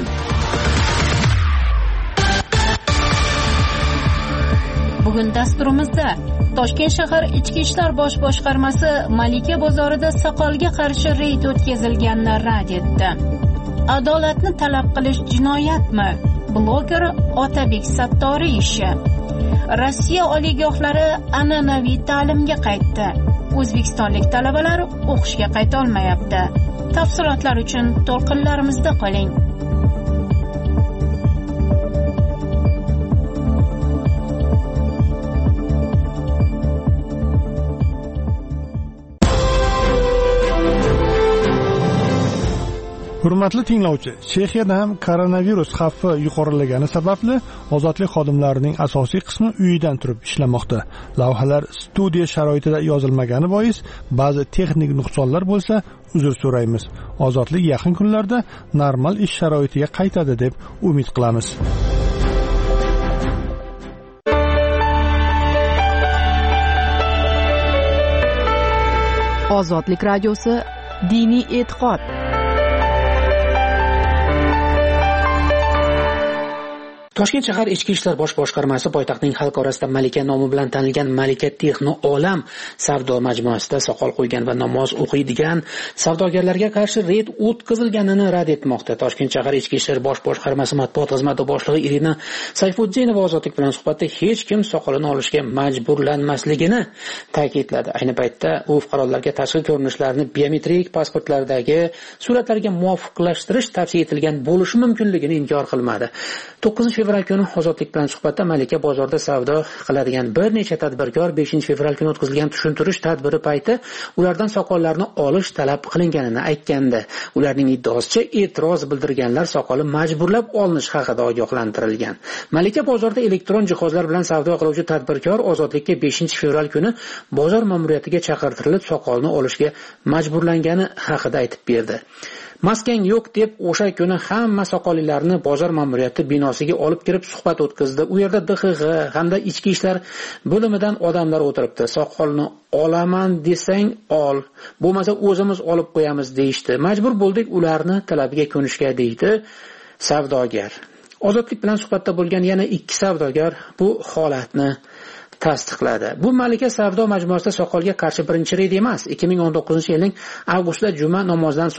Bugun dasturimizda Toshkent shahar Ichki ishlar bosh boshqarmasi Malika bozorida soqolga qarshi reyd o'tkazilganini rad etdi. Adolatni talab qilish jinoyatmi? Bloger Otabek Sattoriy ishi. Rossiya oliygohlari an'anaviy ta'limga qaytdi. O'zbekistonlik talabalar o'qishga qayta olmayapti. Tafsilotlar uchun to'lqinlarimizda qoling. Hurmatli tinglovchi, Chexiyada ham koronavirus xavfi yuqorilagani sababli ozodlik xodimlarining asosiy qismi uyidan turib ishlamoqda. Lavhalar studiya sharoitida yozilmagani bois ba'zi texnik nuqsonlar bo'lsa, uzr so'raymiz. Ozodlik yaqin kunlarda normal ish sharoitiga qaytadi deb umid qilamiz. Ozodlik radiosi, diniy e'tiqod. Toshkent shahar Ichki ishlar bosh boshqarmasi poytaxtning xalq orasida Malika nomi bilan tanilgan Malika Texno Olam savdo majmuasida soqol qo'ygan va namoz o'qiydigan savdogarlarga qarshi reyd o'tkazilganini rad etmoqda. Toshkent shahar Ichki ishlar bosh boshqarmasi matbuot xizmati boshlig'i Irina Sayfuddinova ozodlik bilan suhbatda hech kim soqolini olishga majburlanmasligini ta'kidladi. Ayni paytda u fuqarolarga tashqi ko'rinishlarni biometrik pasportlardagi suratlarga muvofiqlashtirish tavsiya etilgan bo'lishi mumkinligini inkor qilmadi. to'qqizinchi fevral kuni ozodlik bilan suhbatda Malika bozorida savdo qiladigan bir necha tadbirkor beshinchi fevral kuni o'tkazilgan tushuntirish tadbiri payti ulardan soqollarni olish talab qilinganini aytgandi. Ularning iddaosicha e'tiroz bildirganlar soqoli majburlab olinish haqida ogohlantirilgan. Malika bozorida elektron jihozlar bilan savdo qiluvchi tadbirkor ozodlikka beshinchi fevral kuni bozor ma'muriyatiga chaqirtirilib soqolni olishga majburlangani haqida aytib berdi. Maskan yo'q deb o'sha kuni hamma soqollilarni bozor ma'muriyati binosiga olib kirib suhbat o'tkazdi. U yerda D X G hamda ichki ishlar bo'limidan odamlar o'tiribdi. Soqolni olaman desang ol, bo'lmasa o'zimiz olib qo'yamiz deyishdi. Majbur bo'ldik ularni talabiga ko'nishga deydi savdogar. Ozodlik bilan suhbatda bo'lgan yana ikki savdogar bu holatni tasdiqladi. Bu Malika savdo majmuasida soqolga qarshi birinchi reyd emas. ikki ming o'n to'qqizinchi yilning avgustida juma namozidan so'ng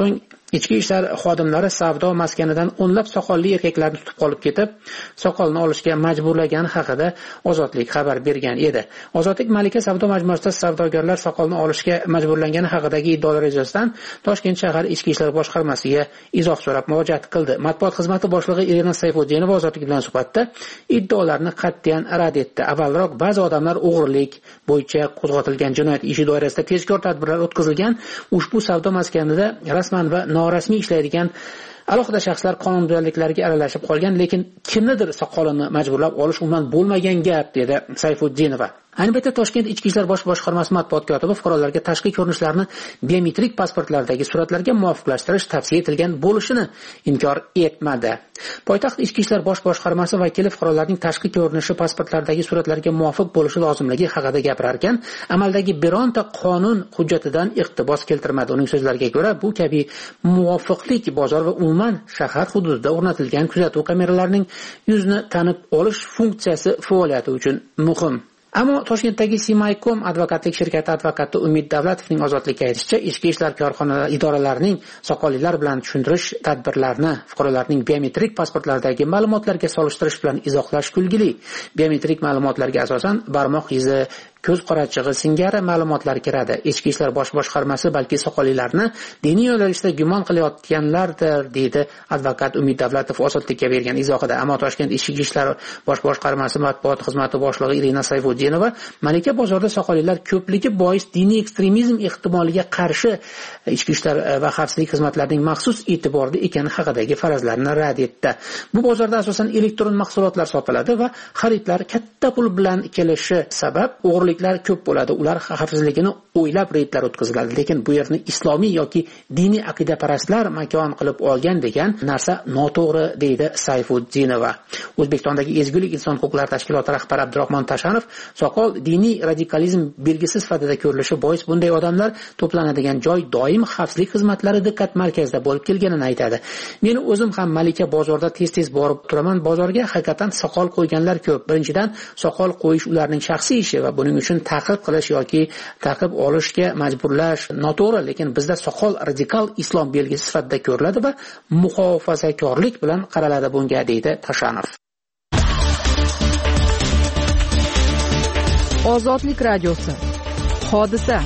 Ichki ishlar xodimlari savdo maskanidan o'nlab soqolli erkaklarni tutib qolib ketib, soqolni olishga majburlagani haqida Ozodlik xabar bergan edi. Ozodlik Malika savdo majmuasida savdogarlar soqolni olishga majburlangani haqidagi iddaolar yuzasidan Toshkent shahar ichki ishlar boshqarmasiga izoh so'rab murojaat qildi. Matbuot xizmati boshlig'i Irina Sayfudinova Ozodlik bilan suhbatda iddaolarni qat'iyan rad etdi. Avvalroq ba'zi odamlar o'g'rilik bo'yicha qo'zg'atilgan jinoyat ishi doirasida tezkor tadbirlar o'tkazilgan. Ushbu savdo maskanida rasman va norasmiy ishlaydigan alohida shaxslar qonunbuzarliklarga aralashib qolgan, lekin kimnidir soqolini majburlab olish umuman bo'lmagan gap, dedi Sayfudinova. Ayni paytda Toshkent ichki ishlar bosh boshqarmasi matbuot kotibi fuqarolarga tashqi ko'rinishlarni biometrik pasportlardagi suratlarga muvofiqlashtirish tavsiya etilgan bo'lishini inkor etmadi. Poytaxt ichki ishlar bosh boshqarmasi vakili fuqarolarning tashqi ko'rinishi pasportlardagi suratlarga muvofiq bo'lishi lozimligi haqida gapirar ekan, amaldagi bironta qonun hujjatidan iqtibos keltirmadi. Uning so'zlariga ko'ra, bu kabi muvofiqlik bozor va umuman shahar hududida o'rnatilgan kuzatuv kameralarining yuzni tanib olish funksiyasi faoliyati uchun muhim. Ammo Toshkentdagi Simaykom advokatlik shirkati advokati Umid Davlatovning Ozodlikka aytishicha, ichki ishlar korxonalari idoralarining soqollilar bilan tushuntirish tadbirlarini fuqarolarning biometrik pasportlaridagi ma'lumotlarga solishtirish bilan izohlash kulgili. Biometrik ma'lumotlarga asosan barmoq izi, ko'z qorachig'i singari ma'lumotlar kiradi. Ichki ishlar bosh boshqarmasi balki soqollilarni diniy yo'nalishda gumon qilayotganlardir, deydi advokat Umid Davlatov Ozodlikka bergan izohida. Ammo Toshkent ichki ishlar bosh boshqarmasi matbuot xizmati boshlig'i Irina Sayfudinova Malika bozorida soqollilar ko'pligi bois diniy ekstremizm ehtimoliga qarshi ichki ishlar va xavfsizlik xizmatlarining maxsus e'tiborida ekani haqidagi farazlarni rad etdi. Bu bozorda asosan elektron mahsulotlar sotiladi va xaridlar katta pul bilan kelishi sabab o'g'rilik ko'p bo'ladi. Ular xavfsizligini o'ylab reydlar o'tkaziladi, lekin bu yerni islomiy yoki diniy aqidaparastlar makon qilib olgan degan narsa noto'g'ri, deydi Sayfudinova. O'zbekistondagi Ezgulik inson huquqlari tashkiloti rahbari Abdurahmon Tashanov soqol diniy radikalizm belgisi sifatida ko'rilishi bois bunday odamlar to'planadigan joy doim xavfsizlik xizmatlari diqqat markazida bo'lib kelganini aytadi. Men o'zim ham Malika bozorida tez-tez borib turaman. Bozorga haqiqatan soqol qo'yganlar ko'p. Birinchidan, soqol qo'yish ularning shaxsiy ishi va buning uchun ta'qib qilish yoki ta'qib olishga majburlash noto'g'ri, lekin bizda soqol radikal islom belgisi sifatida ko'riladi va muhofazakorlik bilan qaraladi bunga, deydi Tashanov. Ozodlik radiosi. Hodisa.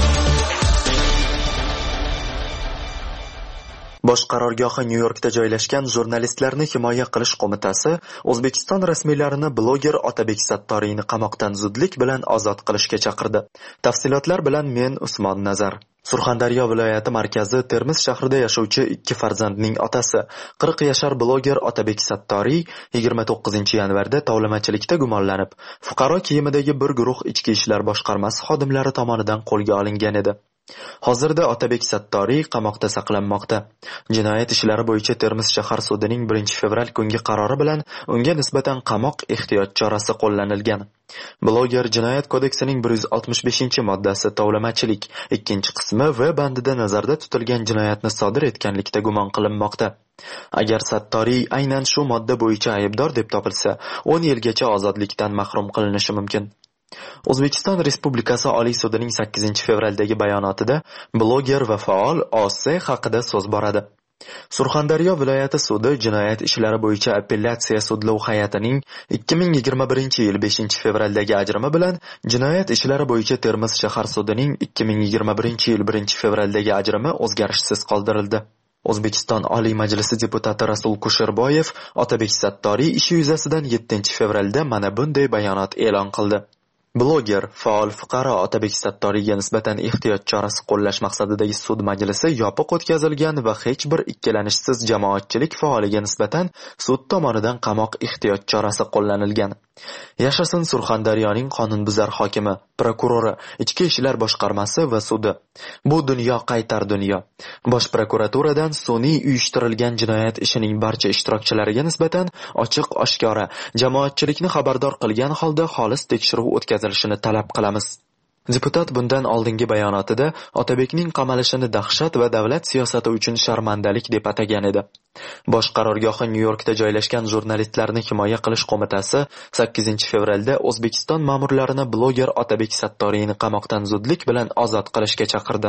Bosh qarorgohi Nyu-Yorkda joylashgan Jurnalistlarni himoya qilish qo'mitasi O'zbekiston rasmiylarini bloger Otabek Sattoriyni qamoqdan zudlik bilan ozod qilishga chaqirdi. Tafsilotlar bilan men Usmon Nazar. Surxondaryo viloyati markazi Termiz shahrida yashovchi ikki farzandning otasi qirq yashar bloger Otabek Sattoriy yigirma to'qqizinchi yanvarda tovlamachilikda gumonlanib, fuqaro kiyimidagi bir guruh ichki ishlar boshqarmasi xodimlari tomonidan qo'lga olingan edi. Hozirda Otabek Sattoriy qamoqda saqlanmoqda. Jinoyat ishlari bo'yicha Termiz shahar sudining birinchi fevral kungi qarori bilan unga nisbatan qamoq ehtiyot chorasi qo'llanilgan. Bloger Jinoyat kodeksining bir yuz oltmish beshinchi moddasi tovlamachilik ikkinchi qismi va bandida nazarda tutilgan jinoyatni sodir etganlikda gumon qilinmoqda. Agar Sattoriy aynan shu modda bo'yicha aybdor deb topilsa, o'n yilgacha ozodlikdan mahrum qilinishi mumkin. O'zbekiston Respublikasi Oliy sudining sakkizinchi fevraldagi bayonotida bloger va faol O S haqida so'z boradi. Surxondaryo viloyati sudi jinoyat ishlari bo'yicha apellyatsiya sudlov hay'atining ikki ming yigirma birinchi yil beshinchi fevraldagi ajrimi bilan jinoyat ishlari bo'yicha Termiz shahar sudining ikki ming yigirma birinchi yil birinchi fevraldagi ajrimi o'zgarishsiz qoldirildi. O'zbekiston Oliy Majlisi deputati Rasul Kusherboyev Otabek Sattoriy ishi yuzasidan yettinchi fevralda mana bunday bayonot e'lon qildi. Bloger, faol fuqaro Otabek Sattoriyga nisbatan ehtiyot chorasi qo'llash maqsadidagi sud majlisi yopiq o'tkazilgan va hech bir ikkilanishsiz jamoatchilik faoliga nisbatan sud tomonidan qamoq ehtiyot chorasi qo'llanilgan. Yashasin Surxondaryoning qonunbuzar hokimi, prokurori, ichki ishlar boshqarmasi va sudi. Bu dunyo qaytar dunyo. Bosh prokuraturadan sun'iy uyushtirilgan jinoyat ishining barcha ishtirokchilariga nisbatan ochiq-oshkora jamoatchilikni xabardor qilgan holda xolis tekshiruv o'tkazilishini talab qilamiz. Deputat bundan oldingi bayonotida Otabekning qamalishini dahshat va davlat siyosati uchun sharmandalik deb atagan edi. Bosh qarorgohi Nyu-Yorkda joylashgan Jurnalistlarni himoya qilish qo'mitasi sakkizinchi fevralda O'zbekiston ma'murlarini bloger Otabek Sattoriyni qamoqdan zudlik bilan ozod qilishga chaqirdi.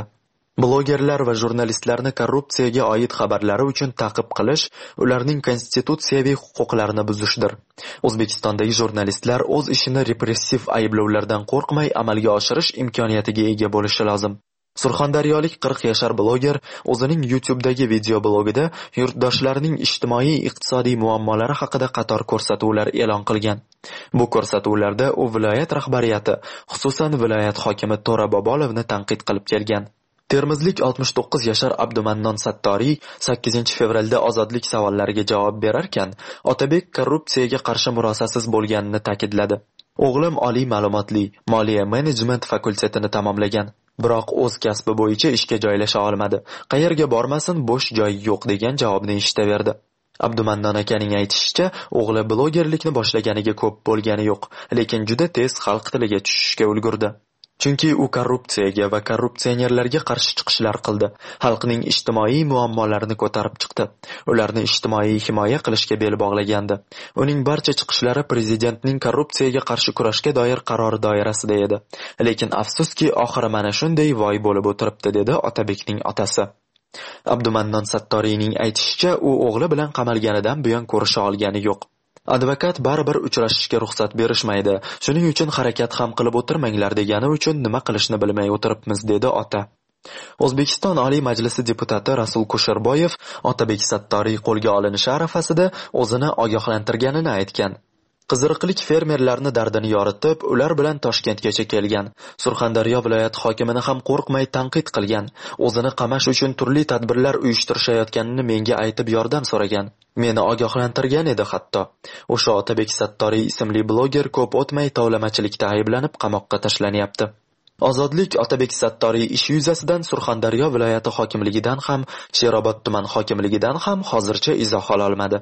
Blogerlar va jurnalistlarni korrupsiyaga oid xabarlari uchun ta'qib qilish ularning konstitutsiyaviy huquqlarini buzishdir. O'zbekistondagi jurnalistlar o'z ishini repressiv ayblovlardan qo'rqmay amalga oshirish imkoniyatiga ega bo'lishi lozim. Surxondaryolik qirq yashar bloger o'zining YouTube'dagi video blogida yurtdoshlarining ijtimoiy-iqtisodiy muammolari haqida qator ko'rsatuvlar e'lon qilgan. Bu ko'rsatuvlarda u viloyat rahbariyati, xususan viloyat hokimi To'ra Bobolovni tanqid qilib kelgan. Termizlik oltmish to'qqiz yashar Abdumannon Sattoriy sakkizinchi fevralda ozodlik savollariga javob berarkan, Otabek korrupsiyaga qarshi murosasiz bo'lganini ta'kidladi. O'g'lim oliy ma'lumotli moliya menejment fakultetini tamomlagan, biroq o'z kasbi bo'yicha ishga joylasha olmadi. Qayerga bormasin, bo'sh joy yo'q degan javobni eshitaverdi. Abdumannon akaning aytishicha, o'g'li blogerlikni boshlaganiga ko'p bo'lgani yo'q, lekin juda tez xalq tiliga tushishga ulgurdi. Chunki u korrupsiyaga va korrupsionerlarga qarshi chiqishlar qildi. Xalqning ijtimoiy muammolarini ko'tarib chiqdi. Ularni ijtimoiy himoya qilishga bel bog'lagandi. Uning barcha chiqishlari prezidentning korrupsiyaga qarshi kurashga doir qarori doirasida edi. Lekin afsuski, oxiri mana shunday voy bo'lib o'tiribdi, dedi Otabekning otasi. Abdumannon Sattoriyning aytishicha, u o'g'li bilan qamalganidan buyon ko'risha olgani yo'q. Advokat baribir uchrashishga ruxsat berishmaydi. Shuning uchun harakat ham qilib o'tirmanglar degani uchun nima qilishni bilmay o'tiribmiz, dedi ota. O'zbekiston Oliy Majlisi deputati Rasul Kusherboyev Otabek Sattoriy qo'lga olinishi arafasida o'zini ogohlantirganini aytgan. Qiziriqlik fermerlarni dardini yoritib, ular bilan Toshkentgacha kelgan. Surxondaryo viloyat hokimini ham qo'rqmay tanqid qilgan. O'zini qamash uchun turli tadbirlar uyushtirishayotganini menga aytib yordam so'ragan. Meni ogohlantirgan edi hatto. O'sha Otabek Sattoriy ismli bloger ko'p o'tmay tovlamachilikda ayblanib qamoqqa tashlanyapti. Ozodlik Otabek Sattoriy ishi yuzasidan Surxondaryo viloyati hokimligidan ham, Sherobod tuman hokimligidan ham hozircha izoh ola olmadi.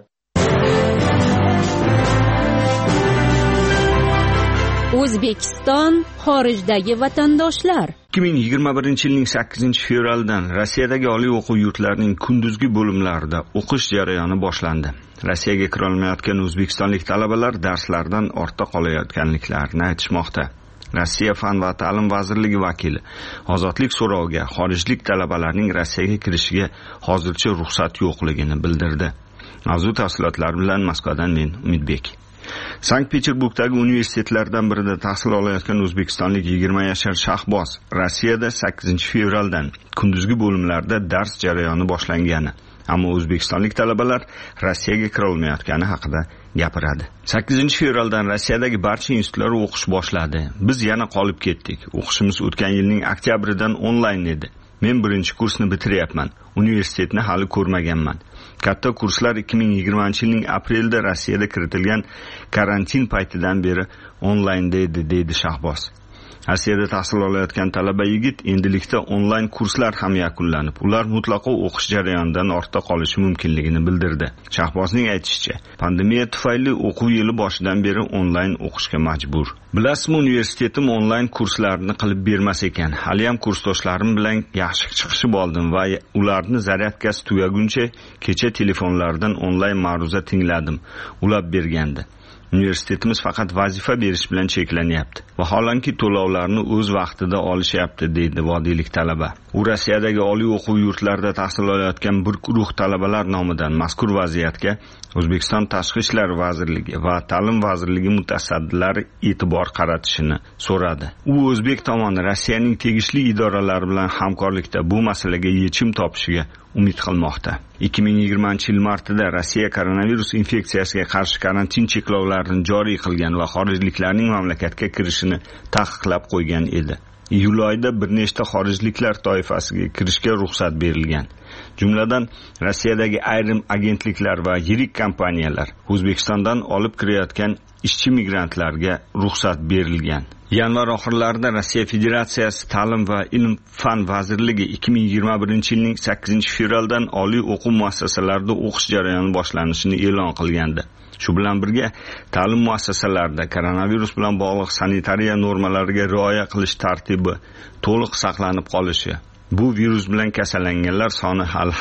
O'zbekiston xorijdagi vatandoshlar. ikki ming yigirma birinchi yilning sakkizinchi fevralidan Rossiyadagi oliy o'quv yurtlarining kunduzgi bo'limlarida o'qish jarayoni boshlandi. Rossiyaga kira olmayotgan o'zbekistonlik talabalar darslardan ortda qolayotganliklarini aytishmoqda. Rossiya Fan va ta'lim vazirligi vakili ozodlik so'roviga xorijlik talabalarning Rossiyaga kirishiga hozircha ruxsat yo'qligini bildirdi. Mavzu tafsilotlari bilan Moskvadan men Umidbek. Sankt-Peterburgdagi universitetlardan birida tahsil olayotgan o'zbekistonlik yigirma yashar Shahboz Rossiyada sakkizinchi fevraldan kunduzgi bo'limlarda dars jarayoni boshlangani, ammo o'zbekistonlik talabalar Rossiyaga kira olmayotgani haqida gapiradi. sakkizinchi fevraldan Rossiyadagi barcha institutlar o'qish boshladi. Biz yana qolib ketdik. O'qishimiz o'tgan yilning oktyabridan onlayn edi. Men birinchi kursni bitiryapman. Universitetni hali ko'rmaganman. Katta kurslar ikki ming yigirmanchi yilning aprelda Rossiyada kiritilgan karantin paytidan beri onlaynda edi, deydi Shahboz. Rossiyada tahsil olayotgan talaba yigit endilikda onlayn kurslar ham yakunlanib, ular mutlaqo o'qish jarayonidan ortda qolishi mumkinligini bildirdi. Shahbozning aytishicha, pandemiya tufayli o'quv yili boshidan beri onlayn o'qishga majbur. Bilasizmi, universitetim onlayn kurslarni qilib bermas ekan. Hali ham kursdoshlarim bilan yaxshi chiqishib oldim va ularni zaryadkasi tugaguncha kecha telefonlardan onlayn ma'ruza tingladim. Ulab bergandi. Universitetimiz faqat vazifa berish bilan cheklanyapti. Vaholanki to'lovlarni o'z vaqtida olishyapti, deydi vodiylik talaba. U Rossiyadagi oliy o'quv yurtlarida tahsil olayotgan bir guruh talabalar nomidan mazkur vaziyatga O'zbekiston Tashqi ishlar vazirligi va ta'lim vazirligi mutasaddilari e'tibor qaratishini so'radi. U o'zbek tomoni Rossiyaning tegishli idoralari bilan hamkorlikda bu masalaga yechim topishiga umid qilmoqda. ikki ming yigirmanchi yil martida Rossiya koronavirus infeksiyasiga qarshi karantin cheklovlarini joriy qilgan va xorijliklarning mamlakatga kirishini taqiqlab qo'ygan edi. Iyul oyida bir nechta xorijliklar toifasiga kirishga ruxsat berilgan. Jumladan Rossiyadagi ayrim agentliklar va yirik kompaniyalar O'zbekistondan olib kirayotgan ishchi migrantlarga ruxsat berilgan. Yanvar oxirlarida Rossiya Federatsiyasi Ta'lim va ilm fan vazirligi ikki ming yigirma birinchi yilning sakkizinchi fevraldan oliy o'quv muassasalarida o'qish jarayoni boshlanishini e'lon qilgandi. Shu bilan birga ta'lim muassasalarida koronavirus bilan bog'liq sanitariya normalariga rioya qilish tartibi to'liq saqlanib qolishi, bu virus bilan kasallanganlar soni hali ham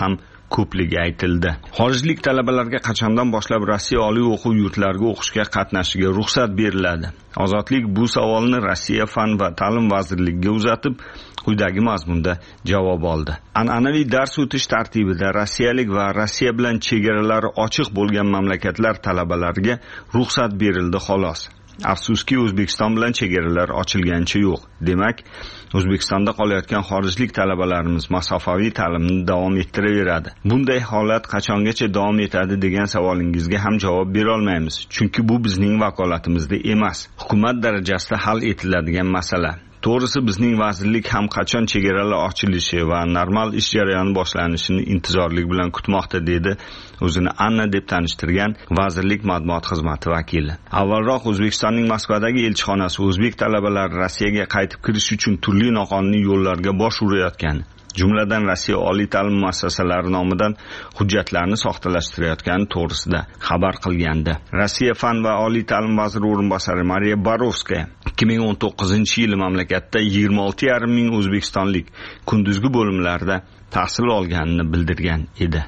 ko'pligi aytildi. Xorijlik talabalarga qachondan boshlab Rossiya oliy o'quv yurtlariga o'qishga qatnashishiga ruxsat beriladi? Ozodlik bu savolni Rossiya fan va ta'lim vazirligiga uzatib, quyidagi mazmunda javob oldi. An'anaviy dars o'tish tartibida rossiyalik va Rossiya bilan chegaralari ochiq bo'lgan mamlakatlar talabalariga ruxsat berildi xolos. Afsuski O'zbekiston bilan chegaralar ochilgancha yo'q. Demak, O'zbekistonda qolayotgan xorijlik talabalarimiz masofaviy ta'limni davom ettiraveradi. Bunday holat qachongacha davom etadi degan savolingizga ham javob bera olmaymiz, chunki bu bizning vakolatimizda emas. Hukumat darajasida hal etiladigan masala. To'g'risi bizning vazirlik ham qachon chegaralar ochilishi va normal ish jarayoni boshlanishini intizorlik bilan kutmoqda, dedi o'zini Anna deb tanishtirgan vazirlik matbuot xizmati vakili. Avvalroq O'zbekistonning Moskvadagi elchixonasi o'zbek talabalari Rossiyaga qaytib kirish uchun turli noqonuniy yo'llarga bosh urayotgani, jumladan Rossiya oliy ta'lim muassasalari nomidan hujjatlarni soxtalashtirayotgani to'g'risida xabar qilgandi. Rossiya fan va oliy ta'lim vaziri o'rinbosari Mariya Borovskaya ikki ming o'n to'qqizinchi yili mamlakatda yigirma olti yarim ming o'zbekistonlik kunduzgi bo'limlarda tahsil olganini bildirgan edi.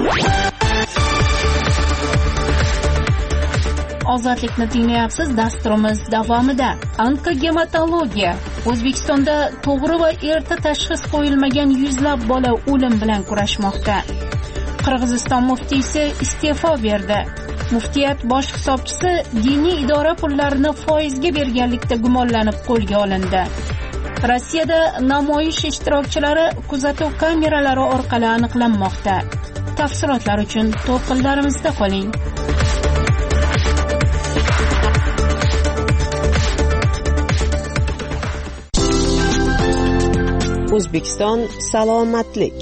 Ozodlikni tinglayapsiz. Dasturimiz davomida onkogematologiya. O'zbekistonda to'g'ri va erta tashxis qo'yilmagan yuzlab bola o'lim bilan kurashmoqda. Qirg'iziston muftiysi iste'fo berdi. Muftiyat bosh hisobchisi diniy idora pullarini foizga berganlikda gumonlanib qo'lga olindi. Rossiyada namoyish ishtirokchilari kuzatuv kameralari orqali aniqlanmoqda. Tafsilotlar uchun to'lqinlarimizda qoling. O'zbekiston salomatlik.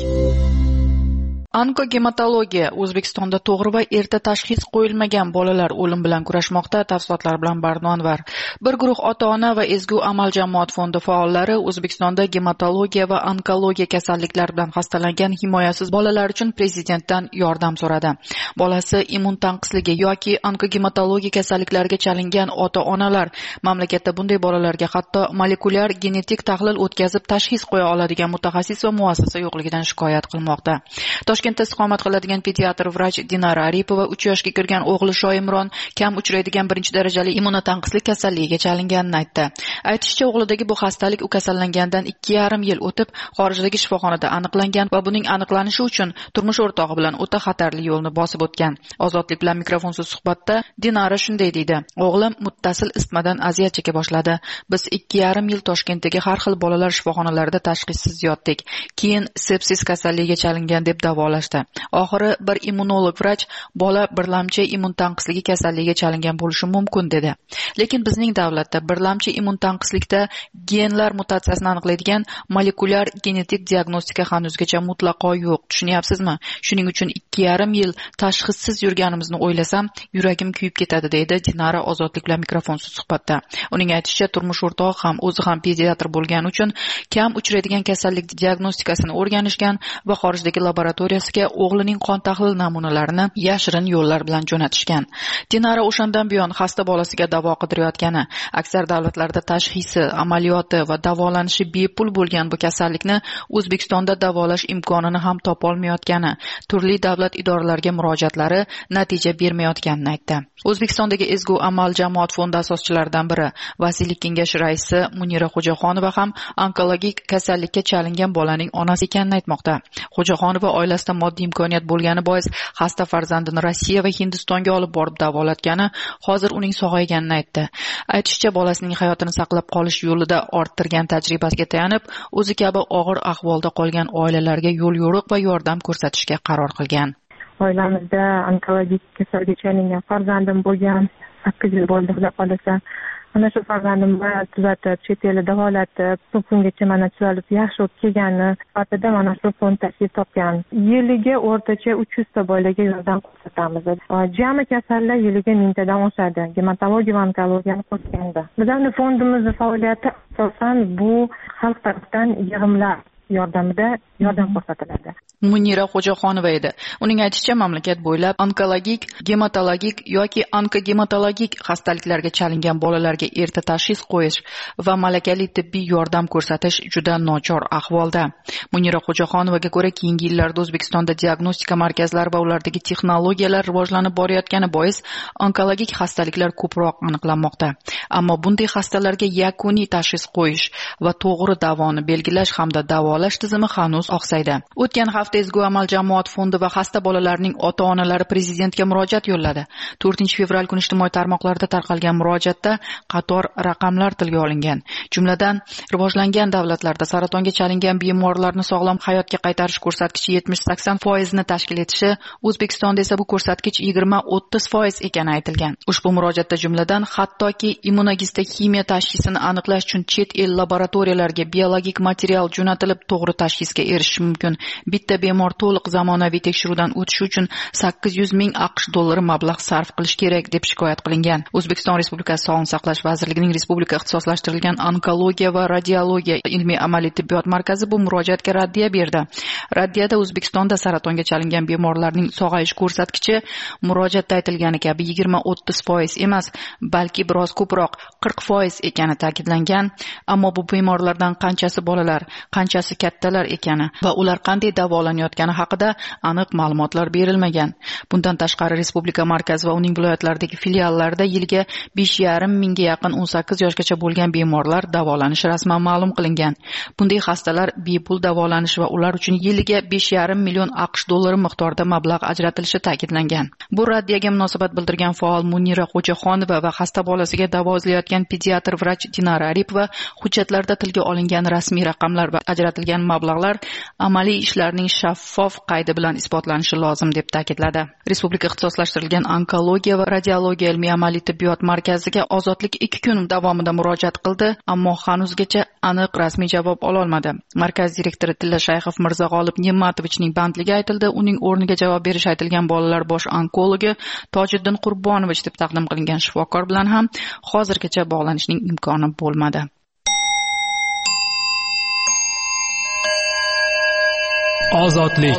Onkogematologiya. O'zbekistonda to'g'ri va erta tashxis qo'yilmagan bolalar o'lim bilan kurashmoqda. Tafsilotlar bilan Barno Anvar. Bir guruh ota-ona va Ezgu amal jamoat fondi faollari O'zbekistonda gematologiya va onkologiya kasalliklari bilan xastalangan himoyasiz bolalar uchun prezidentdan yordam so'radi. Bolasi immun tanqisligi yoki onkogematologiya kasalliklariga chalingan ota-onalar mamlakatda bunday bolalarga hatto molekulyar genetik tahlil o'tkazib tashxis qo'ya oladigan mutaxassis va muassasa yo'qligidan shikoyat qilmoqda. Toshkentda istiqomat qiladigan pediatr vrach Dinara Aripova uch yoshga kirgan o'g'li Shoimron kam uchraydigan birinchi darajali immunotanqislik kasalligiga chalinganini aytdi. Aytishicha, o'g'lidagi bu xastalik u kasallangandan ikki yarim yil o'tib xorijdagi shifoxonada aniqlangan va buning aniqlanishi uchun turmush o'rtog'i bilan o'ta xatarli yo'lni bosib o'tgan. Ozodlik bilan mikrofonsiz suhbatda Dinara shunday deydi: "O'g'lim muttasil isitmadan aziyat cheka boshladi. Biz ikki yarim yil Toshkentdagi har xil bolalar shifoxonalarida tashxissiz yotdik. Keyin sepsis kasalligiga chalingan deb davolashdi. Oxiri bir immunolog vrach bola birlamchi immun tanqisligi kasalligiga chalingan bo'lishi mumkin dedi. Lekin bizning davlatda birlamchi immun tanqislikda genlar mutatsiyasini aniqlaydigan molekulyar genetik diagnostika hanuzgacha mutlaqo yo'q. Tushunyapsizmi? Shuning uchun ikki yarim yil tashxissiz yurganimizni o'ylasam, yuragim kuyib ketadi", deydi Dinara Ozodlik bilan mikrofonsiz suhbatda. Uning aytishicha, turmush o'rtog'i ham o'zi ham pediatr bo'lgani uchun kam uchraydigan kasallik diagnostikasini o'rganishgan va xorijdagi laboratoriyasiga o'g'lining qon tahlil namunalarini yashirin yo'llar bilan jo'natishgan. Dinara o'shandan buyon xasta bolasiga davo qidirayotgani, aksar davlatlarda tashxisi, amaliyoti va davolanishi bepul bo'lgan bu kasallikni O'zbekistonda davolash imkonini ham topolmayotgani, turli davlat idoralariga murojaatlari natija bermayotganini aytdi. O'zbekistondagi Ezgu amal jamoat fondi asoschilaridan biri, vasiylik kengashi raisi Munira Xo'jaxonova ham onkologik kasallikka chalingan bolaning onasi ekanini aytmoqda. Xo'jaxonova oilasida moddiy imkoniyat bo'lgani bois xasta farzandini Rossiya va Hindistonga olib borib davolatgani, hozir uning sog'ayganini aytdi. Aytishicha, bolasining hayotini saqlab qolish yo'lida orttirgan tajribasiga tayanib, o'zi kabi og'ir ahvolda qolgan oilalarga yo'l yo'riq va yordam ko'rsatishga qaror qilgan. Oilamizda onkologik kasallikka chalingan farzandim bo'lgan, sakkiz yil bo'ldi xudo qolasa. Mana shu farzandimni tuzatib, chet elda davolatib, bu kungacha mana tuzalib yaxshi bo'lib kelgani sifatida mana shu fond tashkil topgan. Yiliga o'rtacha uch yuz ta bolaga yordam ko'rsatamiz. Jami kasallar yiliga mingtadan oshadi, gematologiya va onkologiyani qo'shganda. Bizning fondimizning faoliyati asosan bu xalq tomonidan yig'imlar yordamida yordam ko'rsatiladi. Munira Xo'jaxonova edi. Uning aytishicha, mamlakat bo'ylab onkologik, gematologik yoki onkogematologik xastaliklarga chalingan bolalarga erta tashxis qo'yish va malakali tibbiy yordam ko'rsatish juda nochor ahvolda. Munira Xo'jaxonovaga ko'ra, keyingi yillarda O'zbekistonda diagnostika markazlari va ulardagi texnologiyalar rivojlanib borayotgani bois onkologik xastaliklar ko'proq aniqlanmoqda. Ammo bunday xastalarga yakuniy tashxis qo'yish va to'g'ri davoni belgilash hamda davolash tizimi hanuz oqsaydi. O'tgan hafta Ezgu amal jamoat fondi va xasta bolalarning ota-onalari prezidentga murojaat yo'lladi. to'rtinchi fevral kuni ijtimoiy tarmoqlarda tarqalgan murojaatda qator raqamlar tilga olingan. Jumladan, rivojlangan davlatlarda saratonga chalingan bemorlarni sog'lom hayotga qaytarish ko'rsatkichi yetmish sakson foiz ni tashkil etishi, O'zbekistonda esa bu ko'rsatkich yigirma o'ttiz foiz ekani aytilgan. Ushbu murojaatda jumladan hattoki immunogistokimiya tashxisini aniqlash uchun chet el laboratoriyalarga biologik material jo'natilib to'g'ri tashxisga erishish mumkin. Bitta bemor to'liq zamonaviy tekshiruvdan o'tishi uchun sakkiz yuz ming aqsh dollari mablag' sarf qilish kerak deb shikoyat qilingan. O'zbekiston Respublikasi Sog'liqni saqlash vazirligining Respublika ixtisoslashtirilgan onkologiya va radiologiya ilmiy amaliy tibbiyot markazi bu murojaatga raddiya berdi. Raddiyada O'zbekistonda saratonga chalingan bemorlarning sog'ayish ko'rsatkichi murojaatda aytilgani kabi yigirma o'ttiz foiz emas, balki biroz ko'proq qirq foiz ekani ta'kidlangan. Ammo bu bemorlardan qanchasi bolalar, qanchasi kattalar ekani va ular qanday davolanayotgani haqida aniq ma'lumotlar berilmagan. Bundan tashqari Respublika markazi va uning viloyatlaridagi filiallarida yilga besh yarim mingga yaqin o'n sakkiz yoshgacha bo'lgan bemorlar davolanishi rasman ma'lum qilingan. Bunday xastalar bepul davolanish va ular uchun yiliga besh yarim million aqsh dollari miqdorida mablag' ajratilishi ta'kidlangan. Bu raddiyaga munosabat bildirgan faol Munira Xo'jaxonova va xasta bolasiga davo izlayotgan pediatr vrach Dinara Aripova hujjatlarda tilga olingan rasmiy raqamlar va ajratilgan mablag'lar amaliy ishlarning shaffof qaydi bilan isbotlanishi lozim deb ta'kidladi. Respublika ixtisoslashtirilgan onkologiya va radiologiya ilmiy amaliy tibbiyot markaziga Ozodlik ikki kun davomida murojaat qildi, ammo hanuzgacha aniq rasmiy javob ola olmadi. Markaz direktori Tilla Shayxov Mirzag'olib Ne'matovichning bandligi aytildi. Uning o'rniga javob berish aytilgan bolalar bosh onkologi Tojiddin Qurbonovich deb taqdim qilingan shifokor bilan ham hozirgacha bog'lanishning imkoni bo'lmadi. Ozodlik.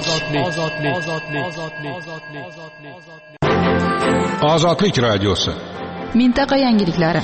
Ozodlik radiosi. Mintaqa yangiliklari.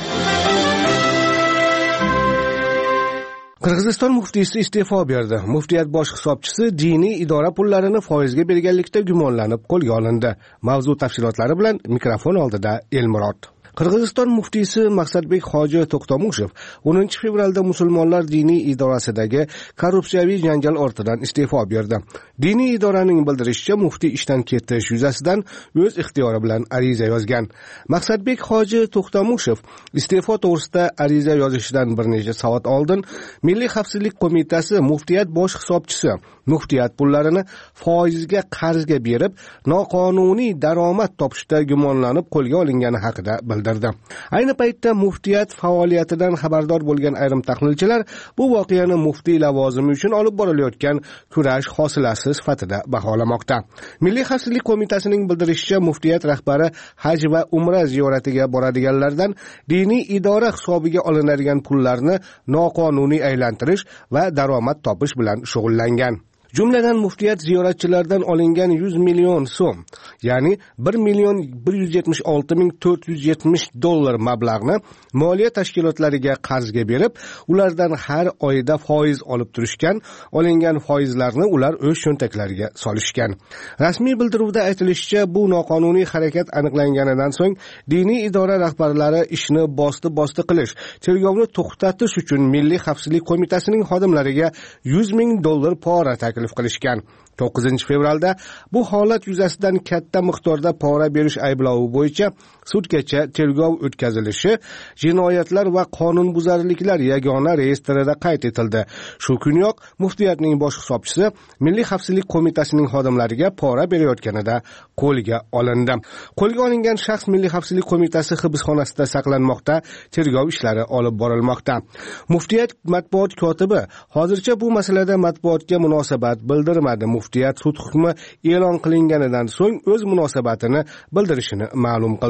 Qirg'iziston muftiysi iste'fo berdi. Muftiyat bosh hisobchisi diniy idora pullarini foizga berganlikda gumonlanib qo'lga olindi. Mavzu tafsilotlari bilan mikrofon oldida Elmurod. Qirg'iziston muftiysi Maqsadbek Hoji To'xtamushev o'ninchi fevralda musulmonlar diniy idorasidagi korrupsiyaviy janjal ortidan iste'fo berdi. Diniy idoraning bildirishicha, muftiy ishdan ketish yuzasidan o'z ixtiyori bilan ariza yozgan. Maqsadbek Hoji To'xtamushev iste'fo to'g'risida ariza yozishidan bir necha soat oldin Milliy xavfsizlik qo'mitasi muftiyat bosh hisobchisi muftiyat pullarini foizga qarzga berib, noqonuniy daromad topishda gumonlanib qo'lga olingani haqida bildirdi. Ayni paytda muftiyat faoliyatidan xabardor bo'lgan ayrim tahlilchilar bu voqeani muftiy lavozimi uchun olib borilayotgan kurash hosilasi sifatida baholamoqda. Milliy xavfsizlik qo'mitasining bildirishicha, muftiyat rahbari haj va umra ziyoratiga boradiganlardan diniy idora hisobiga olinadigan pullarni noqonuniy aylantirish va daromad topish bilan shug'ullangan. Jumladan muftiyat ziyoratchilardan olingan yuz million so'm, ya'ni bir million bir yuz yetmish olti ming to'rt yuz yetmish dollar mablag'ni moliya tashkilotlariga qarzga berib, ulardan har oyda foiz olib turishgan, olingan foizlarni ular o'z cho'ntaklariga solishgan. Rasmiy bildiruvda aytilishicha, bu noqonuniy harakat aniqlanganidan so'ng diniy idora rahbarlari ishni bosti-bosti qilish, tergovni to'xtatish uchun Milliy xavfsizlik qo'mitasining xodimlariga yuz ming dollar pora taklif qilishgan. to'qqizinchi fevralda bu holat yuzasidan katta miqdorda pora berish ayblovi bo'yicha sudgacha tergov o'tkazilishi jinoyatlar va qonunbuzarliklar yagona reyestrida qayd etildi. Shu kuniyoq muftiyatning bosh hisobchisi Milliy xavfsizlik qo'mitasining xodimlariga pora berayotganida qo'lga olindi. Qo'lga olingan shaxs Milliy xavfsizlik qo'mitasi hibsxonasida saqlanmoqda, tergov ishlari olib borilmoqda. Muftiyat matbuot kotibi hozircha bu masalada matbuotga munosabat bildirmadi. Muftiyat sud hukmi e'lon qilinganidan so'ng o'z munosabatini bildirishini ma'lum qildi.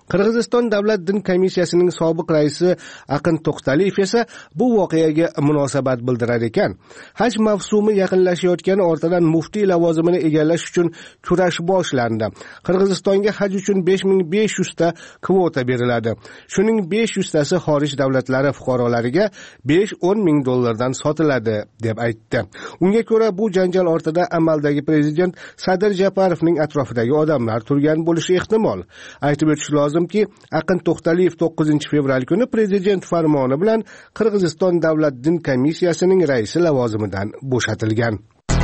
Qirg'iziston davlat din komissiyasining sobiq raisi Aqin To'xtaliyev esa bu voqeaga munosabat bildirar ekan. Haj mavsumi yaqinlashayotgani ortidan muftiy lavozimini egallash uchun kurash boshlandi. Qirg'izistonga haj uchun besh ming besh yuz ta kvota beriladi. Shuning besh yuz tasi xorij davlatlari fuqarolariga besh o'n ming dollardan sotiladi deb aytdi. Unga ko'ra bu janjal ortida amaldagi prezident Sadir Japarovning atrofidagi odamlar turgan bo'lishi ehtimol. Aytib o'tish lozimki, Aqin To'xtaliyev to'qqizinchi fevral kuni prezident farmoni bilan Qirg'iziston davlat din komissiyasining raisi lavozimidan bo'shatilgan.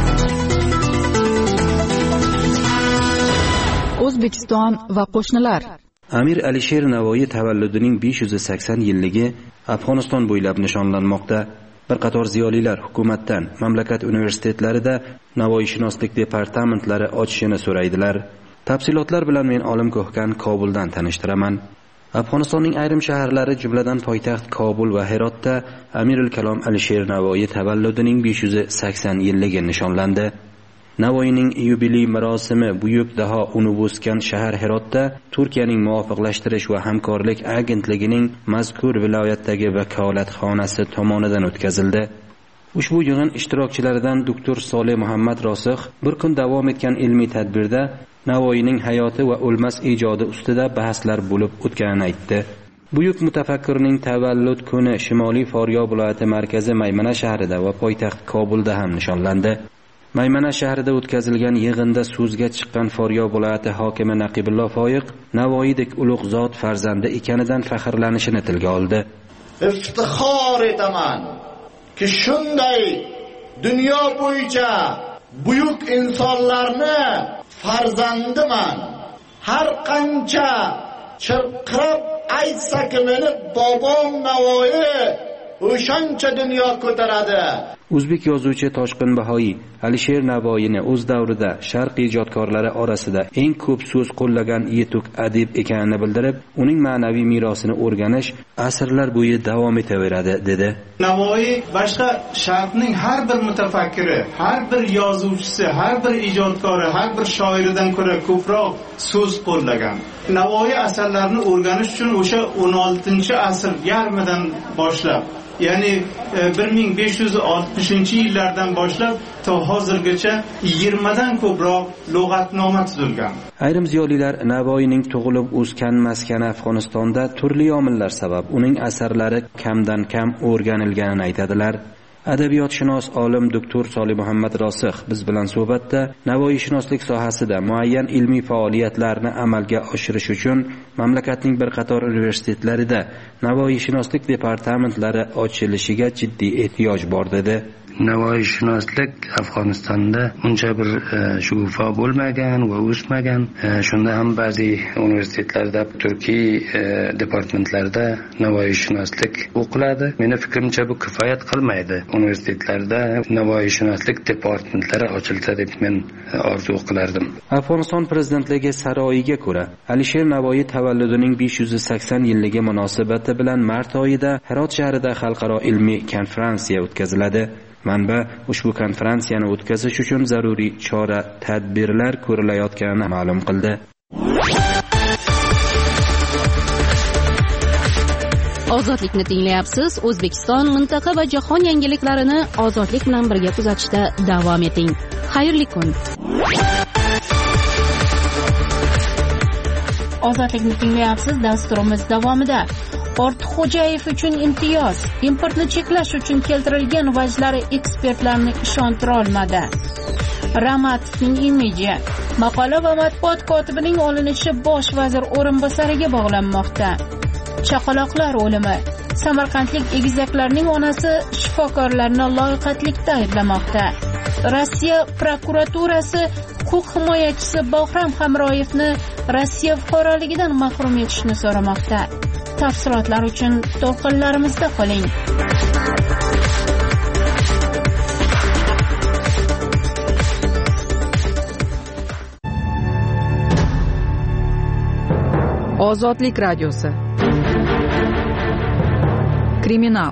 O'zbekiston va qo'shnilar. Amir Alisher Navoiy tavalludining besh yuz sakson yilligi Afg'oniston bo'ylab nishonlanmoqda. Bir qator ziyolilar hukumatdan mamlakat universitetlarida Navoiyshunoslik departamentlari ochishini so'raydilar. Tafsilotlar bilan men Olim Ko'hkan Kobuldan tanishtiraman. Afg'onistonning ayrim shaharlari, jumladan poytaxt Kobul va Herotda Amirul Kalom Alisher Navoiy tavalludining besh yuz sakson yilligi nishonlandi. Navoiyning yubiley marosimi buyuk daho uni o'sgan shahar Herotda Turkiyaning muvofiqlashtirish va hamkorlik agentligining mazkur viloyatdagi vakolatxonasi tomonidan o'tkazildi. Ushbu yig'in ishtirokchilaridan doktor Solih Muhammad Rosikh bir kun davom etgan ilmiy tadbirda Navoiyning hayoti va o'lmas ijodi ustida bahslar bo'lib o'tganini aytdi. Buyuk mutafakkirning tavallud kuni Shimoliy Faryob viloyati markazi Maymana shahrida va poytaxt Kobulda ham nishonlandi. Maymana shahrida o'tkazilgan yig'inda so'zga chiqqan Faryob viloyati hokimi Naqibulloh Foyiq Navoiydek ulug' zot farzandi ekanidan faxrlanishini tilga oldi. Iftixor etaman ki shunday dunyo bo'yicha buyuk insonlarni farzandiman. Har qancha chirqirab aytsak meni bobom Navoiy o'shancha dunyo ko'taradi. O'zbek yozuvchi Toshqin Bahoiy Alisher Navoiyni o'z davrida sharq ijodkorlari orasida eng ko'p so'z qo'llagan yetuk adib ekanini bildirib, uning ma'naviy merosini o'rganish asrlar bo'yi davom etaveradi dedi. Navoiy boshqa sharqning har bir mutafakkiri, har bir yozuvchisi, har bir ijodkori, har bir shoiridan ko'ra ko'proq so'z qo'llagan. Navoiy asarlarini o'rganish uchun o'sha o'n oltinchi asr yarmidan boshlab, ya'ni bir ming besh yuz oltmishinchi yillardan boshlab to hozirgacha yigirmadan ko'proq lug'atnoma tuzilgan. Ayrim ziyolilar Navoiyning tug'ilib o'sgan maskani Afg'onistonda turli omillar sabab uning asarlari kamdan kam o'rganilganini aytadilar. Adabiyotshunos olim doktor Solih Muhammad Rosikh biz bilan suhbatda Navoiyshunoslik sohasida muayyan ilmiy faoliyatlarni amalga oshirish uchun mamlakatning bir qator universitetlarida Navoiyshunoslik departamentlari ochilishiga jiddiy ehtiyoj bor dedi. Navoiyshunoslik Afg'onistonda uncha bir shug'ufo bo'lmagan va o'smagan. Shunda ham ba'zi universitetlarda, Turkiy departamentlarda Navoiyshunoslik o'qiladi. Meni fikrimcha bu kifoyat qilmaydi. Universitetlarda Navoiyshunoslik departamentlari ochilsa deb men orzu qilardim. Afg'oniston prezidentligi saroyiga ko'ra, Alisher Navoiy tavalludining besh yuz sakson yilligi munosabati bilan mart oyida Herot shahrida xalqaro ilmiy konferensiya o'tkaziladi. Manba ushbu konferensiyani o'tkazish uchun zaruriy chora-tadbirlar ko'rilayotganini ma'lum qildi. Ozodlikni tinglayapsiz. O'zbekiston, mintaqa va jahon yangiliklarini ozodlik bilan birga kuzatishda davom eting. Xayrli kun. Ozodlikni tinglayapsiz. Dasturimiz davomida Ortiqxo'jayev uchun imtiyoz, importni cheklash uchun keltirilgan vajlari ekspertlarni ishontira olmadi. Ramatovning imiji, maqola va matbuot kotibining olinishi bosh vazir o'rinbosariga bog'lanmoqda. Chaqaloqlar o'limi, samarqandlik egizaklarning onasi shifokorlarni loyiqatlikda ayblamoqda. Rossiya prokuraturasi huquq himoyachisi Bahrom Hamroyevni Rossiya fuqaroligidan mahrum etishni so'ramoqda. Tafsilotlar uchun to'lqinlarimizda qoling. Ozodlik radiosi. Kriminal.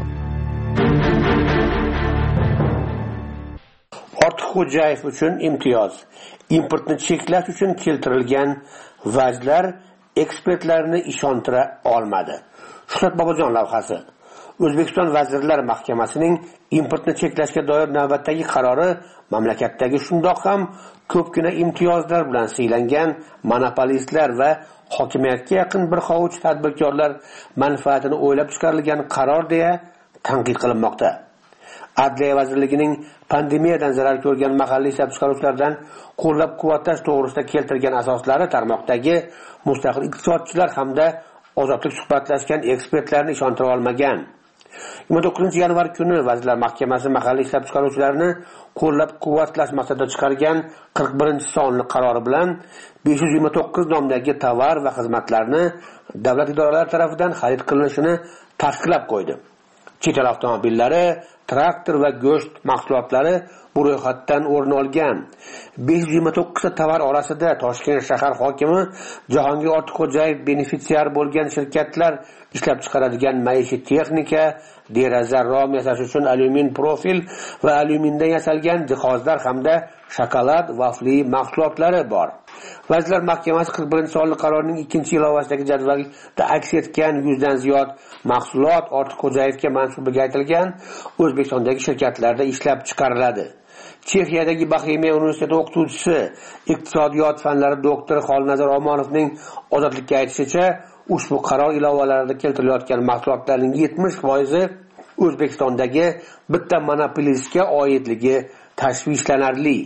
Ortiqxo'jayev uchun imtiyoz. Importni cheklash uchun keltirilgan vajlar ekspertlarini ishontira olmadi. Shuhrat Bobojon lavhasi. O'zbekiston Vazirlar Mahkamasining importni cheklashga doir navbatdagi qarori mamlakatdagi shundoq ham ko'pgina imtiyozlar bilan siylangan monopolistlar va hokimiyatga yaqin bir hovuch tadbirkorlar manfaatini o'ylab chiqarilgan qaror deya tanqid qilinmoqda. Adliya vazirligining pandemiyadan zarar ko'rgan mahalliy ishlab chiqaruvchilardan qo'llab-quvvatlash to'g'risida keltirgan asoslari tarmoqdagi mustaqil iqtisodchilar hamda ozodlik suhbatlashgan ekspertlarni ishontira olmagan. yigirma to'qqizinchi yanvar kuni Vazirlar Mahkamasi mahalliy ishlab chiqaruvchilarni qo'llab-quvvatlash maqsadida chiqargan qirq birinchi sonli qarori bilan besh yuz yigirma to'qqiz nomdagi tovar va xizmatlarni davlat idoralari tomonidan xarid qilinishini tasdiqlab qo'ydi. Chet el avtomobillari, traktor va go'sht mahsulotlari bu ro'yxatdan o'rin olgan. besh yuz yigirma to'qqiz ta tovar orasida Toshkent shahar hokimi Jahongir Ortiqxo'jayev benefitsiar bo'lgan shirkatlar ishlab chiqaradigan maishiy texnika, deraza rom yasash uchun alyumin profil va alyumindan yasalgan jihozlar hamda shokolad, vafli mahsulotlari bor. Vazirlar Mahkamasi qirq birinchi sonli qarorning ikkinchi ilovasidagi jadvalda aks etgan yuzdan ziyod mahsulot Ortiqxo'jayevga mansubligi aytilgan O'zbekistondagi shirkatlarda ishlab chiqariladi. Chexiyadagi Boxemiya universiteti o'qituvchisi, iqtisodiyot fanlari doktori Xolnazar Omonovning ozodlikka aytishicha, ushbu qaror ilovalarida keltirilayotgan mahsulotlarning yetmish foizi O'zbekistondagi bitta monopolistga oidligi tashvishlanarli.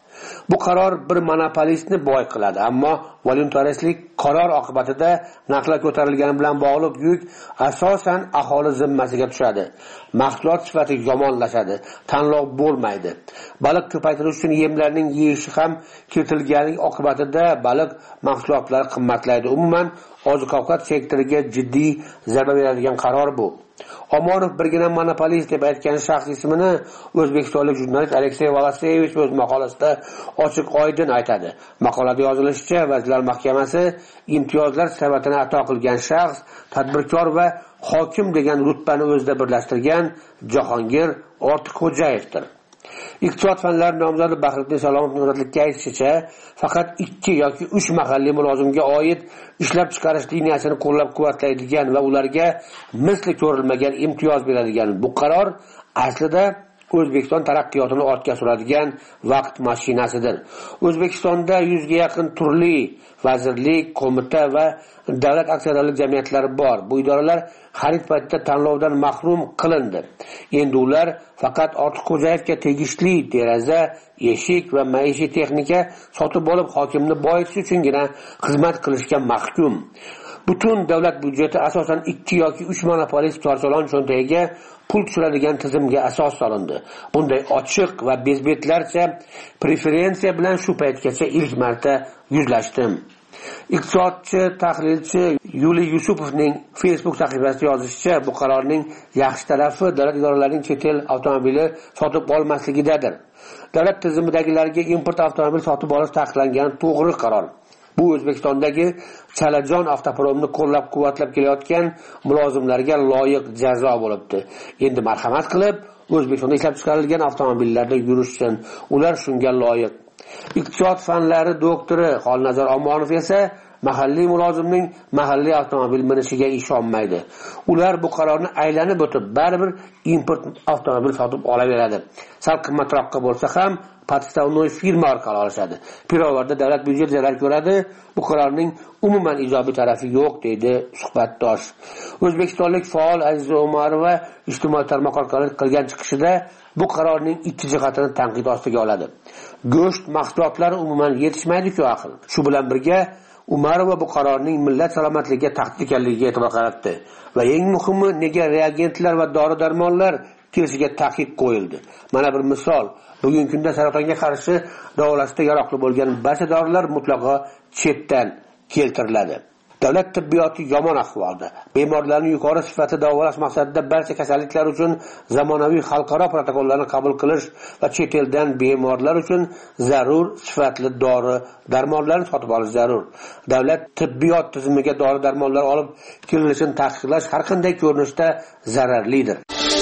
Bu qaror bir monopolistni boy qiladi, ammo voluntaristlik qaror oqibatida narxlar ko'tarilgani bilan bog'liq yuk asosan aholi zimmasiga tushadi. Mahsulot sifati yomonlashadi, tanlov bo'lmaydi. Baliq ko'paytirish uchun yemlarning yeyishi ham kiritilgani oqibatida baliq mahsulotlari qimmatlaydi. Umuman oziq-ovqat sektoriga jiddiy zarba beradigan qaror bu. Omonov birgina monopolist deb aytgan shaxs ismini o'zbekistonlik jurnalist Aleksey Volasevich o'z maqolasida ochiq oydin aytadi. Maqolada yozilishicha, Vazirlar Mahkamasi imtiyozlar sabatini ato qilgan shaxs tadbirkor va hokim degan rutbani o'zida birlashtirgan Jahongir Ortiqxo'jayevdir. Iqtisod fanlari nomzodi Bahriddin Salomovning ozodlikka aytishicha, faqat ikki yoki uch mahalliy mulozimga oid ishlab chiqarish liniyasini qo'llab-quvvatlaydigan va ularga misli ko'rilmagan imtiyoz beradigan bu qaror aslida O'zbekiston taraqqiyotini ortga suradigan vaqt mashinasidir. O'zbekistonda yuzga yaqin turli vazirlik, qo'mita va davlat aksiyadorlik jamiyatlari bor. Bu idoralar xarid paytida tanlovdan mahrum qilindi. Endi ular faqat Ortiqxo'jayevga tegishli deraza, eshik va maishiy texnika sotib olib hokimni boyitish uchungina xizmat qilishga mahkum. Butun davlat byudjeti asosan ikki yoki uch monopolist korchalon cho'ntagiga pul tushiradigan tizimga asos solindi. Bunday ochiq va bezbetlarcha preferensiya bilan shu paytgacha ilk marta yuzlashdim. Iqtisodchi, tahlilchi Yuliy Yusupovning Facebook sahifasida yozishicha, bu qarorning yaxshi tarafi davlat idoralarining chet el avtomobili sotib olmasligidadir. Davlat tizimidagilarga import avtomobil sotib olish taqiqlangani to'g'ri qaror. Bu O'zbekistondagi Chalajon avtopromni qo'llab-quvvatlab kelayotgan mulozimlarga loyiq jazo bo'libdi. Endi marhamat qilib, O'zbekistonda ishlab chiqarilgan avtomobillarda yurishsin. Ular shunga loyiq. Iqtisod fanlari doktori Xolnazar Omonov esa mahalliy mulozimning mahalliy avtomobil minishiga ishonmaydi. Ular bu qarorni aylanib o'tib, baribir import avtomobil sotib olaveradi. Sal qimmatroqqa bo'lsa ham podstavnoy firma orqali olishadi. Pirovarda davlat byudjeti zarar ko'radi. Bu qarorning umuman ijobiy tarafi yo'q, deydi suhbatdosh. O'zbekistonlik faol Aziza Umarova ijtimoiy tarmoq orqali qilgan chiqishida bu qarorning ikki jihatini tanqid ostiga oladi. Go'sht mahsulotlari umuman yetishmaydi-ku axir. Shu bilan birga Umarova bu qarorning millat salomatligiga tahdid ekanligiga e'tibor qaratdi va eng muhimi, nega reagentlar va dori-darmonlar kelishiga taqiq qo'yildi. Mana bir misol. Bugungi kunda saratonga qarshi davolashda yaroqli bo'lgan barcha dorilar mutlaqo chetdan keltiriladi. Davlat tibbiyoti yomon ahvolda. Bemorlarni yuqori sifatli davolash maqsadida barcha kasalliklar uchun zamonaviy xalqaro protokollarni qabul qilish va chet eldan bemorlar uchun zarur sifatli dori darmonlarni sotib olish zarur. Davlat tibbiyot tizimiga dori darmonlar olib kirilishini taqiqlash har qanday ko'rinishda zararlidir.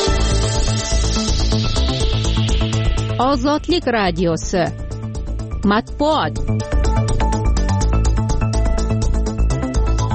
Ozodlik radiosi matbuot.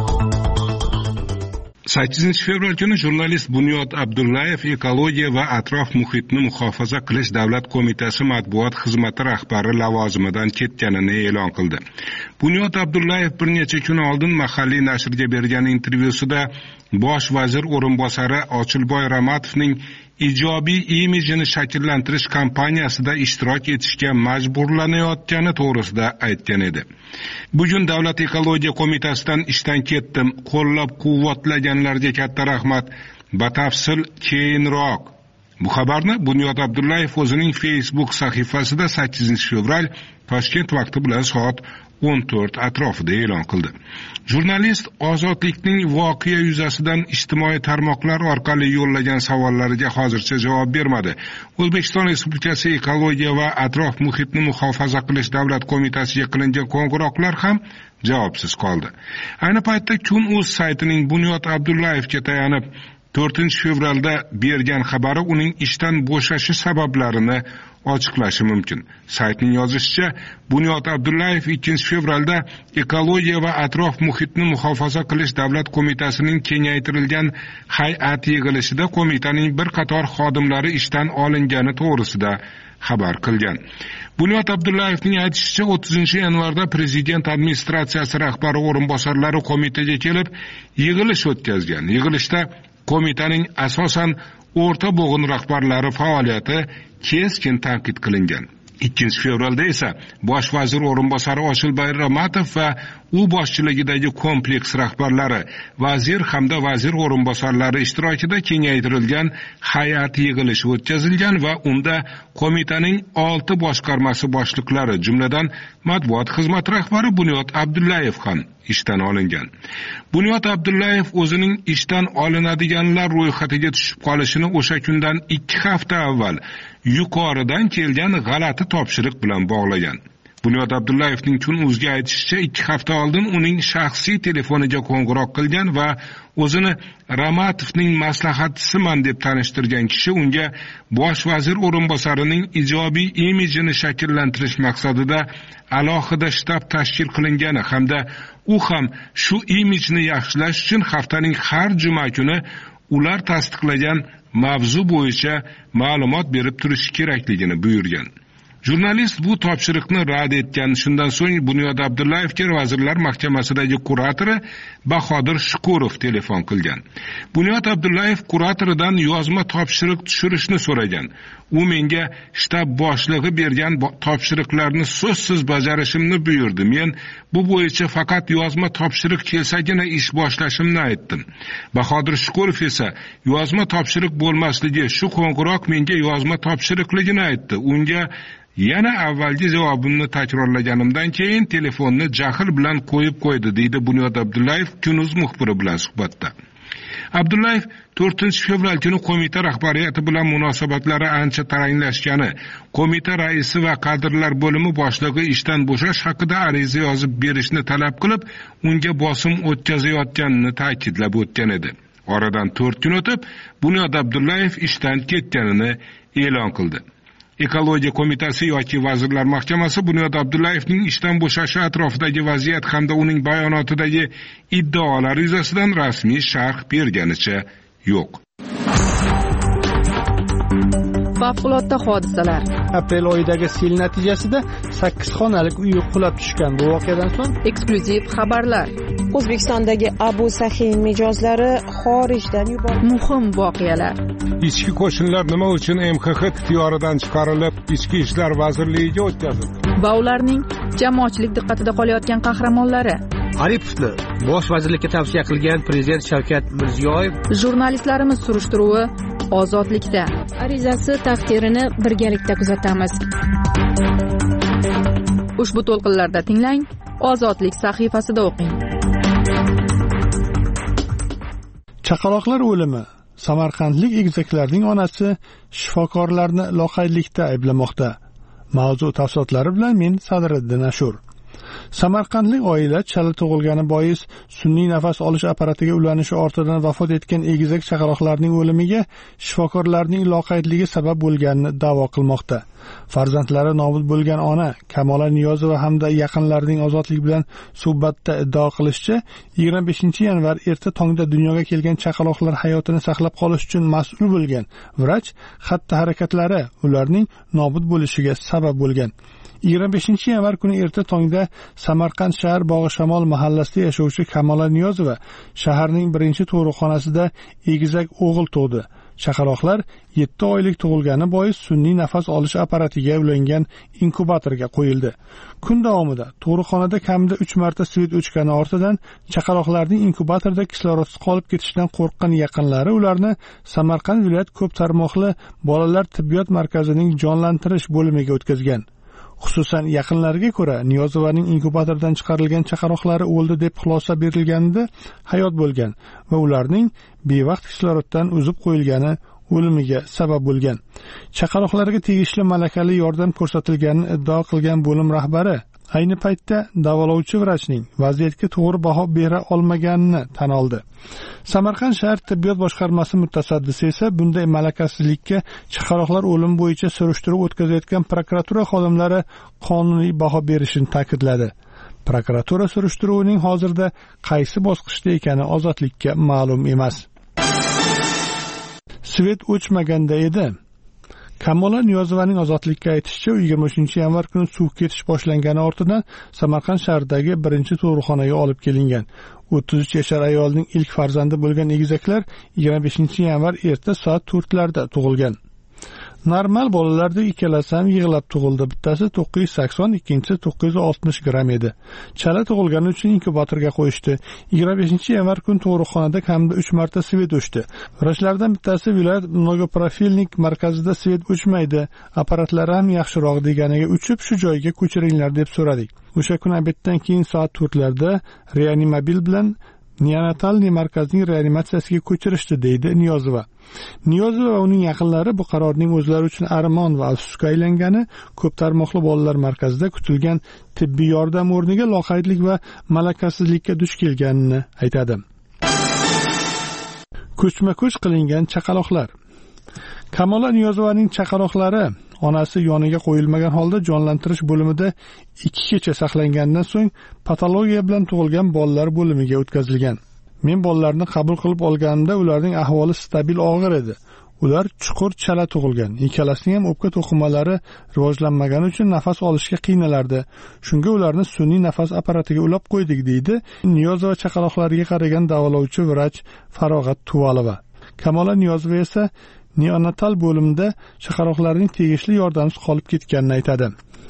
sakkizinchi fevral kuni jurnalist Bunyod Abdullayev Ekologiya va atrof muhitni muhofaza qilish davlat qo'mitasi matbuot xizmati rahbari lavozimidan ketganini e'lon qildi. Bunyod Abdullayev bir necha kun oldin mahalliy nashrga bergan intervyusida bosh vazir o'rinbosari Ochilboy Ramatovning ijobiy imijini shakllantirish kampaniyasida ishtirok etishga majburlanayotgani to'g'risida aytgan edi. Bugun Davlat ekologiya qo'mitasidan ishdan ketdim. Qo'llab-quvvatlaganlarga katta rahmat. Batafsil keyinroq. Bu xabarni Bunyod Abdullayev o'zining Facebook sahifasida sakkizinchi fevral Toshkent vaqti bilan soat o'n to'rt atrofida e'lon qildi. Jurnalist ozodlikning voqea yuzasidan ijtimoiy tarmoqlar orqali yo'llagan savollariga hozircha javob bermadi. O'zbekiston Respublikasi Ekologiya va atrof muhitni muhofaza qilish davlat qo'mitasiga qilingan qo'ng'iroqlar ham javobsiz qoldi. Ayni paytda Kun.uz saytining Bunyod Abdullayevga tayanib to'rtinchi fevralda bergan xabari uning ishdan bo'shashi sabablarini ochiqlashi mumkin. Saytning yozishicha, Bunyod Abdullayev ikkinchi fevralda Ekologiya va atrof muhitni muhofaza qilish davlat qo'mitasining kengaytirilgan hay'at yig'ilishida qo'mitaning bir qator xodimlari ishdan olingani to'g'risida xabar qilgan. Bunyod Abdullayevning aytishicha, o'ttizinchi yanvarda prezident administratsiyasi rahbari o'rinbosarlari qo'mitaga kelib yig'ilish o'tkazgan. Yig'ilishda qo'mitaning asosan o'rta bo'g'in rahbarlari faoliyati keskin tanqid qilingan. ikkinchi fevralda esa bosh vazir o'rinbosari Ochilboy Ramatov va u boshchiligidagi kompleks rahbarlari, vazir hamda vazir o'rinbosarlari ishtirokida kengaytirilgan hay'at yig'ilishi o'tkazilgan va unda qo'mitaning olti boshqarmasi boshliqlari, jumladan matbuot xizmati rahbari Bunyod Abdullayev ham ishdan olingan. Bunyod Abdullayev o'zining ishdan olinadiganlar ro'yxatiga tushib qolishini o'sha kundan ikki hafta avval yuqoridan kelgan g'alati topshiriq bilan bog'lagan. Bunyod Abdullayevning Kun.uzga aytishicha, ikki hafta oldin uning shaxsiy telefoniga qo'ng'iroq qilgan va o'zini Ramatovning maslahatchisiman deb tanishtirgan kishi unga bosh vazir o'rinbosarining ijobiy imijini shakllantirish maqsadida alohida shtab tashkil qilingani hamda u ham shu imijni yaxshilash uchun haftaning har juma kuni ular tasdiqlagan mavzu bo'yicha ma'lumot berib turishi kerakligini buyurgan. Jurnalist bu topshiriqni rad etgan. Shundan so'ng Bunyod Abdullayevga Vazirlar Mahkamasidagi kuratori Bahodir Shukurov telefon qilgan. Bunyod Abdullayev kuratoridan yozma topshiriq tushirishni so'ragan. U menga shtab boshlig'i bergan topshiriqlarni so'zsiz bajarishimni buyurdi. Men bu bo'yicha faqat yozma topshiriq kelsagina ish boshlashimni aytdim. Bahodir Shukurov esa yozma topshiriq bo'lmasligi, shu qo'ng'iroq menga yozma topshiriqligini aytdi. Unga yana avvalgi javobimni takrorlaganimdan keyin telefonni jahl bilan qo'yib qo'ydi, deydi Bunyod Abdullayev Kun.uz muxbiri bilan suhbatda. Abdullayev to'rtinchi fevral kuni qo'mita rahbariyati bilan munosabatlari ancha taranglashgani, qo'mita raisi va kadrlar bo'limi boshlig'i ishdan bo'shash haqida ariza yozib berishni talab qilib, unga bosim o'tkazayotganini ta'kidlab o'tgan edi. Oradan to'rt kun o'tib, Bunyod Abdullayev ishdan ketganini e'lon qildi. Ekologiya qo'mitasi yoki Vazirlar Mahkamasi Bunyod Abdullayevning ishdan bo'shashi atrofidagi vaziyat hamda uning bayonotidagi iddaolar yuzasidan rasmiy sharh berganicha yo'q. Favqulodda hodisalar. Aprel oyidagi sel natijasida sakkiz xonalik uy qulab tushgan. Bu voqeadan so'ng eksklyuziv xabarlar. O'zbekistondagi Abu Sahin mijozlari xorijdan yuborildi. Muhim voqealar. Ichki qo'shinlar nima uchun M X X ixtiyoridan chiqarilib, Ichki ishlar vazirligiga o'tkazildi? Va ularning jamoatchilik diqqatida qolayotgan qahramonlari. Aripovni bosh vazirlikka tavsiya qilgan prezident Shavkat Mirziyoyev. Jurnalistlarimiz surishtiruvi Ozodlikda. Arizasi taqdirini birgalikda kuzatamiz. Ushbu to'lqinlarda tinglang, Ozodlik sahifasida o'qing. Chaqaloqlar o'limi. Samarqandlik egizaklarning onasi shifokorlarni loqaydlikda ayblamoqda. Mavzu tafsilotlari bilan men Sadriddin Ashur. Samarqandlik oila chala tug'ilgani bois sun'iy nafas olish apparatiga ulanishi ortidan vafot etgan egizak chaqaloqlarning o'limiga shifokorlarning loqaydligi sabab bo'lganini da'vo qilmoqda. Farzandlari nobud bo'lgan ona Kamola Niyozova hamda yaqinlarining ozodlik bilan suhbatda iddao qilishicha, yigirma beshinchi yanvar erta tongda dunyoga kelgan chaqaloqlar hayotini saqlab qolish uchun mas'ul bo'lgan vrach xatti-harakatlari ularning nobud bo'lishiga sabab bo'lgan. yigirma beshinchi yanvar kuni erta tongda Samarqand shahar Bog'ishamol mahallasida yashovchi Kamola Niyozova shaharning birinchi tug'ruqxonasida egizak o'g'il tug'di. Chaqaloqlar yetti oylik tug'ilgani bois sun'iy nafas olish apparatiga ulangan inkubatorga qo'yildi. Kun davomida tug'ruqxonada kamida uch marta svet o'chgani ortidan chaqaloqlarning inkubatorda kislorodsiz qolib ketishidan qo'rqqan yaqinlari ularni Samarqand viloyat ko'p tarmoqli bolalar tibbiyot markazining jonlantirish bo'limiga o'tkazgan. Xususan, yaqinlariga ko'ra, Niyozovaning inkubatordan chiqarilgan chaqaloqlari o'ldi deb xulosa berilganida hayot bo'lgan va ularning bevaqt kisloroddan uzib qo'yilgani o'limiga sabab bo'lgan. Chaqaloqlarga tegishli malakali yordam ko'rsatilganini iddao qilgan bo'lim rahbari ayni paytda davolovchi vrachning vaziyatga to'g'ri baho bera olmaganini tan oldi. Samarqand shahar tibbiyot boshqarmasi mutasaddisi esa bunday malakasizlikka chaqaloqlar o'limi bo'yicha surishtiruv o'tkazayotgan prokuratura xodimlari qonuniy baho berishini ta'kidladi. Prokuratura surishtiruvining hozirda qaysi bosqichda ekani ozodlikka ma'lum emas. Svet o'chmaganda edi. Kamola Niyozovaning ozodlikka aytishicha, yigirma uchinchi yanvar kuni suv ketish boshlangani ortidan Samarqand shahridagi birinchi tug'ruqxonaga olib kelingan. o'ttiz uch yashar ayolning ilk farzandi bo'lgan egizaklar yigirma beshinchi yanvar erta soat to'rtlarda tug'ilgan. Normal bolalarda ikkalasi ham yig'lab tug'ildi. Bittasi to'qqiz yuz sakson, ikkinchisi to'qqiz yuz oltmish gramm edi. Chala tug'ilgani uchun inkubatorga qo'yishdi. yigirma beshinchi yanvar kuni tug'ruqxonada kamida uch marta svet o'chdi. Vrachlardan bittasi viloyat mnogoprofilnik markazida svet o'chmaydi, apparatlari ham yaxshiroq deganiga uchib shu joyga ko'chiringlar deb so'radik. O'sha kun obeddan keyin soat to'rtlarda reanimobil bilan neonatalniy markazning reanimatsiyasiga ko'chirishdi, deydi Niyozova. Niyozova va uning yaqinlari bu qarorning o'zlari uchun armon va afsusga aylangani, ko'p tarmoqli bolalar markazida kutilgan tibbiy yordam o'rniga loqaydlik va malakasizlikka duch kelganini aytadi. Ko'chma-ko'ch qilingan chaqaloqlar. Kamola Niyozovaning chaqaloqlari onasi yoniga qo'yilmagan holda jonlantirish bo'limida ikki kecha saqlangandan so'ng patologiya bilan tug'ilgan bolalar bo'limiga o'tkazilgan. Men bolalarni qabul qilib olganimda ularning ahvoli stabil og'ir edi. Ular chuqur chala tug'ilgan. Ikkalasining ham o'pka to'qimalari rivojlanmagani uchun nafas olishga qiynalardi. Shunga ularni sun'iy nafas apparatiga ulab qo'ydik, deydi Niyozova chaqaloqlarga qaragan davolovchi vrach Farog'at Tuvalova. Kamola Niyozova esa neonatal bo'limda chaqaloqlarning tegishli yordamsiz qolib ketganini aytadi.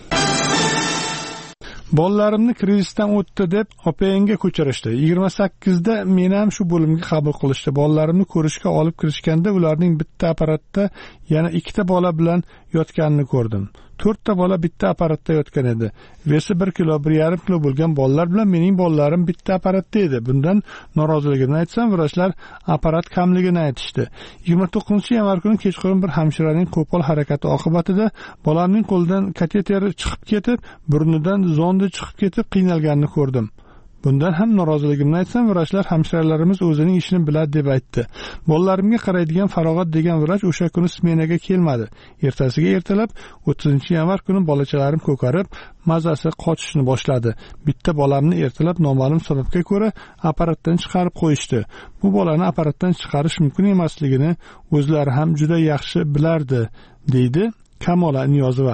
Bolalarimni krizisdan o'tdi deb opangga ko'chirishdi. yigirma sakkizda meni ham shu bo'limga qabul qilishdi. Bolalarimni ko'rishga olib kirishganda ularning bitta apparatda yana ikkita bola bilan yotganini ko'rdim. to'rtta bola bitta apparatda yotgan edi. Vesi bir kilo, bir yarim kilo bo'lgan bolalar bilan mening bolalarim bitta apparatda edi. Bundan noroziligimni aytsam, vrachlar apparat kamligini aytishdi. yigirma to'qqizinchi yanvar kuni kechqurun bir hamshiraning qo'pol harakati oqibatida bolamning qo'lidan kateter chiqib ketib, burnidan zondi chiqib ketib qiynalganini ko'rdim. Bundan ham noroziligimni aytsam, vrachlar hamshiralarimiz o'zining ishini biladi deb aytdi. Bolalarimga qaraydigan Farog'at degan vrach o'sha kuni smenaga kelmadi. Ertasiga ertalab o'ttizinchi yanvar kuni bolachalarim ko'karib, mazasi qochishni boshladi. Bitta bolamni ertalab noma'lum sababga ko'ra apparatdan chiqarib qo'yishdi. Bu bolani apparatdan chiqarish mumkin emasligini o'zlari ham juda yaxshi bilardi, deydi Kamola Niyozova.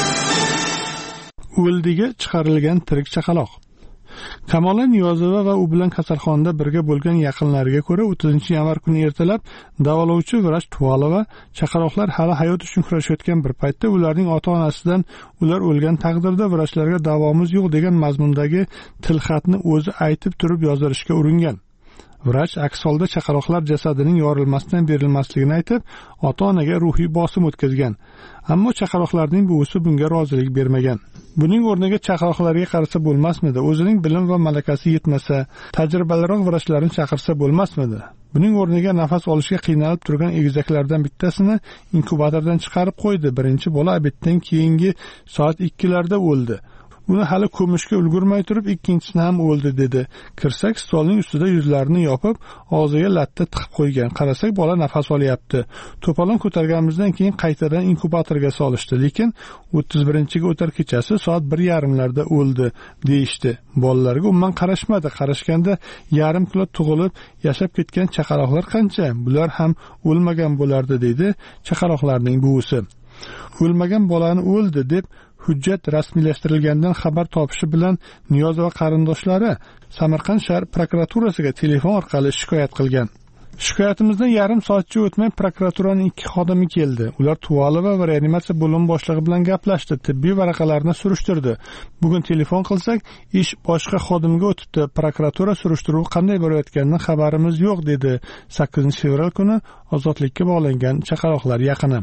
O'ldiga chiqarilgan tirik chaqaloq. Kamola Niyozova va u bilan kasalxonada birga bo'lgan yaqinlariga ko'ra, o'ttizinchi yanvar kuni ertalab davolovchi vrach Tuvalova chaqaloqlar hali hayot uchun kurashayotgan bir paytda ularning ota-onasidan ular o'lgan taqdirda vrachlarga davomiz yo'q degan mazmundagi tilxatni o'zi aytib turib yozdirishga uringan. Vrach aks holda chaqaloqlar jasadining yorilmasdan berilmasligini aytib, ota-onaga ruhiy bosim o'tkazgan. Ammo chaqaloqlarning buvisi bunga rozilik bermagan. Buning o'rniga chaqaloqlarga qarasa bo'lmasmidi? O'zining bilim va malakasi yetmasa, tajribaliroq vrachlarni chaqirsa bo'lmasmidi? Buning o'rniga nafas olishga qiynalib turgan egizaklardan bittasini inkubatordan chiqarib qo'ydi. Birinchi bola obeddan keyingi soat ikkilarda o'ldi. uni hali ko'mishga ulgurmay turib ikkinchisini ham o'ldi dedi. Kirsak, stolning ustida yuzlarini yopib, og'ziga latta tiqib qo'ygan. Qarasak, bola nafas olyapti. To'polon ko'targanimizdan keyin qaytadan inkubatorga solishdi, lekin o'ttiz birinchiga o'tar kechasi soat bir yarimlarda o'ldi deyishdi. Bolalarga umuman qarashmadi. Qarashganda yarim kilo tug'ilib, yashab ketgan chaqaloqlar qancha? Bular ham o'lmagan bo'lardi dedi chaqaloqlarning buvisi. O'lmagan bolani o'ldi deb hujjat rasmiylashtirilgandan xabar topishi bilan Niyoz va qarindoshlari Samarqand shahar prokuraturasiga telefon orqali shikoyat qilgan. Shikoyatimizdan yarim soatcha o'tmay prokuraturaning ikki xodimi keldi. Ular Tuvalova va reanimatsiya bo'limi boshlig'i bilan gaplashdi, tibbiy varaqalarni surishtirdi. Bugun telefon qilsak, ish boshqa xodimga o'tibdi. Prokuratura surishtiruvi qanday bo'layotganidan xabarimiz yo'q dedi sakkizinchi fevral kuni ozodlikka bog'langan chaqaloqlar yaqini.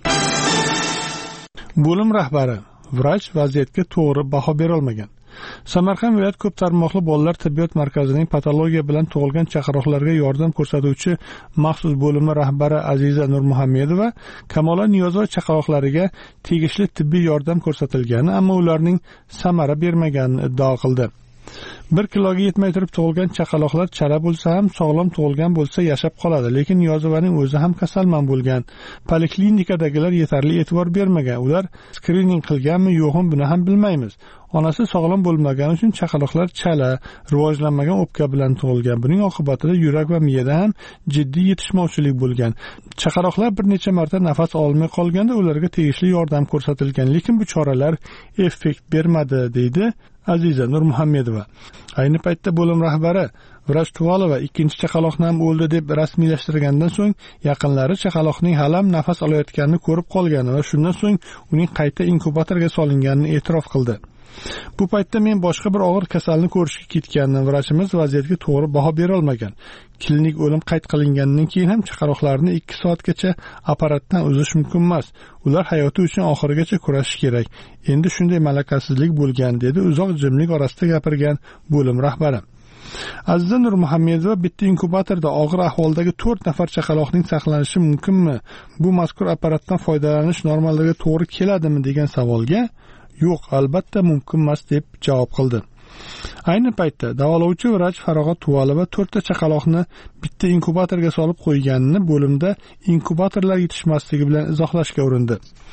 Bo'lim rahbari vrach vaziyatga to'g'ri baho bera olmagan. Samarqand viloyat ko'p tarmoqli bolalar tibbiyot markazining patologiya bilan tug'ilgan chaqaloqlarga yordam ko'rsatuvchi maxsus bo'limi rahbari Aziza Nurmuhammedova Kamola Niyozova chaqaloqlariga tegishli tibbiy yordam ko'rsatilgani, ammo ularning samara bermaganini iddao qildi. Bir kiloga yetmay turib tug'ilgan chaqaloqlar chala bo'lsa ham, sog'lom tug'ilgan bo'lsa yashab qoladi, lekin Niyozovaning o'zi ham kasalmand bo'lgan. Poliklinikadagilar yetarli e'tibor bermagan. Ular skrining qilganmi, yo'qmi, buni ham bilmaymiz. Onasi sog'lom bo'lmagani uchun chaqaloqlar chala, rivojlanmagan o'pka bilan tug'ilgan. Buning oqibatida yurak va miyada ham jiddiy yetishmovchilik bo'lgan. Chaqaloqlar bir necha marta nafas olmay qolganda ularga tegishli yordam ko'rsatilgan, lekin bu choralar effekt bermadi, deydi Aziza Nurmuhammedova. Ayni paytda bo'lim rahbari vrach Tuvalova ikkinchi chaqaloqni ham o'ldi deb rasmiylashtirgandan so'ng yaqinlari chaqaloqning hali ham nafas olayotganini ko'rib qolgani va shundan so'ng uning qayta inkubatorga solinganini e'tirof qildi. Bu paytda men boshqa bir og'ir kasalni ko'rishga ketgandim. Vrachimiz vaziyatga to'g'ri baho bera olmagan. Klinik o'lim qayd qilingandan keyin ham chaqaloqlarni ikki soatgacha apparatdan uzish mumkin emas. Ular hayoti uchun oxirigacha kurashish kerak. Endi shunday malakasizlik bo'lgan, dedi uzoq jimlik orasida gapirgan bo'lim rahbari. Aziza Nurmuhammedova bitta inkubatorda og'ir ahvoldagi to'rt nafar chaqaloqning saqlanishi mumkinmi? Bu mazkur apparatdan foydalanish normalarga to'g'ri keladimi degan savolga yo'q, albatta mumkin emas deb javob qildi. Ayni paytda davolovchi vrach Farog'at Tuvalova to'rtta chaqaloqni bitta inkubatorga solib qo'yganini bo'limda inkubatorlar yetishmasligi bilan izohlashga urindi.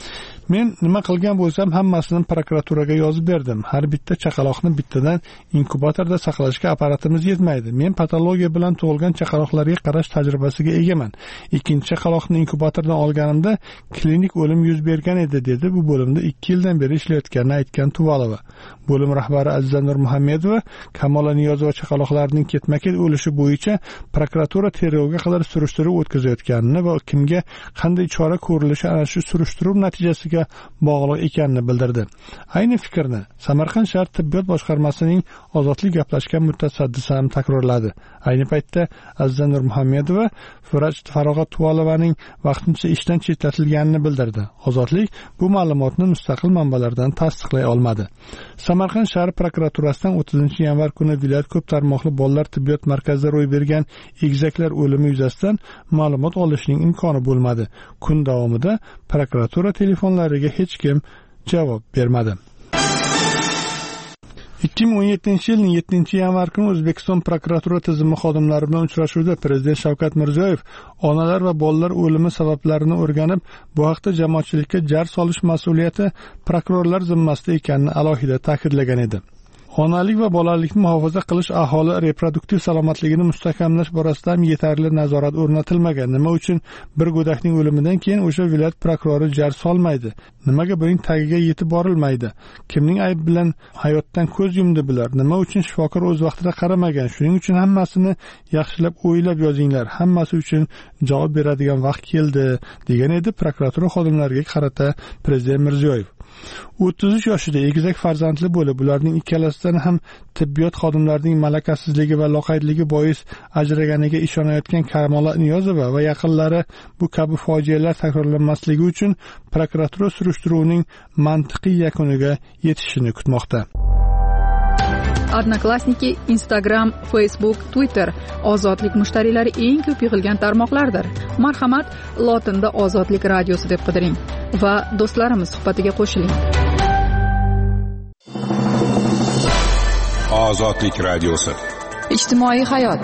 Men nima qilgan bo'lsam, hammasini prokuraturaga yozib berdim. Har bitta chaqaloqni bittadan inkubatorda saqlashga apparatimiz yetmaydi. Men patologiya bilan tug'ilgan chaqaloqlarga qarash tajribasiga egaman. Ikkinchi chaqaloqni inkubatordan olganimda klinik o'lim yuz bergan edi, dedi bu bo'limda ikki yildan beri ishlayotganini aytgan Tuvalova. Bo'lim rahbari Aziza Nurmuhammedova Kamola Niyozova chaqaloqlarining ketma-ket o'lishi bo'yicha prokuratura tergovga qadar surishtiruv o'tkazayotganini va kimga qanday chora ko'rilishi ana shu surishtiruv natijasiga bog'liq ekanini bildirdi. Ayni fikrni Samarqand shahar tibbiyot boshqarmasining ozodlik gaplashgan mutasaddisi ham takrorladi. Ayni paytda Aziza Nurmuhammedova vrach Farog'at Tuvalovaning vaqtincha ishdan chetlatilganini bildirdi. Ozodlik bu ma'lumotni mustaqil manbalardan tasdiqlay olmadi. Samarqand shahar prokuraturasidan o'ttizinchi yanvar kuni viloyat ko'p tarmoqli bolalar tibbiyot markazida ro'y bergan egizaklar o'limi yuzasidan ma'lumot olishning imkoni bo'lmadi. Kun davomida prokuratura telefonlariga hech kim javob bermadi. ikki ming o'n yettinchi yilning yettinchi yanvar kuni O'zbekiston prokuratura tizimi xodimlari bilan uchrashuvda Prezident Shavkat Mirziyoyev onalar va bolalar o'limi sabablarini o'rganib, bu haqda jamoatchilikka jar solish mas'uliyati prokurorlar zimmasida ekanini alohida ta'kidlagan edi. Onalik va bolalikni muhofaza qilish, aholi reproduktiv salomatligini mustahkamlash borasida ham yetarli nazorat o'rnatilmagan. Nima uchun bir go'dakning o'limidan keyin o'sha viloyat prokurori jar solmaydi? Nimaga buning tagiga yetib borilmaydi? Kimning ayb bilan hayotdan ko'z yumdi bular? Nima uchun shifokor o'z vaqtida qaramagan? Shuning uchun hammasini yaxshilab o'ylab yozinglar. Hammasi uchun javob beradigan vaqt keldi, degan edi prokuratura xodimlariga qarata Prezident Mirziyoyev. o'ttiz uch yoshida egizak farzandli bo'lib, ularning ikkalasidan ham tibbiyot xodimlarining malakasizligi va loqaydligi bois ajraganiga ishonayotgan Kamola Niyozova va yaqinlari bu kabi fojialar takrorlanmasligi uchun prokuratura surishtiruvining mantiqiy yakuniga yetishini kutmoqda. Odnoklassniki, Instagram, Facebook, Twitter ozodlik mushtariylari eng ko'p yig'ilgan tarmoqlardir. Marhamat, lotinda Ozodlik radiosi deb qidiring va do'stlarimiz suhbatiga qo'shiling. Ozodlik radiosi. Ijtimoiy hayot.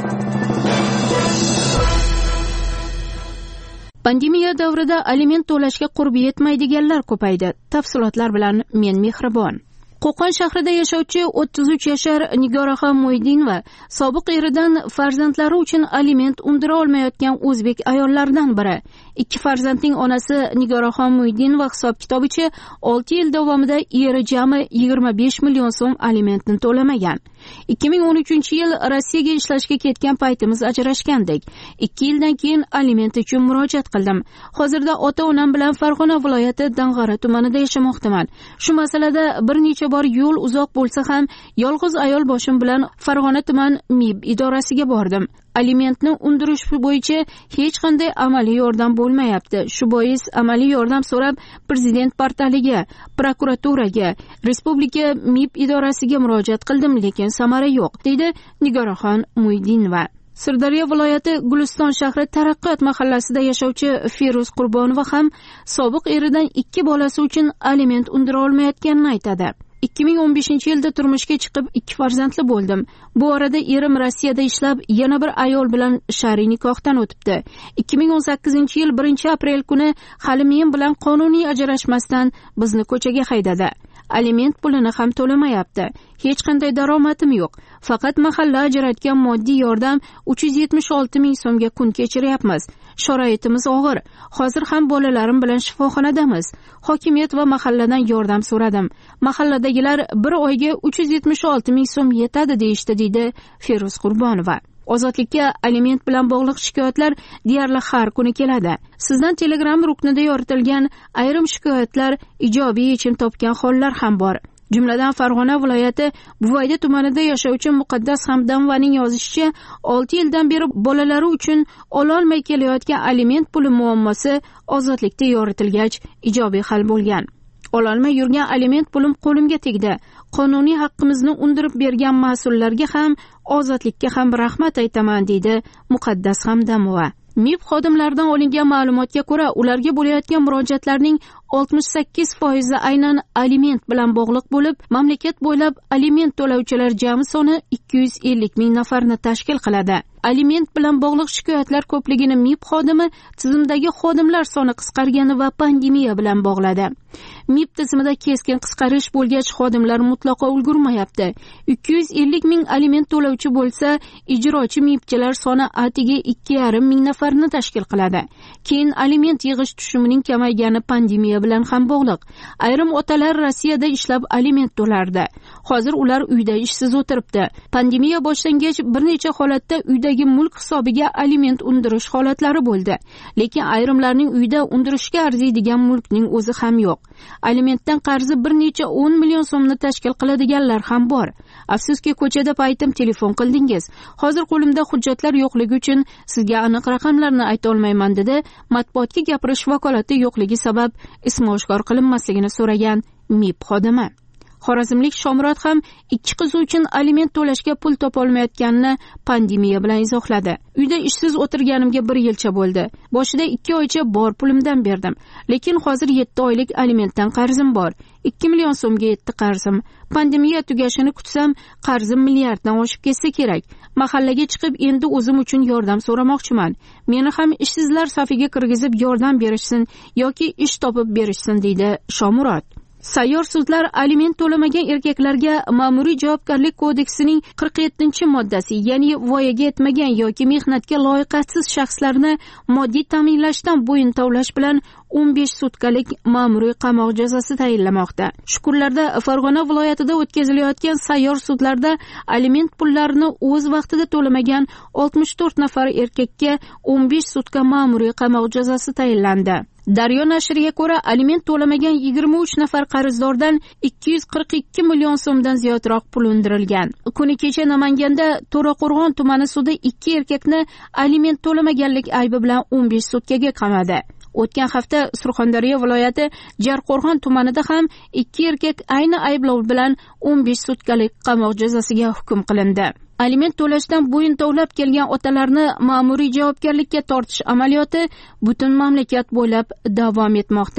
Pandemiya davrida aliment to'lashga qurbi yetmaydiganlar ko'paydi. Tafsilotlar bilan men Mehribon. Qo'qon shahrida yashovchi o'ttiz uch yashar Nigoraxon Mo'ydinova sobiq eridan farzandlari uchun aliment undira olmayotgan o'zbek ayollardan biri. Ikki farzandning onasi Nigoraxon Mo'ydinova hisob-kitobicha olti yil davomida eri jami yigirma besh million so'm alimentni to'lamagan. ikki ming o'n uchinchi yil Rossiyaga ishlashga ketgan paytimiz ajrashgandik. ikki yildan keyin aliment uchun murojaat qildim. Hozirda ota-onam bilan Farg'ona viloyati Dang'ara tumanida yashamoqdaman. Shu masalada bir necha bor yo'l uzoq bo'lsa ham yolg'iz ayol boshim bilan Farg'ona tuman M I B idorasiga bordim. Alimentni undirish bo'yicha hech qanday amaliy yordam bo'lmayapti. Shu bois amaliy yordam so'rab prezident portaliga, prokuraturaga, respublika M I B idorasiga murojaat qildim, lekin samara yo'q, deydi Nigoraxon Mo'ydinova. Sirdaryo viloyati Guliston shahri Taraqqiyot mahallasida yashovchi Feruz Qurbonova ham sobiq eridan ikki bolasi uchun aliment undira olmayotganini aytadi. ikki ming o'n beshinchi yilda turmushga chiqib ikki farzandli bo'ldim. Bu orada erim Rossiyada ishlab yana bir ayol bilan shar'iy nikohdan o'tibdi. ikki ming o'n sakkizinchi yil birinchi aprel kuni hali men bilan qonuniy ajrashmasdan bizni ko'chaga haydadi. Aliment pulini ham to'lamayapti. Hech qanday daromadim yo'q. Faqat mahalla ajratgan moddiy yordam uch yuz yetmish olti ming so'mga kun kechiryapmiz. Sharoitimiz og'ir. Hozir ham bolalarim bilan shifoxonadamiz. Hokimiyat va mahalladan yordam so'radim. Mahalladagilar bir oyga uch yuz yetmish olti ming so'm yetadi deyishdi, deydi Feruz Qurbonova. Ozodlikka aliment bilan bog'liq shikoyatlar deyarli har kuni keladi. Sizdan Telegram ruknida yoritilgan ayrim shikoyatlar ijobiy yechim topgan hollar ham bor. Jumladan Farg'ona viloyati Buvayda tumanida yashovchi Muqaddas Hamdamovaning yozishicha, olti yildan beri bolalari uchun ololmay kelayotgan aliment puli muammosi ozodlikda yoritilgach ijobiy hal bo'lgan. Ololmay yurgan aliment pulim qo'limga tegdi. Qonuniy haqqimizni undirib bergan mas'ullarga ham, ozodlikka ham rahmat aytaman, deydi Muqaddas Hamdamova. M I B xodimlaridan olingan ma'lumotga ko'ra, ularga bo'layotgan murojaatlarning oltmish sakkiz foizi aynan aliment bilan bog'liq bo'lib, mamlakat bo'ylab aliment to'lovchilar jami soni ikki yuz ellik ming nafarni tashkil qiladi. Aliment bilan bog'liq shikoyatlar ko'pligini M I B xodimi tizimdagi xodimlar soni qisqargani va pandemiya bilan bog'ladi. M I B tizimida keskin qisqarish bo'lgach, xodimlar mutlaqo ulgurmayapti. ikki yuz ellik ming aliment to'lovchi bo'lsa, ijrochi M I Bchilar soni atiga ikki yarim ming nafarni tashkil qiladi. Keyin aliment yig'ish tushumining kamaygani pandemiya bilan ham bog'liq. Ayrim otalar Rossiyada ishlab aliment to'lardi. Hozir ular uyda ishsiz o'tiribdi. Pandemiya boshlangach bir necha holatda uydagi mulk hisobiga aliment undirish holatlari bo'ldi. Lekin ayrimlarning uyda undirishga arziydigan mulkning o'zi ham yo'q. Alimentdan qarzi bir necha o'n million so'mni tashkil qiladiganlar ham bor. Afsuski, ko'chada paytim telefon qildingiz. Hozir qo'limda hujjatlar yo'qligi uchun sizga aniq raqamlarni ayta olmayman, dedi. Matbuotga gapirish vakolati yo'qligi sabab ismi oshkor qilinmasligini so'ragan M I B xodimi. Xorazmlik Shomurod ham ikki qizi uchun aliment to'lashga pul topolmayotganini pandemiya bilan izohladi. Uyda ishsiz o'tirganimga bir yilcha bo'ldi. Boshida ikki oycha bor pulimdan berdim. Lekin hozir yetti oylik alimentdan qarzim bor. ikki million so'mga yetdi qarzim. Pandemiya tugashini kutsam, qarzim milliarddan oshib ketsa kerak. Mahallaga chiqib endi o'zim uchun yordam so'ramoqchiman. Meni ham ishsizlar safiga kirgizib yordam berishsin yoki ish topib berishsin, deydi Shomurod. Sayyor sudlar aliment to'lamagan erkaklarga Ma'muriy javobgarlik kodeksining qirq yettinchi moddasi, ya'ni voyaga yetmagan yoki mehnatga loyiqatsiz shaxslarni moddiy ta'minlashdan bo'yin tovlash bilan o'n besh sutkalik ma'muriy qamoq jazosi tayinlamoqda. Shu kunlarda Farg'ona viloyatida o'tkazilayotgan sayyor sudlarda aliment pullarini o'z vaqtida to'lamagan oltmish to'rt nafar erkakka o'n besh sutka ma'muriy qamoq jazosi tayinlandi. Daryo nashriga ko'ra, aliment to'lamagan yigirma uch nafar qarzdordan ikki yuz qirq ikki million so'mdan ziyodroq pul undirilgan. Kuni kecha Namanganda To'raqo'rg'on tumani sudi ikki erkakni aliment to'lamaganlik aybi bilan o'n besh sutkaga qamadi. O'tgan hafta Surxondaryo viloyati Jarqo'rg'on tumanida ham ikki erkak ayni ayblov bilan o'n besh sutkalik qamoq jazosiga hukm qilindi. Aliment to'lashdan bo'yin tovlab kelgan otalarni ma'muriy javobgarlikka tortish amaliyoti butun mamlakat bo'ylab davom etmoqda.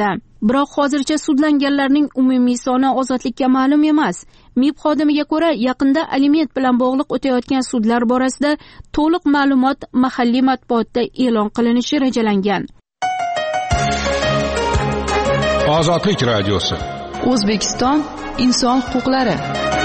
biroq hozircha sudlanganlarning umumiy soni ozodlikka ma'lum emas. MIB xodimiga ko'ra, yaqinda aliment bilan bog'liq o'tayotgan sudlar borasida to'liq ma'lumot mahalliy matbuotda e'lon qilinishi rejalangan. Ozodlik radiosi. O'zbekiston inson huquqlari.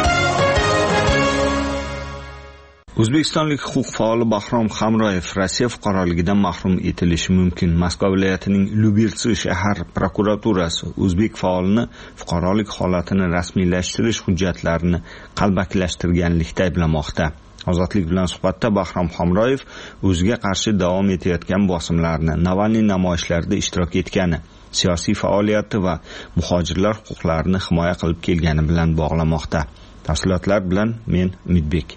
O'zbekistonlik huquq faoli Bahrom Hamroyev Rossiya fuqaroligidan mahrum etilishi mumkin. Moskva viloyatining Lyubertsi shahar prokuraturasi o'zbek faolini fuqarolik holatini rasmiylashtirish hujjatlarini qalbakilashtirganlikda ayblamoqda. Ozodlik bilan suhbatda Bahrom Hamroyev o'ziga qarshi davom etayotgan bosimlarni, Navalniy namoyishlarida ishtirok etgani, siyosiy faoliyati va muhojirlar huquqlarini himoya qilib kelgani bilan bog'lamoqda. Tafsilotlar bilan men Umidbek.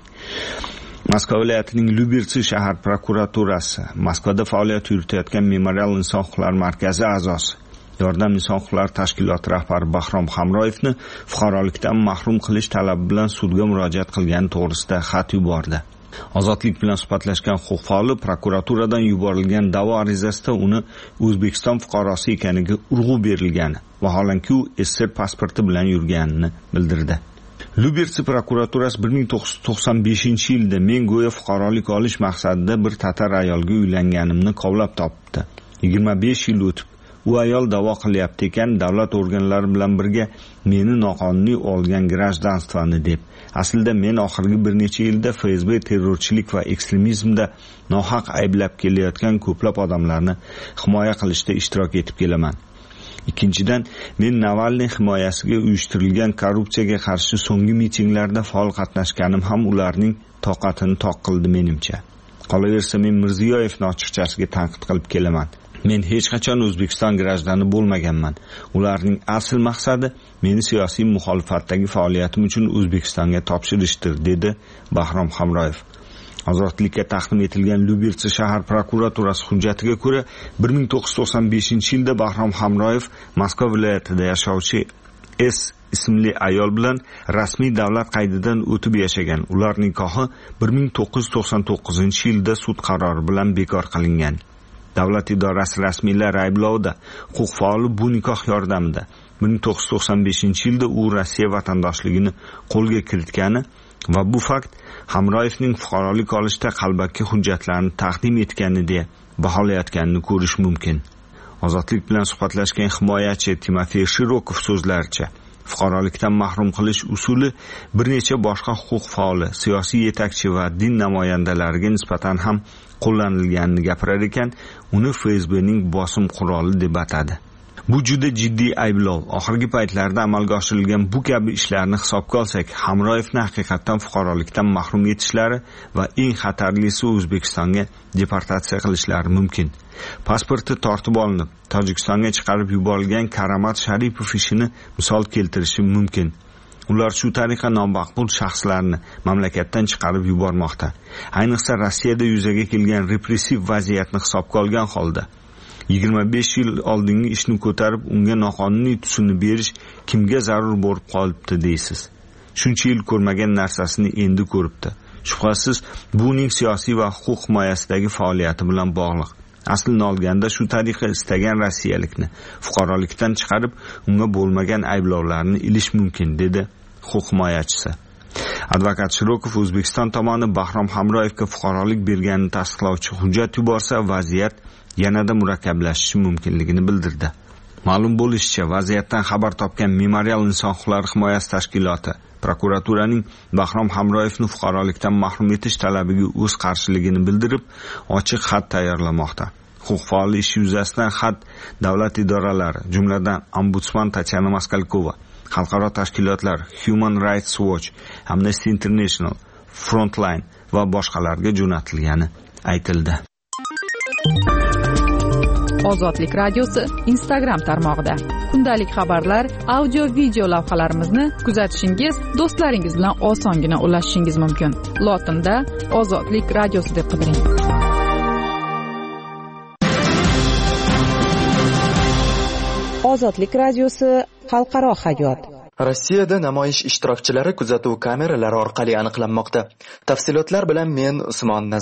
Moskva viloyatining Lyubertsi shahar prokuraturasi Moskvada faoliyat yuritayotgan Memorial inson huquqlari markazi a'zosi, Yordam inson huquqlari tashkiloti rahbari Bahrom Hamroyevni fuqarolikdan mahrum qilish talabi bilan sudga murojaat qilgani to'g'risida xat yubordi. Ozodlik bilan suhbatlashgan huquq faoli prokuraturadan yuborilgan da'vo arizasida uni O'zbekiston fuqarosi ekaniga urg'u berilgani, vaholanki u S S R pasporti bilan yurganini bildirdi. Lyubertsi prokuraturasi bir ming to'qqiz yuz to'qson beshinchi yilda men go'yo fuqarolik olish maqsadida bir tatar ayolga uylanganimni kovlab topdi. yigirma besh yil o'tib, u ayol da'vo qilyapti ekan, davlat organlari bilan birga meni noqonuniy olgan grajdanstvani deb. Aslida men oxirgi bir necha yilda F S B terrorchilik va ekstremizmda nohaq ayblab kelayotgan ko'plab odamlarni himoya qilishda ishtirok etib kelaman. Ikkinchidan, men Navalniy himoyasiga uyushtirilgan korrupsiyaga qarshi so'nggi mitinglarda faol qatnashganim ham ularning toqatini toq qildi menimcha. Qolaversa, men Mirziyoyevni ochiqchasiga tanqid qilib kelaman. Men hech qachon O'zbekiston grajdani bo'lmaganman. Ularning asl maqsadi meni siyosiy muxolifatdagi faoliyatim uchun O'zbekistonga topshirishdir, dedi Bahrom Hamroyev. Ozodlikka taqdim etilgan Lyubertsi shahar prokuraturasi hujjatiga ko'ra, bir ming to'qqiz yuz to'qson beshinchi yilda Bahrom Hamroyev Moskva viloyatida yashovchi S ismli ayol bilan rasmiy davlat qaydidan o'tib yashagan. Ular nikohi bir ming to'qqiz yuz to'qson to'qqizinchi yilda sud qarori bilan bekor qilingan. Davlat idorasi rasmiylari ayblovda huquq faoli bu nikoh yordamida bir ming to'qqiz yuz to'qson beshinchi yilda u Rossiya vatandoshligini qo'lga kiritgani va bu fakt Hamroyevning fuqarolik olishda qalbaki hujjatlarni taqdim etgani deya baholayotganini ko'rish mumkin. Ozodlik bilan suhbatlashgan himoyachi Timofey Shirokov so'zlaricha, fuqarolikdan mahrum qilish usuli bir necha boshqa huquq faoli, siyosiy yetakchi va din namoyandalariga nisbatan ham qo'llanilganini gapirar ekan, uni F S Bning bosim quroli deb atadi. Bu juda jiddiy ayblov. Oxirgi paytlarda amalga oshirilgan bu kabi ishlarni hisobga olsak, Hamroyevni haqiqatan fuqarolikdan mahrum etishlari va eng xatarlisi O'zbekistonga deportatsiya qilishlari mumkin. Pasporti tortib olinib, Tojikistonga chiqarib yuborilgan Karamat Sharipov ishini misol keltirishi mumkin. Ular shu tariqa nomaqbul shaxslarni mamlakatdan chiqarib yubormoqda. Ayniqsa Rossiyada yuzaga kelgan repressiv vaziyatni hisobga olgan holda yigirma besh yil oldingi ishni ko'tarib unga noqonuniy tusini berish kimga zarur bo'lib qolibdi deysiz. Shuncha yil ko'rmagan narsasini endi ko'ribdi. Shubhasiz, bu uning siyosiy va huquq himoyasidagi faoliyati bilan bog'liq. Aslini olganda shu tariqa istagan rossiyalikni fuqarolikdan chiqarib, unga bo'lmagan ayblovlarni ilish mumkin, dedi huquq himoyachisi. Advokat Shirokov O'zbekiston tomoni Bahrom Hamroyevga fuqarolik berganini tasdiqlovchi hujjat yuborsa, vaziyat yanada murakkablashishi mumkinligini bildirdi. Ma'lum bo'lishicha, vaziyatdan xabar topgan Memorial inson huquqlari himoyasi tashkiloti prokuraturaning Bahrom Hamroyevni fuqarolikdan mahrum etish talabiga o'z qarshiligini bildirib, ochiq xat tayyorlamoqda. Huquq faoli ishi yuzasidan xat davlat idoralari, jumladan Ombudsman Tatyana Moskalkova, xalqaro tashkilotlar Human Rights Watch, Amnesty International, Frontline va boshqalarga jo'natilgani aytildi. Ozodlik radiosi Instagram tarmog'ida kundalik xabarlar, audio video lavhalarimizni kuzatishingiz, do'stlaringiz bilan osongina ulashishingiz mumkin. Lotinda Ozodlik radiosi deb qidiring. Ozodlik radiosi xalqaro hayot. Rossiyada namoyish ishtirokchilari kuzatuv kameralari orqali aniqlanmoqda. Tafsilotlar bilan men Usmon Nazar.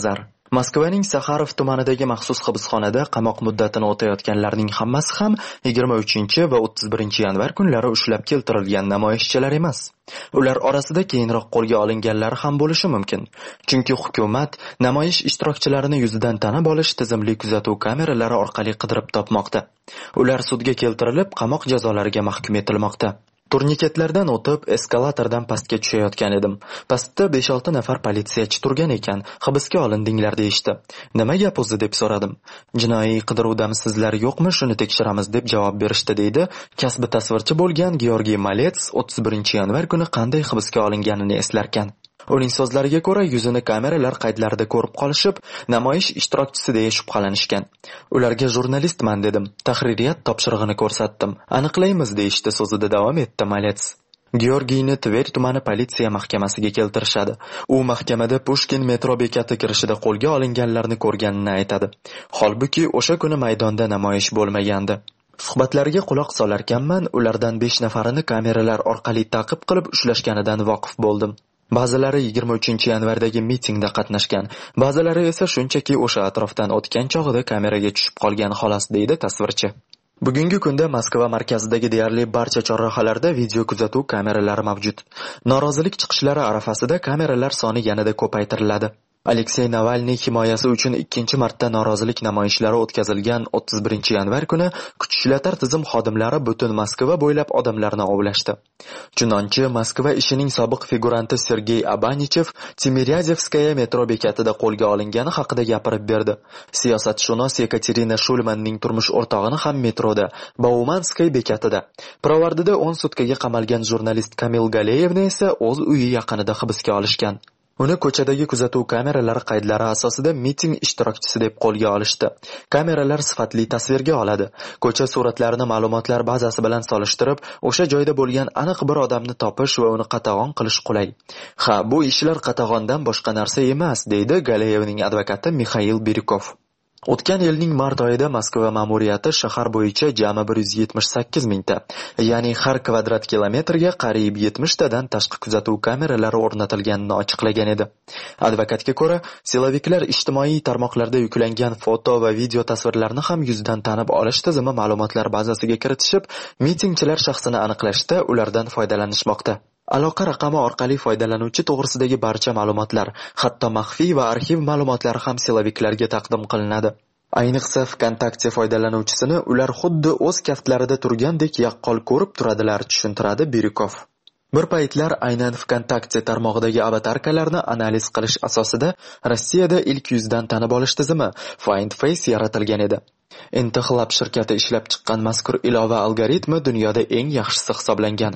Moskvaning Saxarov tumanidagi maxsus hibsxonada qamoq muddatini o'tayotganlarning hammasi ham yigirma uchinchi va o'ttiz birinchi yanvar kunlari ushlab keltirilgan namoyishchilar emas. Ular orasida keyinroq qo'lga olinganlar ham bo'lishi mumkin. Chunki hukumat namoyish ishtirokchilarini yuzidan tanib olish tizimli kuzatuv kameralari orqali qidirib topmoqda. Ular sudga keltirilib, qamoq jazolariga mahkum etilmoqda. Turniketlardan o'tib, eskalatordan pastga tushayotgan edim. Pastda besh olti nafar politsiyachi turgan ekan. Hibsga olindinglar deyishdi. Nima gap o'zi deb so'radim. Jinoiy qidiruvdamisizlar yo'qmi, shuni tekshiramiz deb javob berishdi deydi. Kasbi tasvirchi bo'lgan Georgiy Malets o'ttiz birinchi yanvar kuni qanday hibsga olinganini eslarkan. Uning so'zlariga ko'ra, yuzini kameralar qaydlarida ko'rib qolishib, namoyish ishtirokchisi deya shubhalanishgan. Ularga jurnalistman dedim. Tahririyat topshirig'ini ko'rsatdim. Aniqlaymiz deyishdi, so'zida davom etdi Malets. Georgiyni Tver tumani politsiya mahkamasiga keltirishadi. U mahkamada Pushkin metro bekati kirishida qo'lga olinganlarni ko'rganini aytadi. Holbuki o'sha kuni maydonda namoyish bo'lmagandi. Suhbatlariga quloq solarkanman, ulardan besh nafarini kameralar orqali ta'qib qilib ushlashganidan voqif bo'ldim. Ba'zilari yigirma uchinchi yanvardagi mitingda qatnashgan, ba'zilari esa shunchaki o'sha atrofdan o'tgan chog'ida kameraga tushib qolgan xolos, deydi tasvirchi. Bugungi kunda Moskva markazidagi deyarli barcha chorrahalarda video kuzatuv kameralari mavjud. Norozilik chiqishlari arafasida kameralar soni yanada ko'paytiriladi. Aleksey Navalniy himoyasi uchun ikkinchi marta norozilik namoyishlari o'tkazilgan o'ttiz birinchi yanvar kuni kuchshilatar tizim xodimlari butun Moskva bo'ylab odamlarni ovlashdi. Chunonchi Moskva ishining sobiq figuranti Sergey Abanichev Timiryazevskaya metro bekatida qo'lga olingani haqida gapirib berdi. Siyosatshunos Yekaterina Shulmanning turmush o'rtog'ini ham metroda, Baumanskay bekatida, Pirovardida o'n sutkaga qamalgan jurnalist Kamil Galeyevni esa o'z uyi yaqinida hibsga olishgan. Uni ko'chadagi kuzatuv kameralari qaydlari asosida miting ishtirokchisi deb qo'lga olishdi. Kameralar sifatli tasvirga oladi. Ko'cha suratlarini ma'lumotlar bazasi bilan solishtirib, o'sha joyda bo'lgan aniq bir odamni topish va uni qatag'on qilish qulay. Ha, bu ishlar qatag'ondan boshqa narsa emas, deydi Galeyevning advokati Mikhail Birikov. O'tgan yilning mart oyida Moskva ma'muriyati shahar bo'yicha jami bir yuz yetmish sakkiz mingta, ya'ni har kvadrat kilometrga qariyb yetmish tadan tashqi kuzatuv kameralari o'rnatilganini ochiqlagan edi. Advokatga ko'ra, siloviklar ijtimoiy tarmoqlarda yuklangan foto va video tasvirlarni ham yuzdan tanib olish tizimi ma'lumotlar bazasiga kiritishib, mitingchilar shaxsini aniqlashda ulardan foydalanishmoqda. Aloqa raqami orqali foydalanuvchi to'g'risidagi barcha ma'lumotlar, hatto maxfiy va arxiv ma'lumotlari ham siloviklarga taqdim qilinadi. Ayniqsa VKontakte foydalanuvchisini ular xuddi o'z kaftlarida turgandek yaqqol ko'rib turadilar, tushuntiradi Birikov. Bir paytlar aynan VKontakte tarmog'idagi avatarkalarni analiz qilish asosida Rossiyada ilk yuzdan tanib olish tizimi Find Face yaratilgan edi. Intixlab shirkati ishlab chiqqan mazkur ilova algoritmi dunyoda eng yaxshisi hisoblangan.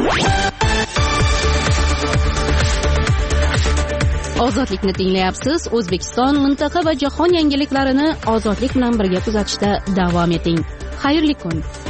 Ozodlikni tinglayapsiz. O'zbekiston, mintaqa va jahon yangiliklarini ozodlik bilan birga kuzatishda davom eting. Xayrli kun.